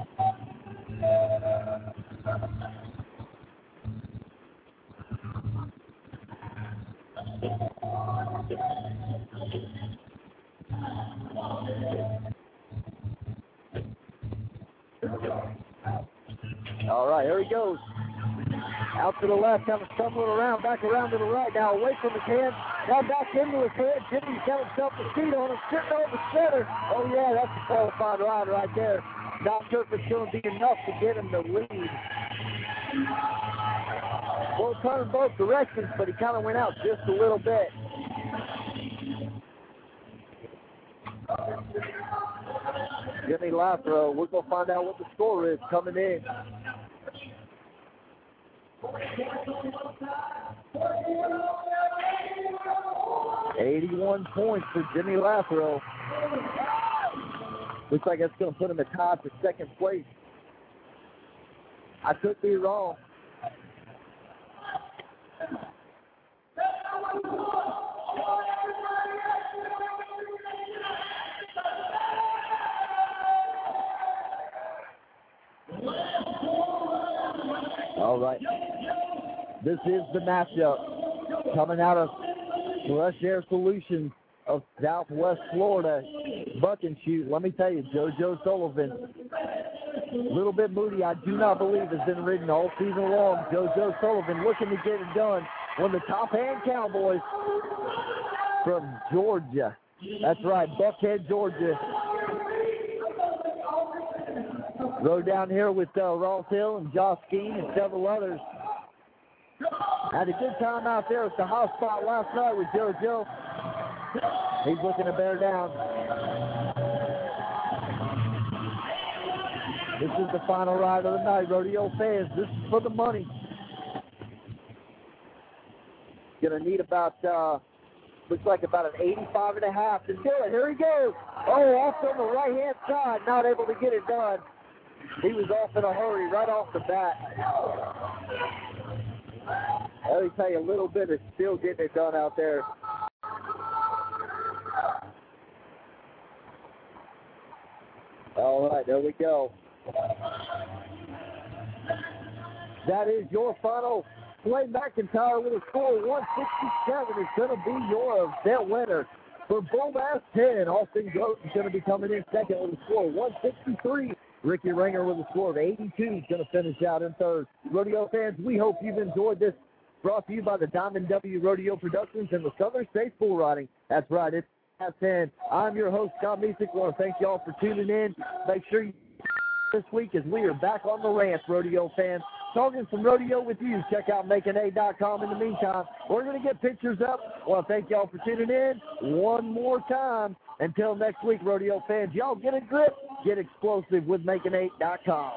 All right, here he goes. Out to the left, kind of stumbling around, back around to the right. Now away from the can, now back into his head. Jimmy's got himself a seat on him, sitting over center. Oh, yeah, that's a qualified ride right there. Not sure if it's going to be enough to get him the lead. Well, turn both directions, but he kind of went out just a little bit. Jimmy Lathrow, we're going to find out what the score is coming in. eighty-one points for Jimmy Lathrow. Looks like that's going to put him at tie for second place. I could be wrong. All right. This is the matchup coming out of Fresh Air Solutions of Southwest Florida. Buck and shoot. Let me tell you, JoJo Sullivan, a little bit moody. I do not believe has been ridden all season long. JoJo Sullivan looking to get it done. One of the top hand Cowboys from Georgia. That's right, Buckhead, Georgia. Rode down here with uh, Ross Hill and Josh Skeen and several others. Had a good time out there at the hot spot last night with JoJo. He's looking to bear down. This is the final ride of the night, rodeo fans. This is for the money. Gonna need about, uh, looks like about an eighty-five and a half to do it. Here he goes. Oh, off on the right-hand side, not able to get it done. He was off in a hurry right off the bat. Let me tell you, a little bit is still getting it done out there. All right, there we go. That is your final. Clay McIntyre with a score of one sixty-seven is going to be your event winner. For Bull Bass ten, Austin Goat is going to be coming in second with a score of one sixty-three. Ricky Ringer with a score of eighty-two is going to finish out in third. Rodeo fans, we hope you've enjoyed this. Brought to you by the Diamond W Rodeo Productions and the Southern States Bull Riding. That's right, it's past ten. I'm your host, Scott Mesick. I want to thank you all for tuning in. Make sure you this week as we are back on the ranch, rodeo fans. Talking some rodeo with you. Check out making a dot com. In the meantime, we're going to get pictures up. I want to thank y'all for tuning in one more time. Until next week, rodeo fans, y'all get a grip, get explosive with making eight dot com.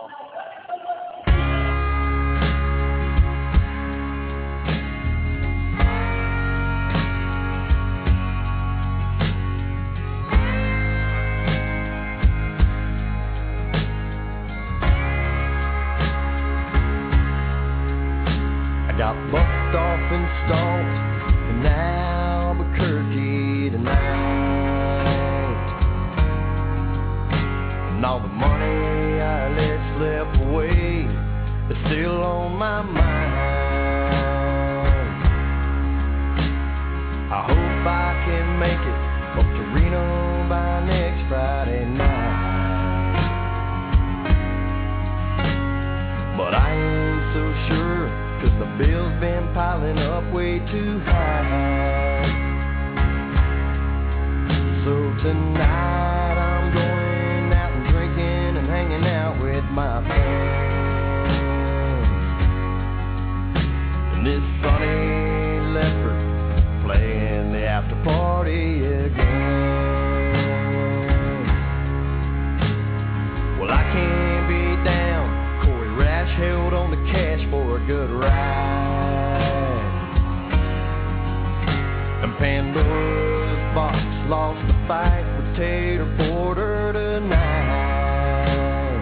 I got bucked off and stalked in Albuquerque tonight. And all the money I let slip away is still on my mind. I hope I can make it up to Reno by next Friday night. But I ain't so sure, 'cause the bill's been piling up way too high. So tonight I'm going out and drinking and hanging out with my friends. And this Sonny Leopard playing the after party again. Well, I can't be down. Corey Rash held on the cash for a good ride. And Pandora's box lost the fight with Tater Porter tonight.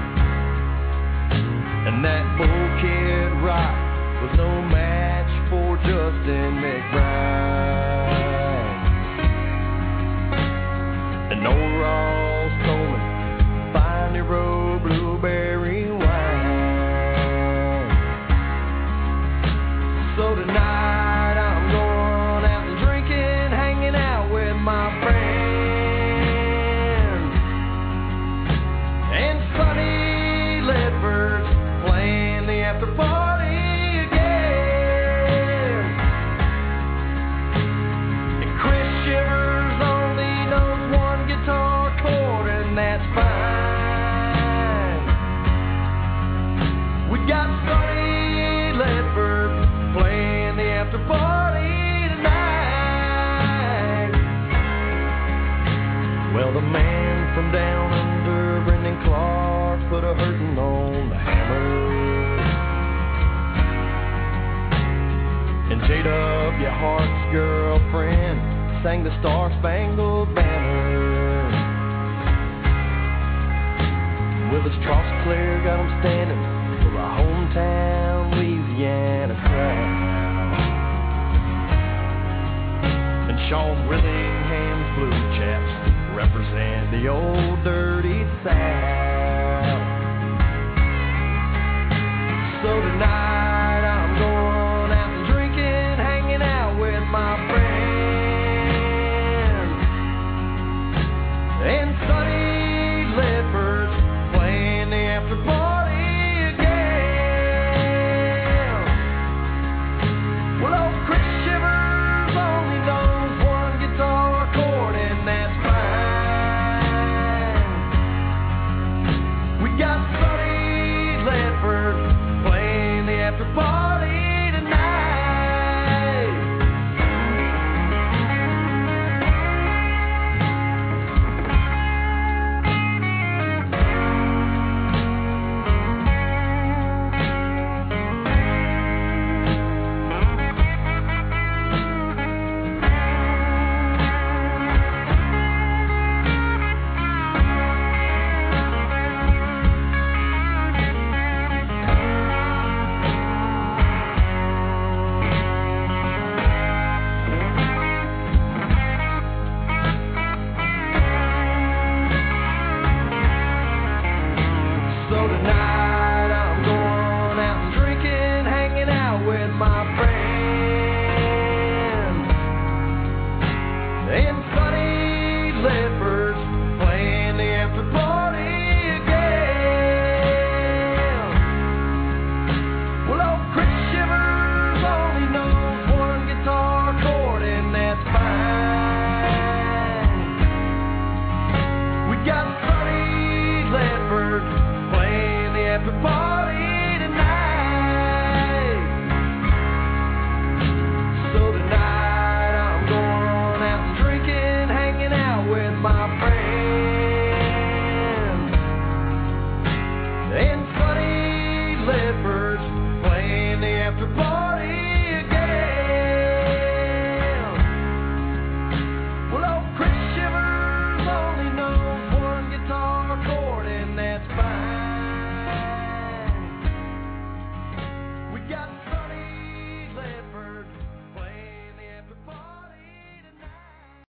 And that Bull Kid Rock was no match for Justin McBride. And and old Ross Coleman finally wrote Blueberry Wine. So tonight I'm going out and drinking, hanging out with my friends, and Sonny Ledford's playing the after party again, and Chris Shivers only knows one guitar chord, and that's fine. We got Sonny Ledford playing the after party tonight. Well, the man from down under, Brendan Clark, put a hurtin' on the hammer, and J W Hart's girlfriend sang the Star-Spangled Banner. Willis Trostclair got him standing for a hometown Louisiana crowd, and Sean Willingham's Blue Chaps represent the old dirty South. So tonight I'm going out and drinking, hanging out with my friends, and Sonny Ledford's playing the after party again. Well, old Chris Shivers only knows one guitar chord, and that's fine. We got Sonny Ledford playing the after party tonight. So tonight I'm going out and drinking, hanging out with my friends, and Sonny Ledford's playing the after party again. Well, old Chris Shivers only knows one guitar chord, and that's fine. We got Sonny Ledford playing the after party tonight. So tonight I'm going out and drinking, hanging out with my friends, and Sonny Ledford's playing the after party.